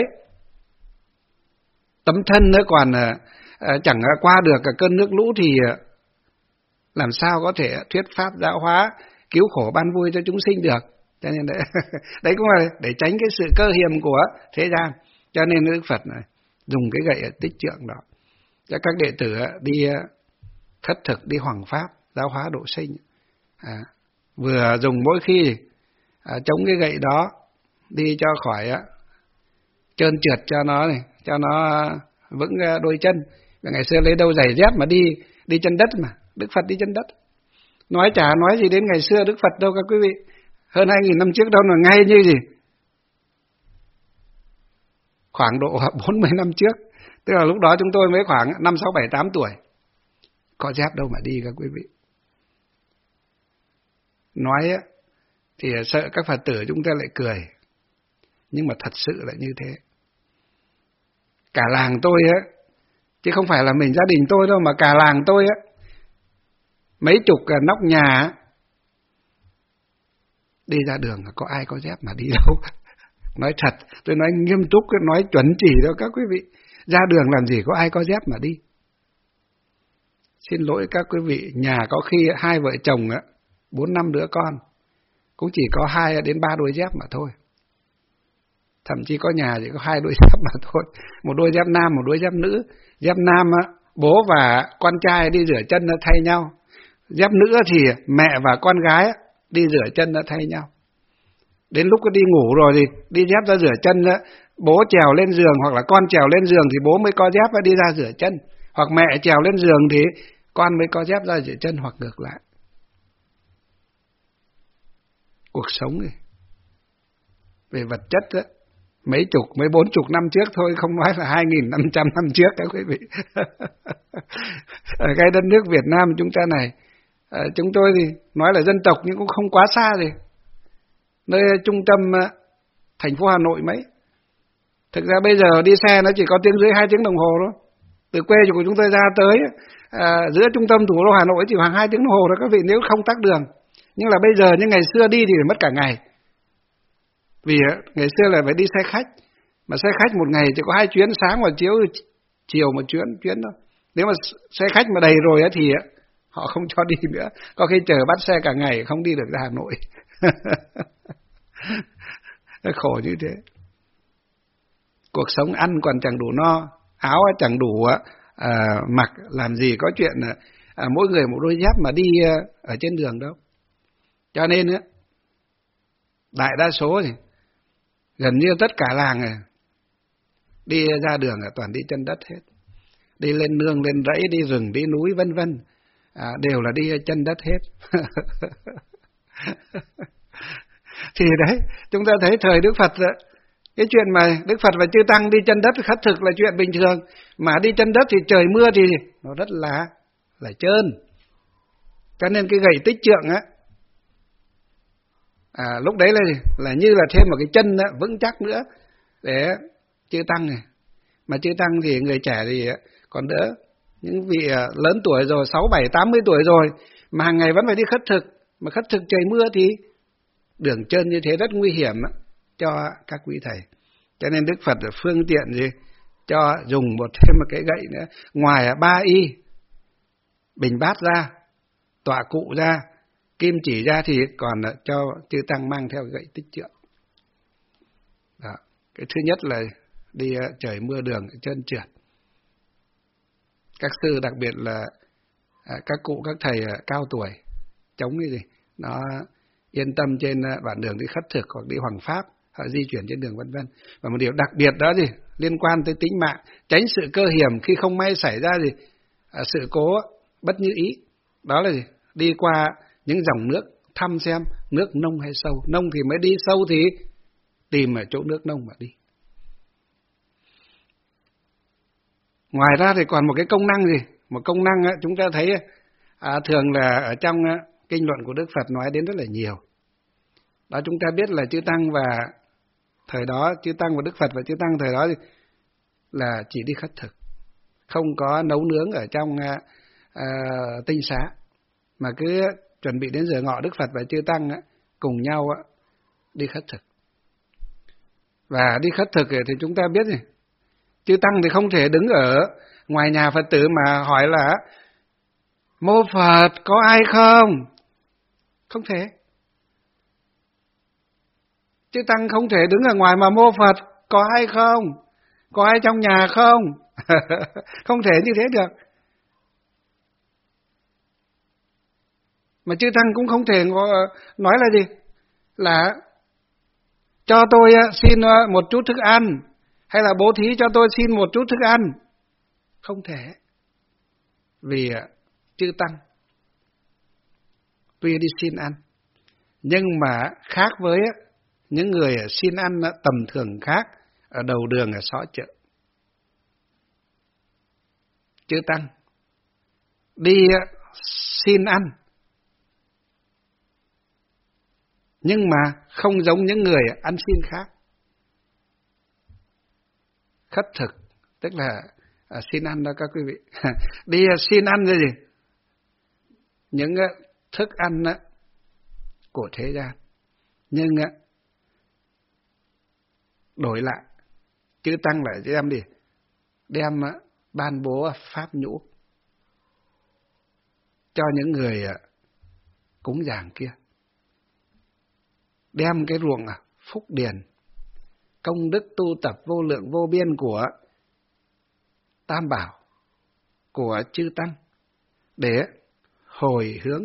tấm thân nữa còn à, chẳng qua được cả cơn nước lũ thì làm sao có thể thuyết pháp giáo hóa cứu khổ ban vui cho chúng sinh được. Cho nên đấy, đấy cũng là để tránh cái sự cơ hiểm của thế gian. Cho nên Đức Phật này dùng cái gậy tích trượng đó cho các đệ tử đi khất thực, đi hoằng pháp giáo hóa độ sinh. À, vừa dùng mỗi khi à, chống cái gậy đó đi cho khỏi á, trơn trượt cho nó này, cho nó vững đôi chân. Ngày xưa lấy đâu giày dép mà đi đi chân đất, mà Đức Phật đi chân đất. Nói chả nói gì đến ngày xưa Đức Phật đâu các quý vị, hơn hai nghìn năm trước đâu, là ngay như gì khoảng độ bốn mươi năm trước, tức là lúc đó chúng tôi mới khoảng năm sáu bảy tám tuổi, có dép đâu mà đi các quý vị. Nói á, thì sợ các Phật tử chúng ta lại cười, nhưng mà thật sự là như thế. Cả làng tôi á, chứ không phải là mình gia đình tôi đâu, mà cả làng tôi á, mấy chục nóc nhà đi ra đường có ai có dép mà đi đâu. Nói thật, tôi nói nghiêm túc, nói chuẩn chỉ đâu các quý vị. Ra đường làm gì có ai có dép mà đi. Xin lỗi các quý vị, nhà có khi hai vợ chồng á, bốn năm đứa con, cũng chỉ có hai đến ba đôi dép mà thôi. Thậm chí có nhà chỉ có hai đôi dép mà thôi. Một đôi dép nam, một đôi dép nữ. Dép nam á, bố và con trai đi rửa chân thay nhau. Dép nữ thì mẹ và con gái đi rửa chân thay nhau. Đến lúc đi ngủ rồi thì đi dép ra rửa chân, bố trèo lên giường hoặc là con trèo lên giường thì bố mới có dép đi ra rửa chân, hoặc mẹ trèo lên giường thì con mới có dép ra rửa chân, hoặc ngược lại. Cuộc sống này về vật chất đó, mấy chục, mấy bốn chục năm trước thôi, không nói là hai nghìn năm trăm năm trước các quý vị. Ở cái đất nước Việt Nam chúng ta này, chúng tôi thì nói là dân tộc nhưng cũng không quá xa gì, nơi trung tâm thành phố Hà Nội mấy. Thực ra bây giờ đi xe nó chỉ có tiếng rưỡi, hai tiếng đồng hồ đó. Từ quê của chúng tôi ra tới à, giữa trung tâm thủ đô Hà Nội chỉ khoảng hai tiếng đồng hồ đó các vị, nếu không tắc đường. Nhưng là bây giờ, như ngày xưa đi thì phải mất cả ngày. Vì ngày xưa là phải đi xe khách, mà xe khách một ngày chỉ có hai chuyến, sáng và chiều, chiều một chuyến chuyến thôi. Nếu mà xe khách mà đầy rồi thì họ không cho đi nữa, có khi chờ bắt xe cả ngày không đi được ra Hà Nội. Khổ như thế. Cuộc sống ăn còn chẳng đủ no, áo chẳng đủ à, mặc, làm gì có chuyện à, mỗi người một đôi dép mà đi à, ở trên đường đâu. Cho nên á, đại đa số thì gần như tất cả làng này đi ra đường là toàn đi chân đất hết, đi lên nương, lên rẫy, đi rừng, đi núi vân vân, à, đều là đi chân đất hết. Thì đấy, chúng ta thấy thời Đức Phật, cái chuyện mà Đức Phật và chư Tăng đi chân đất khất thực là chuyện bình thường, mà đi chân đất thì trời mưa thì nó rất là là trơn. Cho nên cái gậy Tích Trượng á, à, lúc đấy là là như là thêm một cái chân á, vững chắc nữa để chư Tăng này. Mà chư Tăng thì người trẻ thì còn đỡ, những vị lớn tuổi rồi, sáu, bảy, tám mươi tuổi rồi, mà hàng ngày vẫn phải đi khất thực, mà khất thực trời mưa thì đường trơn như thế rất nguy hiểm cho các quý thầy. Cho nên Đức Phật phương tiện gì cho dùng một thêm một cái gậy nữa, ngoài ba y, bình bát ra, tọa cụ ra, kim chỉ ra, thì còn cho chư Tăng mang theo gậy Tích Trượng. Đó. Cái thứ nhất là đi trời mưa đường trơn trượt. Các sư, đặc biệt là à, các cụ, các thầy à, cao tuổi, chống cái gì nó yên tâm trên đoạn đường đi khất thực hoặc đi hoằng pháp, họ di chuyển trên đường vân vân. Và một điều đặc biệt đó gì liên quan tới tính mạng, tránh sự cơ hiểm khi không may xảy ra gì à, sự cố bất như ý. Đó là gì? Đi qua những dòng nước, thăm xem nước nông hay sâu. Nông thì mới đi, sâu thì tìm ở chỗ nước nông mà đi. Ngoài ra thì còn một cái công năng gì? Một công năng á, chúng ta thấy à, thường là ở trong á, kinh luận của Đức Phật nói đến rất là nhiều. Đó, chúng ta biết là chư Tăng và thời đó, chư Tăng và Đức Phật và chư Tăng thời đó thì là chỉ đi khất thực, không có nấu nướng ở trong à, à, tinh xá, mà cứ chuẩn bị đến giờ ngọ, Đức Phật và chư Tăng á, cùng nhau á, đi khất thực. Và đi khất thực thì chúng ta biết gì? Chư Tăng thì không thể đứng ở ngoài nhà Phật tử mà hỏi là mô Phật có ai không? Không thể. Chư Tăng không thể đứng ở ngoài mà mô Phật có ai không? Có ai trong nhà không? Không thể như thế được. Mà chư Tăng cũng không thể nói là gì? Là cho tôi xin một chút thức ăn, hay là bố thí cho tôi xin một chút thức ăn. Không thể. Vì chư Tăng tuy đi xin ăn, nhưng mà khác với những người xin ăn tầm thường khác ở đầu đường, ở xó chợ. Chư Tăng đi xin ăn, nhưng mà không giống những người ăn xin khác. Khất thực tức là à, xin ăn đó các quý vị. Đi xin ăn rồi gì? Những thức ăn của thế gian, nhưng đổi lại chư Tăng lại đem đi đem ban bố pháp nhũ cho những người cúng dường kia, đem cái ruộng phúc điền, công đức tu tập vô lượng vô biên của Tam Bảo, của chư Tăng để hồi hướng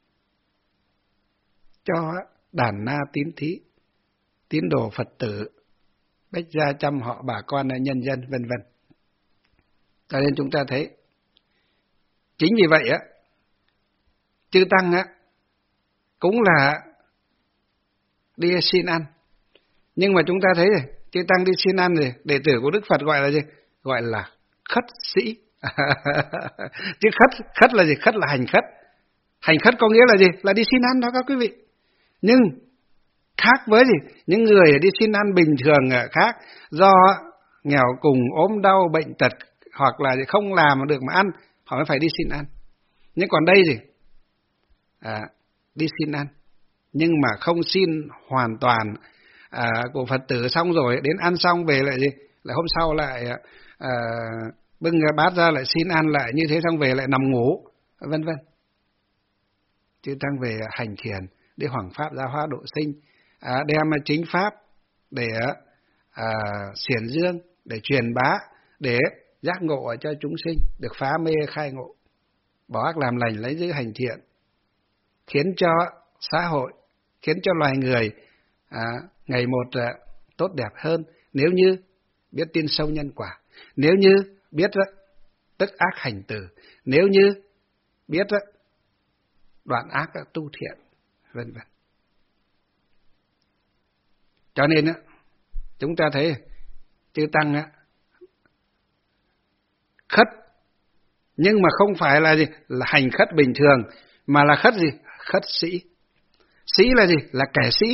cho đàn na tín thí, tín đồ Phật tử, bách gia trăm họ, bà con nhân dân vân vân. Cho nên chúng ta thấy chính vì vậy á, chư Tăng á cũng là đi xin ăn, nhưng mà chúng ta thấy rồi, chư Tăng đi xin ăn rồi, đệ tử của Đức Phật gọi là gì? Gọi là khất sĩ. Chứ khất khất là gì? Khất là hành khất. Hành khất có nghĩa là gì? Là đi xin ăn đó các quý vị. Nhưng khác với gì? Những người đi xin ăn bình thường khác, do nghèo cùng, ốm đau, bệnh tật, hoặc là không làm được mà ăn, họ mới phải đi xin ăn. Nhưng còn đây gì? À, đi xin ăn, nhưng mà không xin hoàn toàn à, của Phật tử, xong rồi đến ăn xong về lại gì? Lại hôm sau lại à, bưng bát ra lại xin ăn lại, như thế xong về lại nằm ngủ, vân vân. Chư Tăng về hành thiền, để hoằng pháp giáo hóa độ sinh, à, đem chính pháp để à, xiển dương, để truyền bá, để giác ngộ cho chúng sinh được phá mê khai ngộ, bỏ ác làm lành, lấy giữ hành thiện, khiến cho xã hội, khiến cho loài người à, ngày một à, tốt đẹp hơn, nếu như biết tin sâu nhân quả, nếu như biết tất ác hành từ, nếu như biết đoạn ác tu thiện, vân vân. Cho nên chúng ta thấy chư tăng khất, nhưng mà không phải là gì là hành khất bình thường, mà là khất gì? Khất sĩ. Sĩ là gì? Là kẻ sĩ.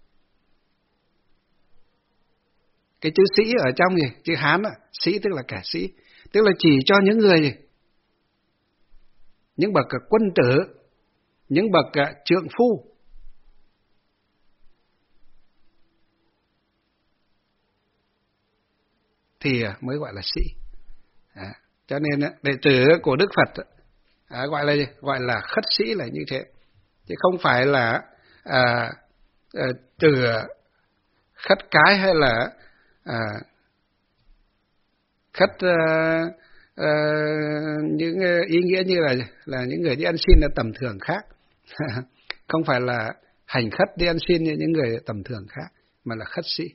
Cái chữ sĩ ở trong gì? Chữ Hán đó, sĩ tức là kẻ sĩ, tức là chỉ cho những người gì? Những bậc quân tử, những bậc trượng phu. Thì mới gọi là sĩ. À, cho nên đệ tử của Đức Phật à, gọi là gì? Gọi là khất sĩ là như thế, chứ không phải là à, à, từ khất cái hay là à, khất à, à, những ý nghĩa như là là những người đi ăn xin là tầm thường khác. Không phải là hành khất đi ăn xin như những người tầm thường khác, mà là khất sĩ.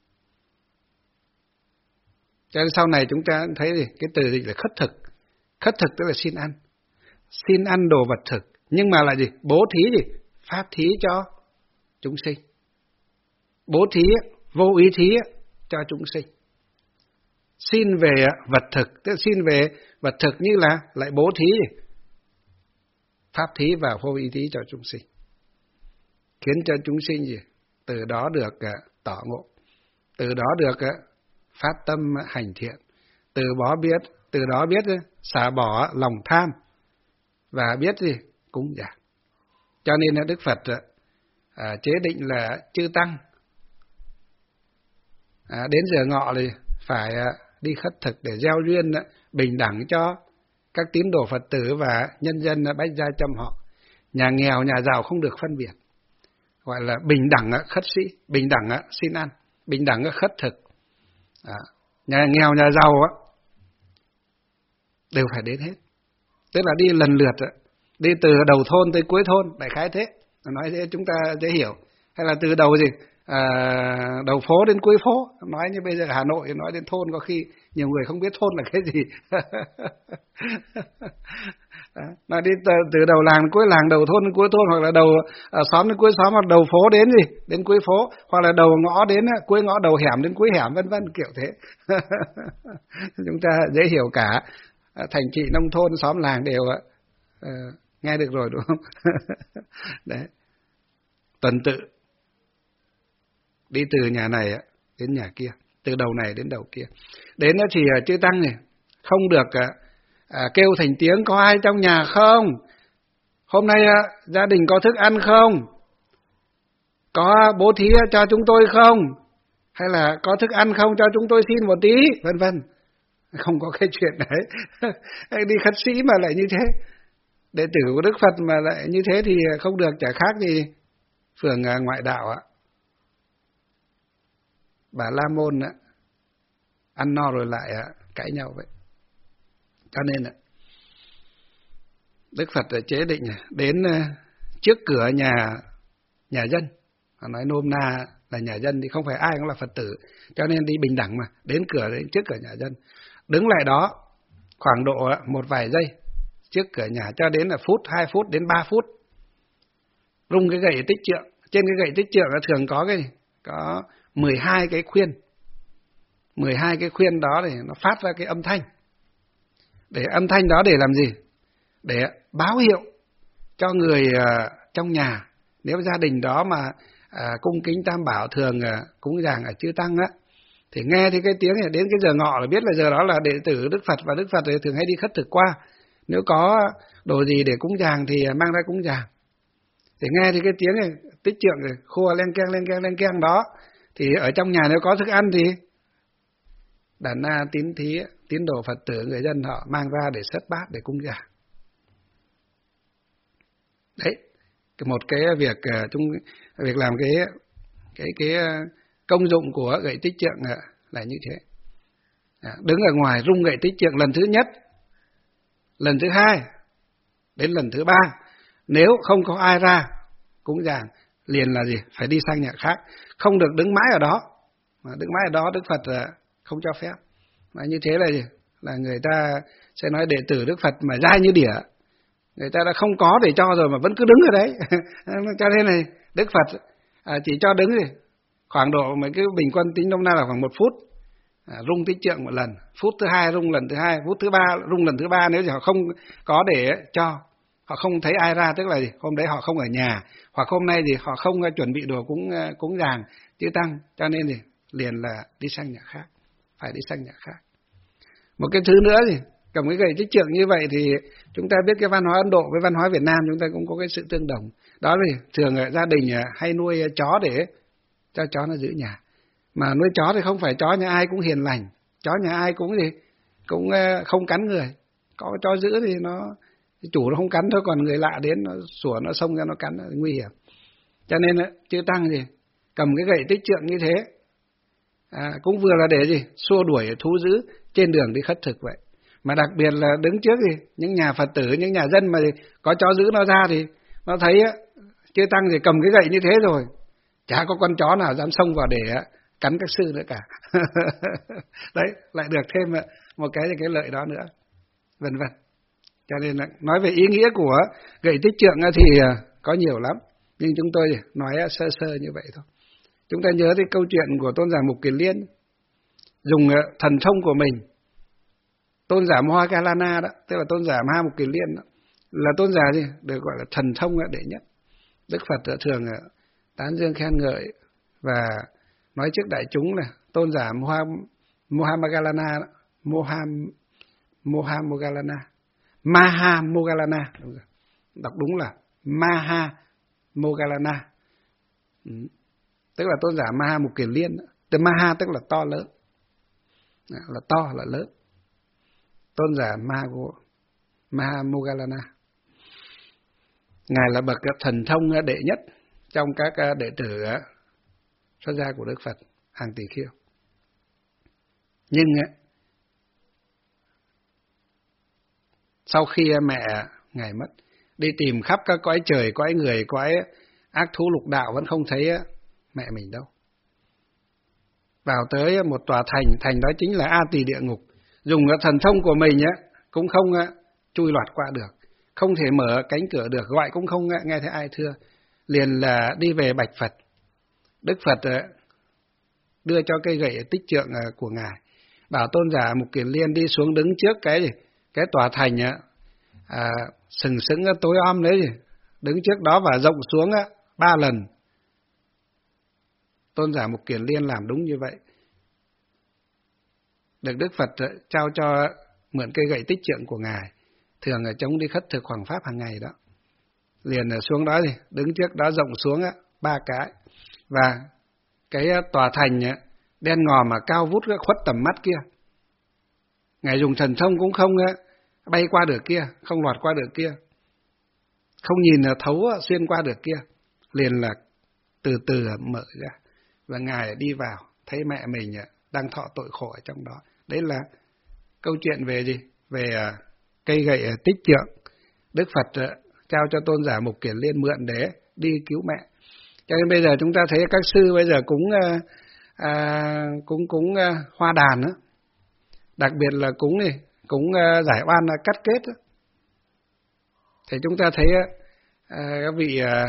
Cho nên sau này chúng ta thấy gì? Cái từ dịch là khất thực. Khất thực tức là xin ăn. Xin ăn đồ vật thực. Nhưng mà là gì? Bố thí gì? Pháp thí cho chúng sinh. Bố thí, vô ý thí cho chúng sinh. Xin về vật thực, tức là xin về vật thực như là lại bố thí gì? Pháp thí và vô ý thí cho chúng sinh. Khiến cho chúng sinh gì? Từ đó được tỏ ngộ. Từ đó được phát tâm hành thiện, từ đó biết, từ đó biết xả bỏ lòng tham và biết gì cúng dường. Cho nên là Đức Phật à, chế định là chư tăng à, đến giờ ngọ thì phải à, đi khất thực để gieo duyên à, bình đẳng cho các tín đồ Phật tử và nhân dân à, bách gia chăm họ. Nhà nghèo, nhà giàu không được phân biệt, gọi là bình đẳng à, khất sĩ, bình đẳng à, xin ăn, bình đẳng à, khất thực. À, nhà nghèo nhà giàu á đều phải đến hết, tức là đi lần lượt, đi từ đầu thôn tới cuối thôn, đại khái thế, nói thế chúng ta dễ hiểu. Hay là từ đầu gì à, đầu phố đến cuối phố, nói như bây giờ Hà Nội nói đến thôn có khi nhiều người không biết thôn là cái gì. Nói đi từ, từ đầu làng đến cuối làng, đầu thôn đến cuối thôn, hoặc là đầu à, xóm đến cuối xóm, hoặc đầu phố đến gì đến cuối phố, hoặc là đầu ngõ đến cuối ngõ, đầu hẻm đến cuối hẻm, vân vân, kiểu thế. Chúng ta dễ hiểu cả, thành thị nông thôn xóm làng đều uh, nghe được rồi đúng không? Đấy, tuần tự đi từ nhà này đến nhà kia, từ đầu này đến đầu kia. Đến đó thì chư tăng này không được à, kêu thành tiếng có ai trong nhà không, hôm nay à, gia đình có thức ăn không, có bố thí cho chúng tôi không, hay là có thức ăn không cho chúng tôi xin một tí, vân vân. Không có cái chuyện đấy. Đi khất sĩ mà lại như thế, đệ tử của Đức Phật mà lại như thế thì không được, chả khác gì phường ngoại đạo ạ. Bà La Môn á, ăn no rồi lại á, cãi nhau vậy. Cho nên á, Đức Phật chế định đến trước cửa nhà nhà dân, nói nôm na là nhà dân thì không phải ai cũng là Phật tử, cho nên đi bình đẳng mà, đến cửa đến trước cửa nhà dân, đứng lại đó khoảng độ một vài giây trước cửa nhà, cho đến là phút, hai phút đến ba phút, rung cái gậy tích trượng. Trên cái gậy tích trượng nó thường có cái có mười hai cái khuyên, mười hai cái khuyên đó để nó phát ra cái âm thanh. Để âm thanh đó để làm gì? Để báo hiệu cho người uh, trong nhà, nếu gia đình đó mà uh, cung kính Tam Bảo, thường uh, cúng dường ở chư tăng á, thì nghe thì cái tiếng này đến cái giờ ngọ là biết là giờ đó là đệ tử Đức Phật, và Đức Phật thì thường hay đi khất thực qua. Nếu có đồ gì để cúng dường thì mang ra cúng dường. Thì nghe thì cái tiếng này tích trượng rồi khua len keng len keng len keng đó, thì ở trong nhà nếu có thức ăn thì đàn na tín thí, tín đồ Phật tử người dân họ mang ra để xếp bát để cúng dường. Đấy, một cái việc chúng việc làm cái cái cái công dụng của gậy tích trượng là như thế. Đứng ở ngoài rung gậy tích trượng lần thứ nhất, lần thứ hai, đến lần thứ ba, nếu không có ai ra cúng dường liền là gì? Phải đi sang nhà khác, không được đứng mãi ở đó. Mà đứng mãi ở đó Đức Phật không cho phép. Mà như thế là gì? Là người ta sẽ nói đệ tử Đức Phật mà dai như đỉa. Người ta đã không có để cho rồi mà vẫn cứ đứng ở đấy. Cho nên này Đức Phật à, chỉ cho đứng gì khoảng độ mấy cái bình quân tính nôm na là khoảng một phút à, rung tích trượng một lần, phút thứ hai rung lần thứ hai, phút thứ ba rung lần thứ ba. Nếu như họ không có để cho, họ không thấy ai ra, tức là gì? Hôm đấy họ không ở nhà, hoặc hôm nay thì họ không chuẩn bị đồ cúng cúng dường chư tăng, cho nên thì liền là đi sang nhà khác, phải đi sang nhà khác. Một cái thứ nữa gì? Cầm cái gậy tích trượng như vậy thì chúng ta biết cái văn hóa Ấn Độ với văn hóa Việt Nam chúng ta cũng có cái sự tương đồng. Đó là thường gia đình hay nuôi chó để cho chó nó giữ nhà. Mà nuôi chó thì không phải chó nhà ai cũng hiền lành, chó nhà ai cũng gì cũng không cắn người. Có chó giữ thì nó chủ nó không cắn thôi, còn người lạ đến nó sủa nó xông ra nó cắn, nó nguy hiểm. Cho nên chư tăng gì cầm cái gậy tích trượng như thế à, cũng vừa là để gì xua đuổi thú dữ trên đường đi khất thực vậy. Mà đặc biệt là đứng trước thì những nhà Phật tử, những nhà dân mà có chó giữ nó ra thì nó thấy á, chư tăng thì cầm cái gậy như thế rồi, chả có con chó nào dám xông vào để cắn các sư nữa cả. Đấy, lại được thêm một cái cái lợi đó nữa, vân vân. Cho nên là nói về ý nghĩa của gậy tích trượng thì có nhiều lắm, nhưng chúng tôi nói sơ sơ như vậy thôi. Chúng ta nhớ cái câu chuyện của tôn giả Mục Kiền Liên dùng thần thông của mình. Tôn giả Moggallana đó, tức là tôn giả Ma Mục Kiền Liên đó, là tôn giả gì được gọi là thần thông đệ nhất. Đức Phật thường tán dương khen ngợi và nói trước đại chúng là tôn giả Moggallana, Moha Moggallana, Maha Moggallana, đọc đúng là Maha Moggallana, ừ. Tức là tôn giả Maha Mục Kiền Liên. Từ Maha tức là to lớn, là to là lớn. Tôn giả Maha Moggallana, ngài là bậc thần thông đệ nhất trong các đệ tử xuất gia của Đức Phật hàng tỷ kiêu. Nhưng sau khi mẹ ngài mất, đi tìm khắp các cõi trời, cõi người, cõi ác thú lục đạo vẫn không thấy mẹ mình đâu. Vào tới một tòa thành, thành đó chính là A Tỳ địa ngục. Dùng thần thông của mình á cũng không chui lọt qua được, không thể mở cánh cửa được, gọi cũng không nghe thấy ai thưa. Liền là đi về bạch Phật. Đức Phật đưa cho cây gậy tích trượng của ngài, bảo tôn giả Mục Kiền Liên đi xuống đứng trước cái gì cái tòa thành à, sừng sững tối om đấy, gì đứng trước đó và rộng xuống ba lần. Tôn giả Mục Kiền Liên làm đúng như vậy, được Đức Phật trao cho mượn cây gậy tích trượng của ngài, thường ở chống đi khất thực hoằng pháp hàng ngày đó. Liền xuống đó thì đứng trước đó rộng xuống ba cái, và cái tòa thành đen ngòm mà cao vút khuất tầm mắt kia, ngài dùng thần thông cũng không bay qua được kia, không lọt qua được kia, không nhìn thấu xuyên qua được kia. Liền là từ từ mở ra, và ngài đi vào thấy mẹ mình đang thọ tội khổ ở trong đó. Đấy là câu chuyện về gì? Về cây gậy tích trượng Đức Phật trao cho tôn giả Mục Kiền Liên mượn để đi cứu mẹ. Cho nên bây giờ chúng ta thấy các sư bây giờ cũng à, cũng cũng hoa đàn đó. Đặc biệt là cúng này, cúng giải oan cắt kết đó. Thì chúng ta thấy à, các vị à,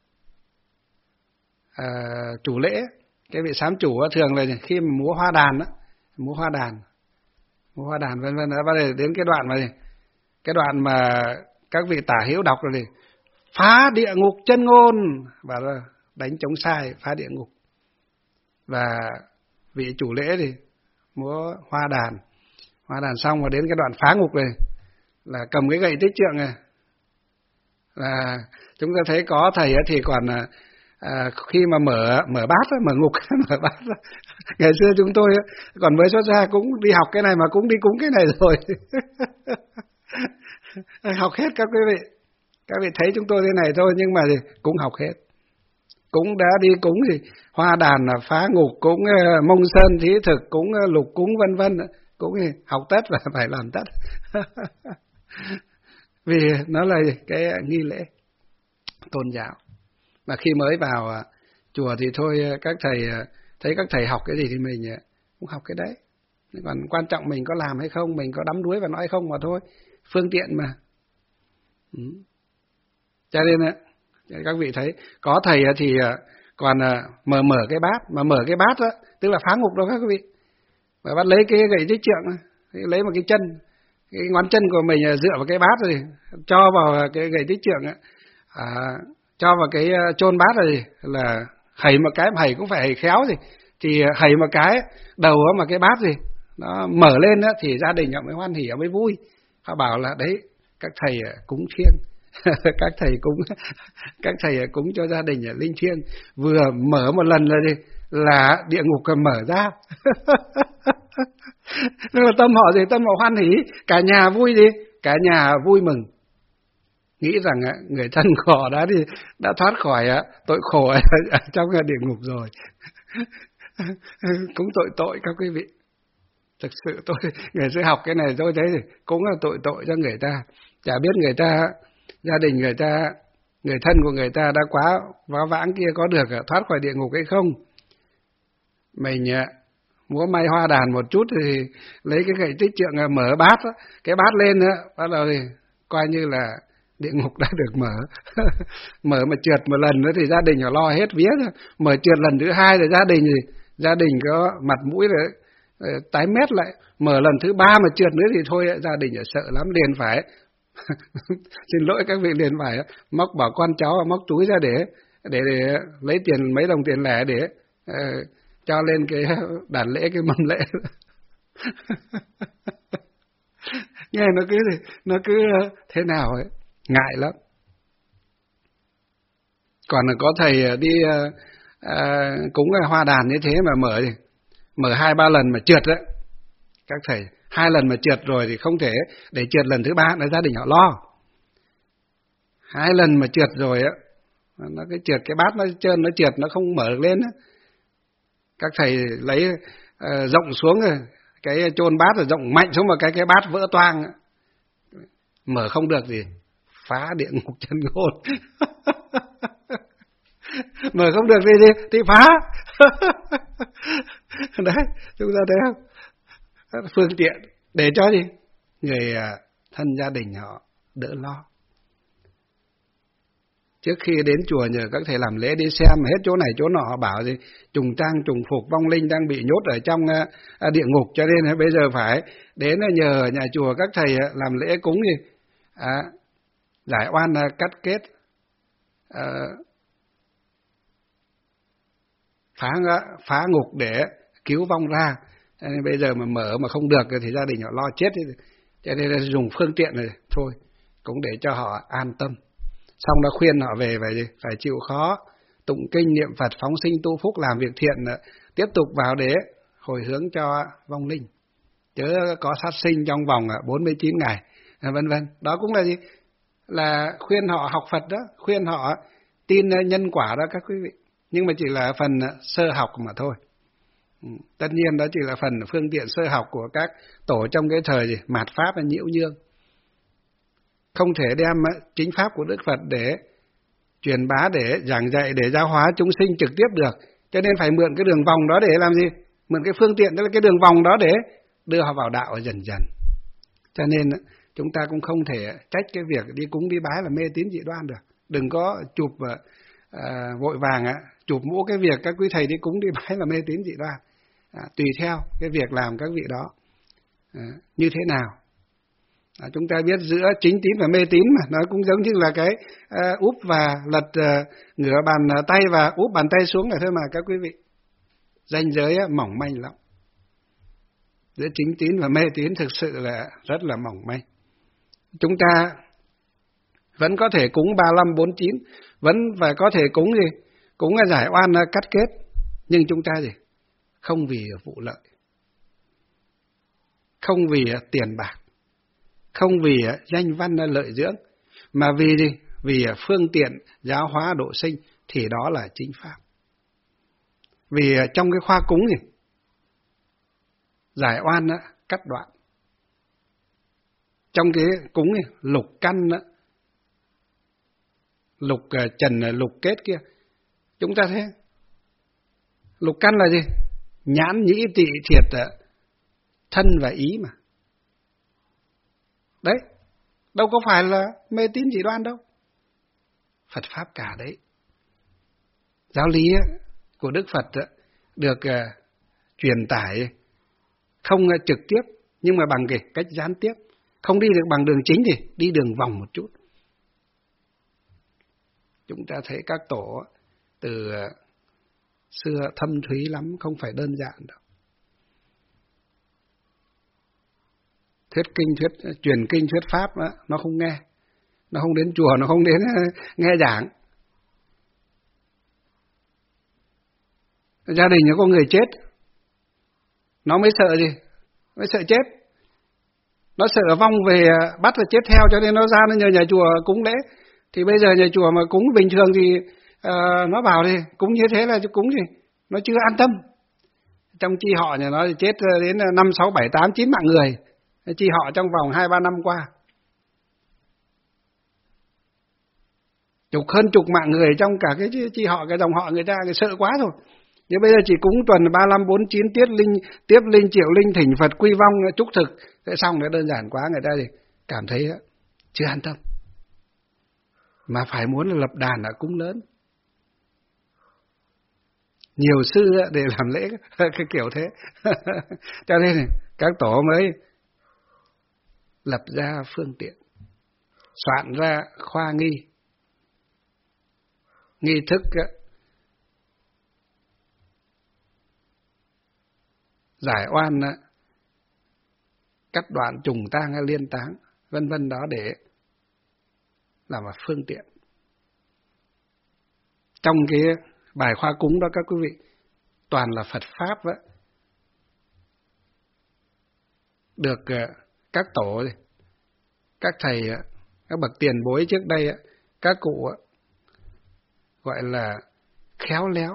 à, chủ lễ, cái vị sám chủ thường là khi mà múa hoa đàn đó, múa hoa đàn, múa hoa đàn vân vân đó, bắt đầu đến cái đoạn mà cái đoạn mà các vị tả hữu đọc rồi thì phá địa ngục chân ngôn, và đánh chống sai phá địa ngục. Và vị chủ lễ thì múa hoa đàn, hoa đàn xong và đến cái đoạn phá ngục này là cầm cái gậy tích trượng này, là chúng ta thấy có thầy thì còn à, khi mà mở mở bát mở ngục mở bát ngày xưa chúng tôi còn mới xuất gia cũng đi học cái này mà cũng đi cúng cái này rồi. Học hết các quý vị, các vị thấy chúng tôi thế này thôi nhưng mà thì cũng học hết, cũng đã đi cúng thì hoa đàn là phá ngục, cúng mông sơn thí thực, cúng lục cúng vân vân, cũng học tất và phải làm tất. Vì nó là cái nghi lễ tôn giáo. Mà khi mới vào chùa thì thôi các thầy thấy các thầy học cái gì thì mình cũng học cái đấy, Còn quan trọng mình có làm hay không, mình có đắm đuối vào nó hay không mà thôi. Phương tiện mà. Ừ. Cho nên các vị thấy, có thầy thì còn mở mở cái bát, mà mở cái bát đó, tức là phá ngục đó các quý vị. Mà bắt lấy cái gậy tích trượng, lấy một cái chân, cái ngón chân của mình dựa vào cái bát rồi, cho vào cái gậy tích trượng, à, cho vào cái chôn bát rồi là hầy một cái, hầy cũng phải hầy khéo gì, thì hầy một cái đầu mà cái bát gì nó mở lên đó, thì gia đình họ mới hoan hỉ, họ mới vui. Họ bảo là đấy, các thầy cúng thiêng. các thầy cúng các thầy cúng cho gia đình ở linh thiêng, vừa mở một lần là gì, là địa ngục còn mở ra. Tức là tâm họ gì, tâm họ hoan hỉ, cả nhà vui gì, cả nhà vui mừng, nghĩ rằng người thân của họ đã đi đã thoát khỏi tội khổ ở trong địa ngục rồi. Cũng tội tội các quý vị. Thực sự tôi người sẽ học cái này tôi thấy thì cũng là tội tội cho người ta. Chả biết người ta, gia đình người ta, người thân của người ta đã quá vá vãng kia có được thoát khỏi địa ngục hay không. Mình múa may hoa đàn một chút thì lấy cái gậy tích trượng mở bát, cái bát lên bắt đầu thì coi như là địa ngục đã được mở. Mở mà trượt một lần nữa thì gia đình họ lo hết vía rồi. Mở trượt lần thứ hai thì gia đình thì gia đình có mặt mũi rồi tái mét lại. Mở lần thứ ba mà trượt nữa thì thôi, gia đình sợ lắm, liền phải xin lỗi các vị, liền phải móc bảo con cháu móc túi ra để để để lấy tiền, mấy đồng tiền lẻ để uh, cho lên cái đàn lễ, cái mâm lễ. Nghe nó cứ nó cứ thế nào ấy, ngại lắm. Còn có thầy đi uh, uh, cúng hoa đàn như thế mà mở thì mở hai ba lần mà trượt đấy, các thầy hai lần mà trượt rồi thì không thể để trượt lần thứ ba là gia đình họ lo. Hai lần mà trượt rồi á, nó cái trượt cái bát nó trơn, nó trượt nó không mở được lên á. Các thầy lấy uh, rộng xuống rồi, cái chôn bát rồi rộng mạnh xuống mà cái cái bát vỡ toang, mở không được gì, phá địa ngục chân ngôn. Mở không được gì thì, thì phá. Đấy, chúng ta thấy không? Phương tiện để cho gì người thân gia đình họ đỡ lo. Trước khi đến chùa nhờ các thầy làm lễ đi xem hết chỗ này chỗ nọ, họ bảo gì trùng tang trùng phục, vong linh đang bị nhốt ở trong uh, địa ngục, cho nên bây giờ phải đến nhờ nhà chùa các thầy làm lễ cúng gì à, giải oan, uh, cắt kết, uh, phá phá ngục để cứu vong ra. Nên bây giờ mà mở mà không được thì gia đình họ lo chết, cho nên là dùng phương tiện này thôi, cũng để cho họ an tâm. Xong đã khuyên họ về phải phải chịu khó, tụng kinh niệm Phật, phóng sinh tu phúc, làm việc thiện, tiếp tục vào để hồi hướng cho vong linh, chứ có sát sinh trong vòng bốn mươi chín ngày, vân vân. Đó cũng là gì? Là khuyên họ học Phật đó, khuyên họ tin nhân quả đó các quý vị. Nhưng mà chỉ là phần sơ học mà thôi. Tất nhiên đó chỉ là phần phương tiện sơ học của các tổ trong cái thời gì mạt pháp và nhiễu nhương. Không thể đem chính pháp của Đức Phật để truyền bá, để giảng dạy, để giáo hóa chúng sinh trực tiếp được. Cho nên phải mượn cái đường vòng đó để làm gì? Mượn cái phương tiện, tức là cái đường vòng đó để đưa họ vào đạo dần dần. Cho nên chúng ta cũng không thể trách cái việc đi cúng đi bái là mê tín dị đoan được. Đừng có chụp à, vội vàng á, chụp mũ cái việc các quý thầy đi cúng đi bái là mê tín dị đoan. À, tùy theo cái việc làm các vị đó à, như thế nào. À, chúng ta biết giữa chính tín và mê tín mà, nó cũng giống như là cái à, úp và lật à, ngửa bàn tay và úp bàn tay xuống là thôi mà các quý vị. Ranh giới á, mỏng manh lắm. Giữa chính tín và mê tín thực sự là rất là mỏng manh. Chúng ta vẫn có thể cúng ba lăm bốn chín, vẫn phải có thể cúng gì, cúng giải oan cắt kết, nhưng chúng ta gì? Không vì vụ lợi, không vì tiền bạc, không vì danh văn lợi dưỡng, mà vì gì? Vì phương tiện giáo hóa độ sinh, thì đó là chính pháp. Vì trong cái khoa cúng gì? Giải oan cắt đoạn. Trong cái cúng này, lục căn, lục trần, lục kết kia, chúng ta thấy lục căn là gì? Nhãn nhĩ tỵ thiệt thân và ý mà. Đấy, đâu có phải là mê tín dị đoan đâu. Phật Pháp cả đấy. Giáo lý của Đức Phật được truyền tải không trực tiếp, nhưng mà bằng cái cách gián tiếp. Không đi được bằng đường chính thì đi đường vòng một chút. Chúng ta thấy các tổ từ xưa thâm thúy lắm, không phải đơn giản đâu. Thuyết kinh, thuyết truyền kinh, thuyết pháp đó, nó không nghe. Nó không đến chùa, nó không đến nghe giảng. Gia đình nó có người chết, nó mới sợ gì? Mới sợ chết. Nó sợ vong về bắt rồi chết theo, cho nên nó ra nó nhờ nhà chùa cúng lễ. Thì bây giờ nhà chùa mà cúng bình thường thì uh, nó bảo thì cúng như thế là cúng gì? Nó chưa an tâm. Trong chi họ nhà nó thì chết đến năm, sáu, bảy, tám, chín mạng người. Chi họ trong vòng hai, ba năm qua. Chục hơn chục mạng người trong cả cái chi họ, cái dòng họ người ta người sợ quá rồi. Nhưng bây giờ chỉ cúng tuần ba năm bốn chín tiết linh, tiếp linh triệu linh thỉnh Phật quy vong chúc thực, thế xong nó đơn giản quá, người ta thì cảm thấy chưa an tâm. Mà phải muốn là lập đàn ở cúng lớn. Nhiều sư để làm lễ cái kiểu thế. Cho nên các tổ mới lập ra phương tiện, soạn ra khoa nghi, nghi thức giải oan, cắt đoạn trùng tang hay liên táng, vân vân đó để làm một phương tiện. Trong cái bài khoa cúng đó các quý vị, toàn là Phật Pháp đó. Được các tổ, các thầy, các bậc tiền bối trước đây, các cụ gọi là khéo léo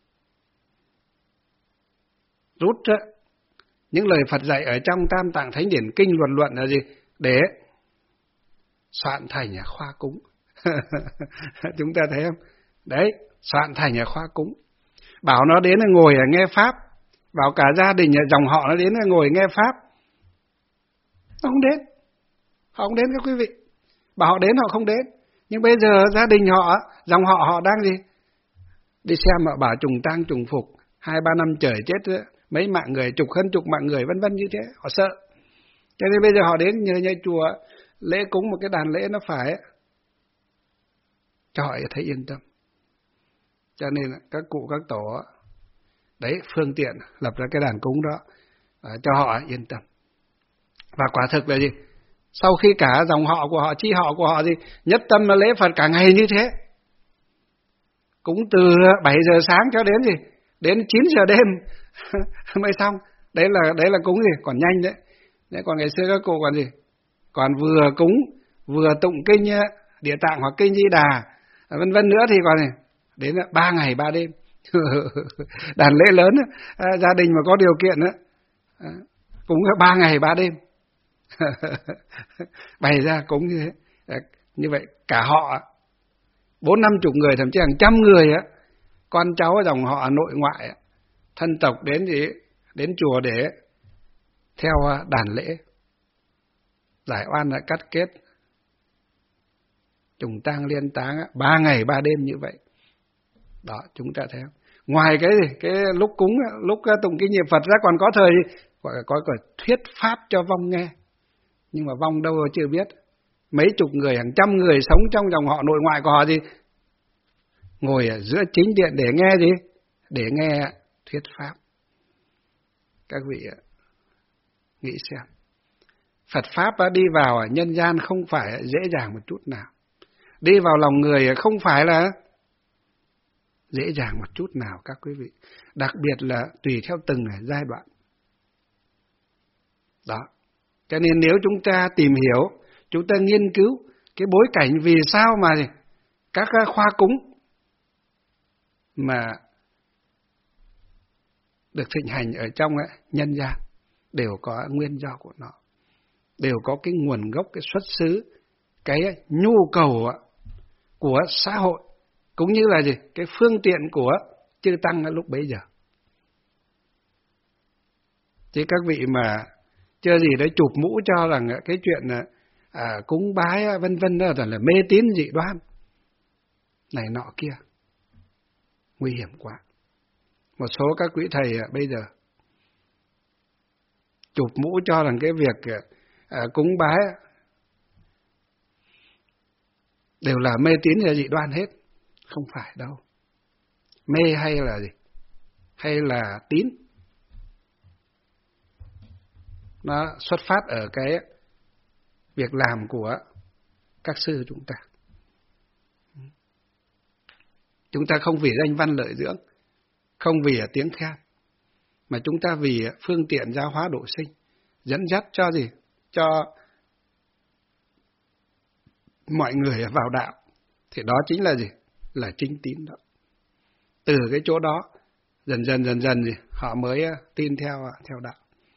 rút những lời Phật dạy ở trong Tam Tạng Thánh Điển Kinh luận luận là gì? Để soạn thành khoa cúng. Chúng ta thấy không? Đấy, soạn thành khoa cúng. Bảo nó đến là ngồi nghe Pháp, bảo cả gia đình dòng họ nó đến là ngồi nghe Pháp. Nó không đến. Họ không đến các quý vị. Bảo họ đến họ không đến. Nhưng bây giờ gia đình họ, dòng họ họ đang gì? Đi xem họ bảo trùng tang trùng phục, hai ba năm trời chết mấy mạng người, chục hơn chục mạng người, vân vân như thế, họ sợ. Cho nên bây giờ họ đến nhờ nhà chùa lễ cúng một cái đàn lễ nó phải cho họ thấy yên tâm. Cho nên các cụ các tổ đấy phương tiện lập ra cái đàn cúng đó cho họ yên tâm. Và quả thực là gì? Sau khi cả dòng họ của họ, chi họ của họ gì nhất tâm lễ Phật cả ngày như thế, cúng từ bảy giờ sáng cho đến gì đến chín giờ đêm mới xong. Đấy là đấy là cúng gì còn nhanh đấy. Đấy, còn ngày xưa các cụ còn gì còn vừa cúng vừa tụng kinh Địa Tạng hoặc kinh Di Đà vân vân nữa thì còn gì đến ba ngày ba đêm. Đàn lễ lớn gia đình mà có điều kiện đó, cúng ba ngày ba đêm. Bày ra cúng như thế. Như vậy cả họ bốn năm chục người, thậm chí hàng trăm người á, con cháu dòng họ nội ngoại thân tộc đến gì đến chùa để theo đàn lễ giải oan, đã cắt kết trùng tang liên táng ba ngày ba đêm như vậy. Đó, chúng ta thấy không? Ngoài cái gì cái lúc cúng lúc tụng kinh niệm Phật ra còn có thời gọi là có cả thuyết pháp cho vong nghe. Nhưng mà vong đâu chưa biết. Mấy chục người, hàng trăm người sống trong dòng họ nội ngoại của họ gì ngồi ở giữa chính điện để nghe gì? Để nghe thuyết pháp. Các vị nghĩ xem. Phật Pháp đi vào nhân gian không phải dễ dàng một chút nào. Đi vào lòng người không phải là dễ dàng một chút nào các quý vị. Đặc biệt là tùy theo từng giai đoạn. Đó. Cho nên nếu chúng ta tìm hiểu, chúng ta nghiên cứu cái bối cảnh vì sao mà các khoa cúng mà được thịnh hành ở trong nhân gian đều có nguyên do của nó, đều có cái nguồn gốc, cái xuất xứ, cái nhu cầu của xã hội, cũng như là gì cái phương tiện của chư tăng ở lúc bấy giờ. Chứ các vị mà chưa gì đấy chụp mũ cho rằng cái chuyện à, cúng bái vân vân đó là mê tín dị đoan này nọ kia, nguy hiểm quá. Một số các quý thầy bây giờ chụp mũ cho rằng cái việc à, cúng bái đều là mê tín và dị đoan hết. Không phải đâu. Mê hay là gì? Hay là tín? Nó xuất phát ở cái việc làm của các sư chúng ta. Chúng ta không vì danh văn lợi dưỡng, không vì tiếng khen, mà chúng ta vì phương tiện giáo hóa độ sinh, dẫn dắt cho gì? Cho mọi người vào đạo. Thì đó chính là gì? Là chính tín đó. Từ cái chỗ đó, dần dần dần dần gì? Họ mới tin theo theo đạo.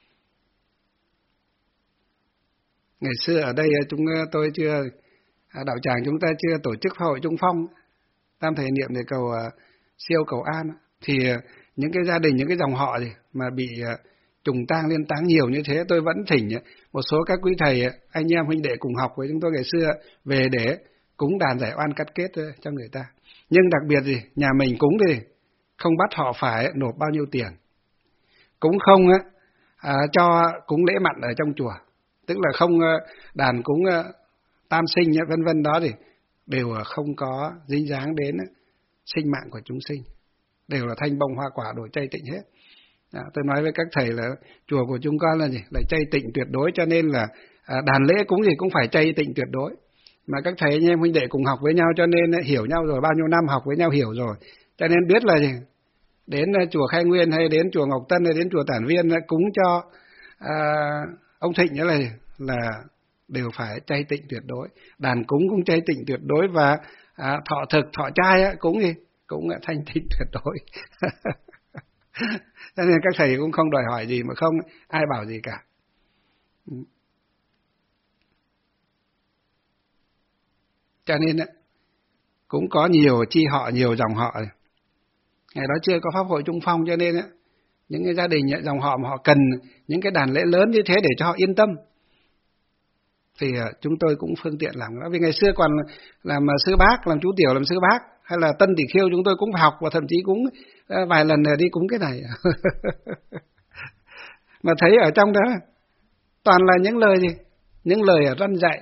Ngày xưa ở đây chúng tôi chưa, đạo tràng chúng ta chưa tổ chức hội Trung Phong, tam thể niệm để cầu uh, siêu cầu an, thì uh, những cái gia đình, những cái dòng họ gì mà bị uh, trùng tang liên táng nhiều như thế, tôi vẫn thỉnh uh, một số các quý thầy, uh, anh em huynh đệ cùng học với chúng tôi ngày xưa về để cúng đàn giải oan cắt kết uh, cho người ta. Nhưng đặc biệt gì, nhà mình cúng thì không bắt họ phải uh, nộp bao nhiêu tiền, cũng không uh, uh, cho cúng lễ mặn ở trong chùa, tức là không uh, đàn cúng uh, tam sinh uh, vân vân đó thì đều không có dính dáng đến sinh mạng của chúng sinh, đều là thanh bông hoa quả đổi chay tịnh hết. À, tôi nói với các thầy là chùa của chúng con là gì? Là chay tịnh tuyệt đối, cho nên là à, đàn lễ cúng gì cũng phải chay tịnh tuyệt đối. Mà các thầy anh em huynh đệ cùng học với nhau, cho nên hiểu nhau rồi, bao nhiêu năm học với nhau hiểu rồi, cho nên biết là gì? Đến chùa Khai Nguyên hay đến chùa Ngọc Tân hay đến chùa Tản Viên cúng cho à, ông Thịnh nữa là là đều phải chay tịnh tuyệt đối, đàn cúng cũng chay tịnh tuyệt đối, và à, thọ thực thọ trai á, cúng gì cũng thanh tịnh tuyệt đối. Cho nên các thầy cũng không đòi hỏi gì mà không ai bảo gì cả. Cho nên á, cũng có nhiều chi họ, nhiều dòng họ. Ngày đó chưa có pháp hội Trung Phong, cho nên á, những cái gia đình dòng họ mà họ cần những cái đàn lễ lớn như thế để cho họ yên tâm, thì chúng tôi cũng phương tiện làm đó. Vì ngày xưa còn làm sư bác, làm chú tiểu, làm sư bác, hay là tân tỷ khiêu, chúng tôi cũng phải học, và thậm chí cũng vài lần đi cúng cái này. Mà thấy ở trong đó toàn là những lời gì? Những lời răn dạy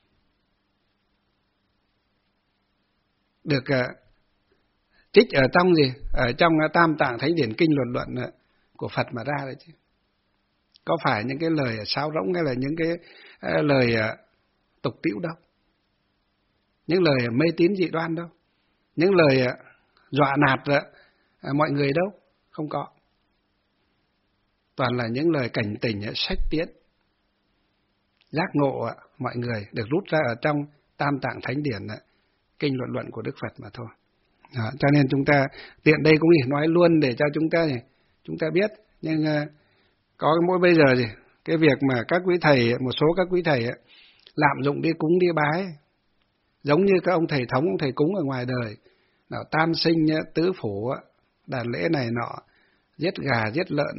được uh, trích ở trong gì? Ở trong Tam Tạng Thánh Điển Kinh Luận Luận của Phật mà ra đấy chứ. Có phải những cái lời sáo rỗng hay là những cái uh, lời uh, tục tĩu đâu, những lời mê tín dị đoan đâu, những lời uh, dọa nạt uh, mọi người đâu, không có. Toàn là những lời cảnh tỉnh, uh, sách tiến, giác ngộ uh, mọi người được rút ra ở trong Tam Tạng Thánh Điển uh, Kinh Luận Luận của Đức Phật mà thôi. Đó, cho nên chúng ta tiện đây cũng nói luôn để cho chúng ta chúng ta biết. Nhưng uh, có mỗi bây giờ gì cái việc mà các quý thầy, một số các quý thầy ấy, lạm dụng đi cúng đi bái, giống như các ông thầy thống, ông thầy cúng ở ngoài đời, nào tam sinh tứ phủ, đàn lễ này nọ, giết gà giết lợn,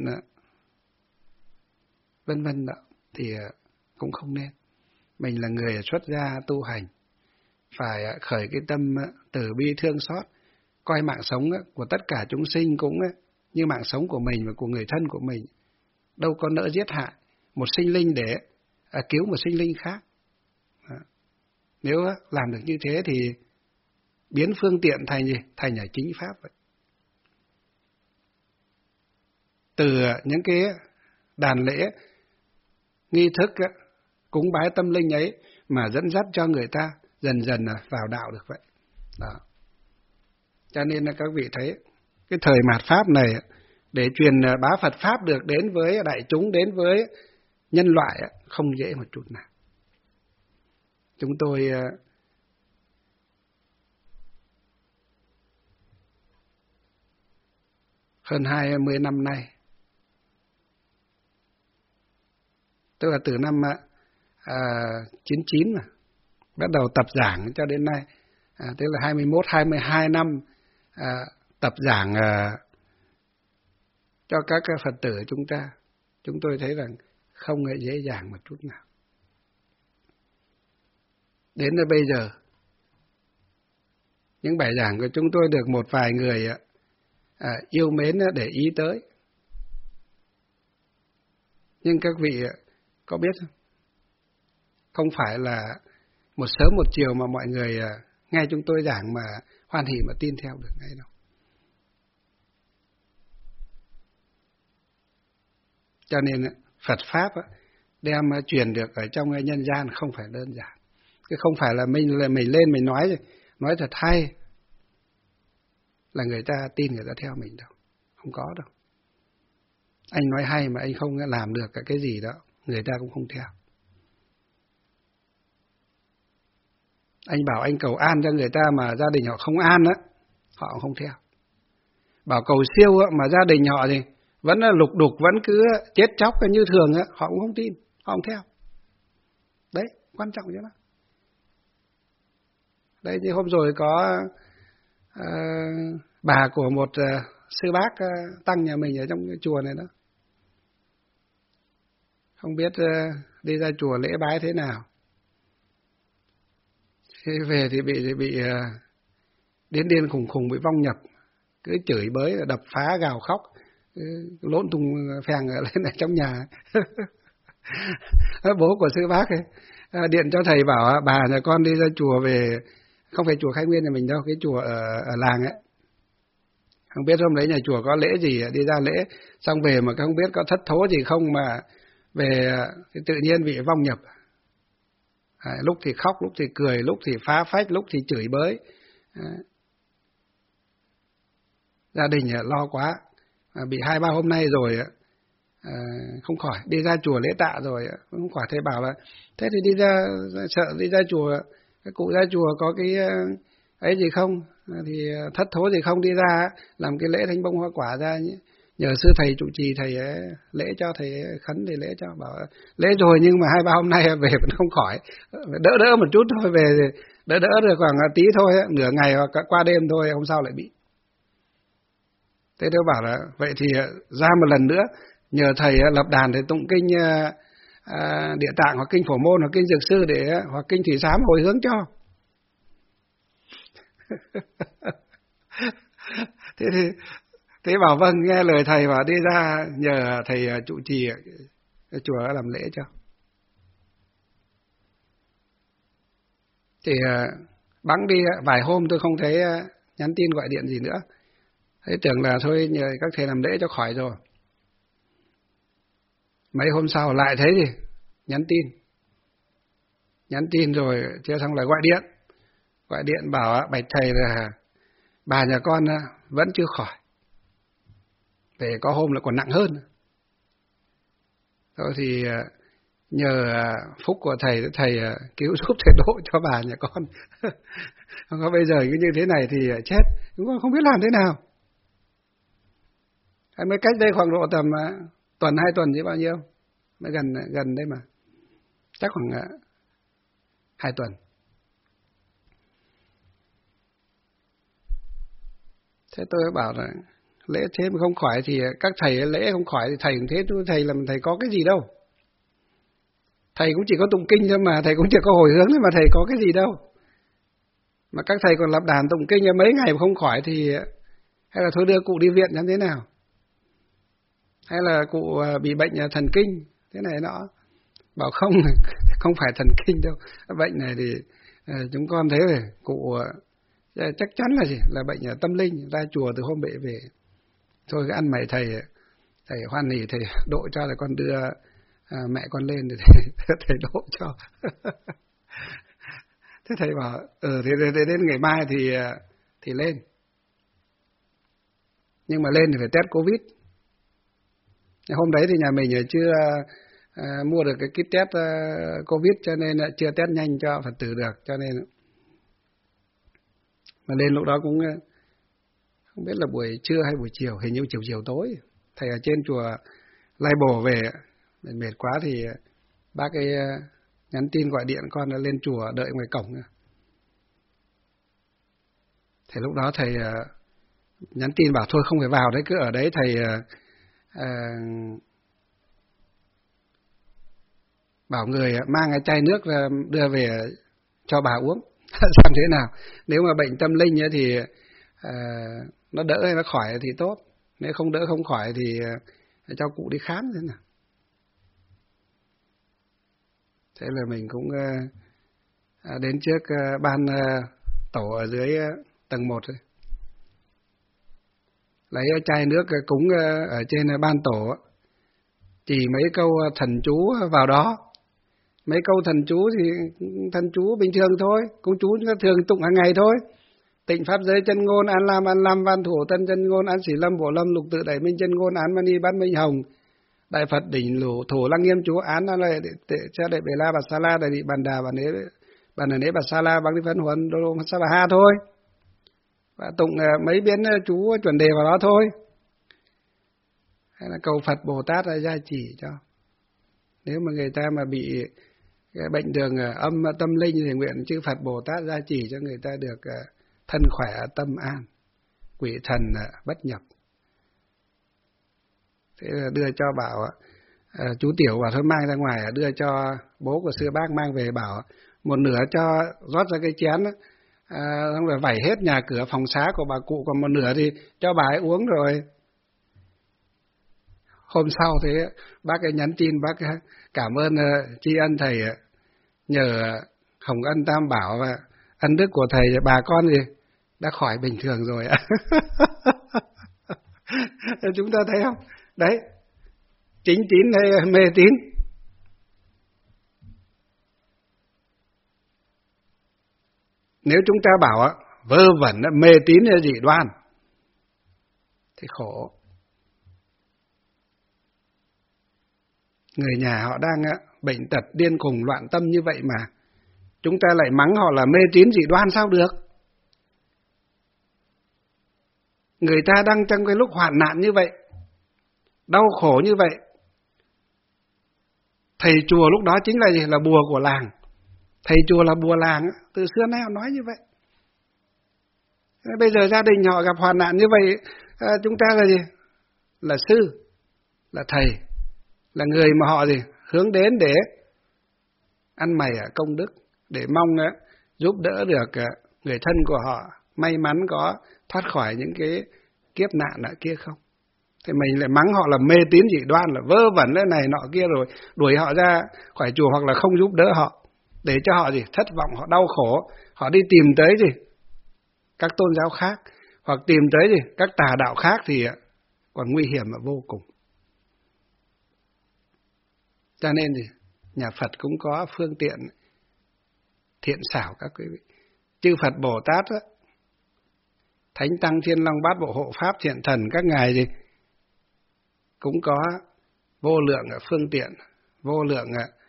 vân vân đó, thì cũng không nên. Mình là người xuất gia tu hành, phải khởi cái tâm từ bi thương xót, coi mạng sống của tất cả chúng sinh cũng như mạng sống của mình và của người thân của mình, đâu có nỡ giết hại một sinh linh để à, cứu một sinh linh khác. À, nếu làm được như thế thì biến phương tiện thành gì? Thành ở chính pháp vậy. Từ những cái đàn lễ, nghi thức, cúng bái tâm linh ấy mà dẫn dắt cho người ta dần dần vào đạo được vậy. Đó. Cho nên là các vị thấy cái thời mạt Pháp này, để truyền bá Phật Pháp được đến với đại chúng, đến với nhân loại không dễ một chút nào. Chúng tôi hơn hai mươi năm nay, tức là từ năm à, chín chín mà bắt đầu tập giảng cho đến nay, à, tức là hai mươi mốt, hai mươi hai năm à, tập giảng à, cho các Phật tử chúng ta. Chúng tôi thấy rằng không hề dễ dàng một chút nào. Đến tới bây giờ, những bài giảng của chúng tôi được một vài người à, yêu mến để ý tới. Nhưng các vị có biết không? Không phải là một sớm một chiều mà mọi người nghe chúng tôi giảng mà hoan hỉ mà tin theo được ngay đâu. Cho nên Phật Pháp đem truyền được ở trong nhân gian không phải đơn giản. Cái không phải là mình là mình lên mình nói nói thật hay là người ta tin, người ta theo mình đâu. Không có đâu. Anh nói hay mà anh không làm được cái gì đó, người ta cũng không theo. Anh bảo anh cầu an cho người ta mà gia đình họ không an á, họ cũng không theo. Bảo cầu siêu á, mà gia đình họ thì vẫn là lục đục, vẫn cứ chết chóc như thường á, họ cũng không tin, họ không theo. Đấy, quan trọng chứ đó. Đây như hôm rồi có uh, bà của một uh, sư bác uh, tăng nhà mình ở trong cái chùa này đó. Không biết uh, đi ra chùa lễ bái thế nào. Khi về thì bị thì bị uh, điên điên khùng khùng, bị vong nhập, cứ chửi bới, đập phá, gào khóc, lộn tung phèn lên ở trong nhà. Bố của sư bác ấy điện cho thầy bảo bà nhà con đi ra chùa về, không phải chùa Khai Nguyên nhà mình đâu, cái chùa ở, ở làng ấy. Không biết hôm đấy nhà chùa có lễ gì, đi ra lễ xong về mà không biết có thất thố gì không mà về thì tự nhiên bị vong nhập. À, lúc thì khóc, lúc thì cười, lúc thì phá phách, lúc thì chửi bới. À, gia đình lo quá, à, bị hai ba hôm nay rồi à, không khỏi, đi ra chùa lễ tạ rồi không khỏi. Thầy bảo là thế thì đi ra sợ đi ra chùa, cái cụ ra chùa có cái ấy gì không, thì thất thố gì không, đi ra làm cái lễ thánh bông hoa quả ra nhờ sư thầy trụ trì, thầy lễ cho, thầy khấn thì lễ cho. Bảo lễ rồi nhưng mà hai ba hôm nay về vẫn không khỏi, đỡ đỡ một chút thôi, về thì đỡ đỡ được khoảng tí thôi, nửa ngày hoặc qua đêm thôi, hôm sau lại bị. Thế tôi bảo là vậy thì ra một lần nữa nhờ thầy lập đàn để tụng kinh à, Địa Tạng hoặc kinh Phổ Môn hoặc kinh Dược Sư để hoặc kinh Thủy Sám hồi hướng cho. Thế thì thế bảo vâng, nghe lời thầy và đi ra nhờ thầy trụ trì chùa làm lễ cho. Thì bẵng đi vài hôm tôi không thấy nhắn tin gọi điện gì nữa. Thế tưởng là thôi nhờ các thầy làm lễ cho khỏi rồi. Mấy hôm sau lại thấy gì? Nhắn tin. Nhắn tin rồi chưa xong lại gọi điện. Gọi điện bảo bạch thầy là bà nhà con vẫn chưa khỏi. Về có hôm là còn nặng hơn. Thôi thì nhờ phúc của thầy, thầy cứu giúp thầy độ cho bà nhà con. Không có bây giờ cứ như thế này thì chết, chúng con không biết làm thế nào. Mới cách đây khoảng độ tầm uh, tuần hai tuần chứ bao nhiêu, mới gần gần đây mà, chắc khoảng uh, hai tuần. Thế tôi bảo là lễ thế mà không khỏi thì các thầy lễ không khỏi thì thầy cũng thế, thầy làm thầy có cái gì đâu, thầy cũng chỉ có tụng kinh thôi mà, thầy cũng chỉ có hồi hướng thôi mà, thầy có cái gì đâu. Mà các thầy còn lập đàn tụng kinh mấy ngày mà không khỏi thì hay là thôi đưa cụ đi viện làm thế nào, hay là cụ bị bệnh thần kinh thế này nọ. Bảo không, không phải thần kinh đâu, bệnh này thì chúng con thấy rồi, cụ chắc chắn là gì, là bệnh tâm linh, ra chùa từ hôm bệ về. Thôi cái ăn mày thầy, thầy hoan hỉ thầy độ cho, là con đưa à, mẹ con lên để thầy, thầy độ cho. Thế thầy bảo ừ thì đến ngày mai thì thì lên, nhưng mà lên thì phải test Covid. Hôm đấy thì nhà mình chưa à, mua được cái kit test uh, Covid, cho nên là chưa test nhanh cho Phật tử được, cho nên mà lên lúc đó cũng không biết là buổi trưa hay buổi chiều, hình như chiều chiều tối. Thầy ở trên chùa Lai Bồ về mệt mệt quá thì bác ấy nhắn tin gọi điện con là lên chùa đợi ngoài cổng. Thầy lúc đó thầy uh, nhắn tin bảo thôi không phải vào đấy, cứ ở đấy thầy uh, uh, bảo người mang cái chai nước ra đưa về cho bà uống. Xem thế nào. Nếu mà bệnh tâm linh ấy thì à, nó đỡ hay nó khỏi thì tốt. Nếu không đỡ không khỏi thì à, cho cụ đi khám thế nào. Thế là mình cũng à, đến trước à, ban à, tổ ở dưới à, tầng một rồi. Lấy chai nước cúng à, ở trên à, ban tổ, chỉ mấy câu thần chú vào đó. Mấy câu thần chú thì thần chú bình thường thôi, cũng chú thường tụng hàng ngày thôi. Tịnh pháp giới chân ngôn an lam an lam văn thủ tân chân ngôn an sĩ lâm bổ lâm lục tự đại minh chân ngôn án mani bát minh hồng. Đại Phật đỉnh lũ thủ lăng nghiêm chú án là để cho đệ bề la bát sa la đại địa bàn đà và nế bàn nế bát sa la băng đi phân huấn đô lô sa bà ha thôi. Và tụng mấy biến chú chuẩn đề vào đó thôi. Hay là cầu Phật Bồ Tát ra gia chỉ cho. Nếu mà người ta mà bị cái bệnh đường âm tâm linh thì nguyện chư Phật Bồ Tát gia chỉ cho người ta được thân khỏe tâm an, quỷ thần bất nhập. Thế là đưa cho bảo à, chú Tiểu bảo thôi mang ra ngoài, đưa cho bố của sư bác mang về, bảo một nửa cho rót ra cái chén à, xong rồi vẩy hết nhà cửa phòng xá của bà cụ, còn một nửa thì cho bà ấy uống rồi. Hôm sau thế bác ấy nhắn tin, bác cảm ơn uh, tri ân thầy, uh, nhờ Hồng Ân Tam Bảo và ân đức của thầy, bà con gì đã khỏi bình thường rồi. Chúng ta thấy không? Đấy, chính tín hay mê tín? Nếu chúng ta bảo uh, vơ vẩn mê tín hay dị đoan thì khổ. Người nhà họ đang bệnh tật điên khùng loạn tâm như vậy mà chúng ta lại mắng họ là mê tín dị đoan sao được? Người ta đang trong cái lúc hoạn nạn như vậy, đau khổ như vậy, thầy chùa lúc đó chính là gì? Là bùa của làng. Thầy chùa là bùa làng, từ xưa nay họ nói như vậy. Bây giờ gia đình họ gặp hoạn nạn như vậy, chúng ta là gì? Là sư, là thầy, là người mà họ gì hướng đến để ăn mày ở công đức, để mong á, giúp đỡ được người thân của họ may mắn có thoát khỏi những cái kiếp nạn ở kia không. Thì mình lại mắng họ là mê tín dị đoan, là vơ vẩn cái này nọ kia, rồi đuổi họ ra khỏi chùa hoặc là không giúp đỡ họ, để cho họ gì thất vọng, họ đau khổ, họ đi tìm tới gì các tôn giáo khác, hoặc tìm tới gì các tà đạo khác thì còn nguy hiểm mà vô cùng. Cho nên thì nhà Phật cũng có phương tiện thiện xảo các quý vị. Chư Phật Bồ Tát đó, Thánh Tăng Thiên Long Bát Bộ Hộ Pháp Thiện Thần các ngài gì cũng có vô lượng phương tiện, vô lượng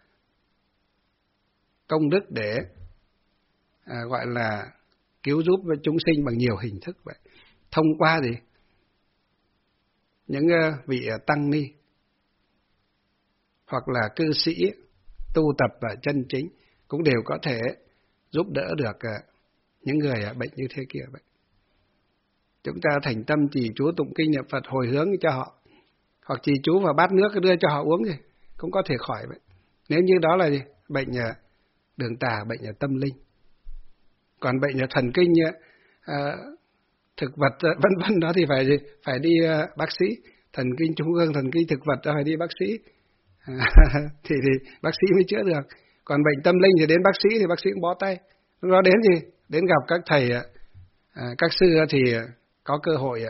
công đức để à, gọi là cứu giúp chúng sinh bằng nhiều hình thức vậy. Thông qua gì những vị tăng ni hoặc là cư sĩ tu tập và chân chính cũng đều có thể giúp đỡ được những người bệnh như thế kia vậy. Chúng ta thành tâm trì chú tụng kinh niệm Phật hồi hướng cho họ, hoặc trì chú vào bát nước đưa cho họ uống gì cũng có thể khỏi vậy. Nếu như đó là gì? Bệnh đường tà, bệnh tâm linh. Còn bệnh thần kinh, à, thực vật vân vân đó thì phải gì? Phải đi bác sĩ. Thần kinh trung ương, thần kinh thực vật đó phải đi bác sĩ. thì, thì bác sĩ mới chữa được. Còn bệnh tâm linh thì đến bác sĩ thì bác sĩ cũng bó tay. Lúc đó đến gì? Đến gặp các thầy, à, các sư thì có cơ hội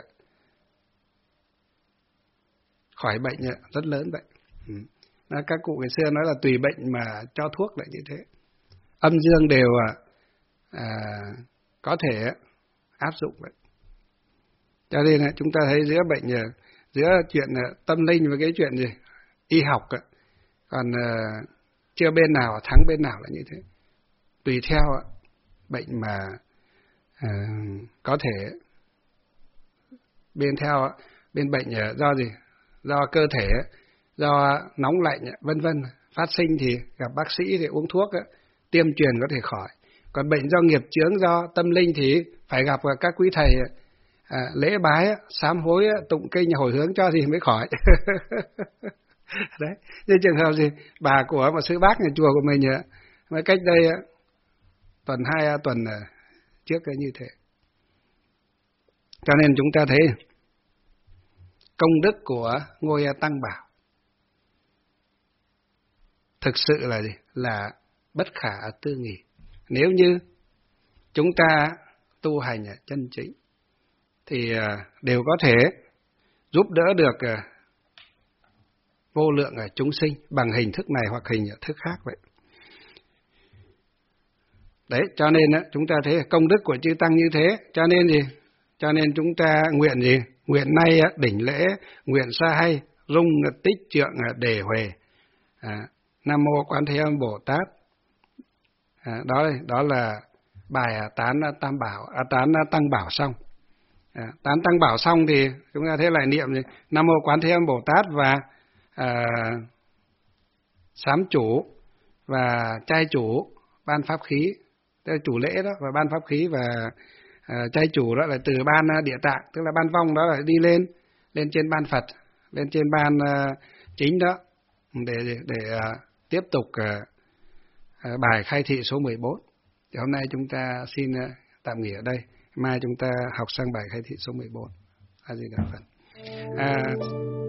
khỏi bệnh rất lớn vậy. Ừ. Các cụ ngày xưa nói là tùy bệnh mà cho thuốc lại như thế. Âm dương đều à, có thể áp dụng vậy. Cho nên chúng ta thấy giữa bệnh, giữa chuyện tâm linh và cái chuyện gì y học, còn uh, chưa bên nào thắng bên nào là như thế. Tùy theo bệnh mà uh, có thể bên theo bên bệnh do gì, do cơ thể, do nóng lạnh vân vân phát sinh thì gặp bác sĩ thì uống thuốc, tiêm truyền có thể khỏi. Còn bệnh do nghiệp chướng, do tâm linh thì phải gặp các quý thầy à, lễ bái, sám hối, tụng kinh, hồi hướng cho gì mới khỏi. Đấy, như trường hợp gì bà của một sư bác nhà chùa của mình ạ, mới cách đây tuần hai tuần trước cái như thế. Cho nên chúng ta thấy công đức của ngôi Tăng Bảo thực sự là gì? Là bất khả tư nghị. Nếu như chúng ta tu hành chân chính thì đều có thể giúp đỡ được vô lượng chúng sinh bằng hình thức này hoặc hình thức khác vậy. Đấy, cho nên chúng ta thấy công đức của chư Tăng như thế, cho nên gì? Cho nên chúng ta nguyện gì? Nguyện nay đỉnh lễ, nguyện sa hay, rung tích trượng đề huề. À, Nam mô Quán Thế Âm Bồ Tát. À, đó đó là bài tán Tam Bảo, à, tán Tăng Bảo xong. À, tán Tăng Bảo xong thì chúng ta thấy lại niệm gì? Nam mô Quán Thế Âm Bồ Tát và à, sám chủ và trai chủ ban pháp khí, tức là chủ lễ đó, và ban pháp khí, và à, trai chủ đó là từ ban địa tạng, tức là ban vong đó là đi lên lên trên ban Phật, lên trên ban uh, chính đó để để, để uh, tiếp tục uh, uh, bài khai thị số mười bốn. Thì hôm nay chúng ta xin uh, tạm nghỉ ở đây, mai chúng ta học sang bài khai thị số mười bốn. A Di Đà Phật. À,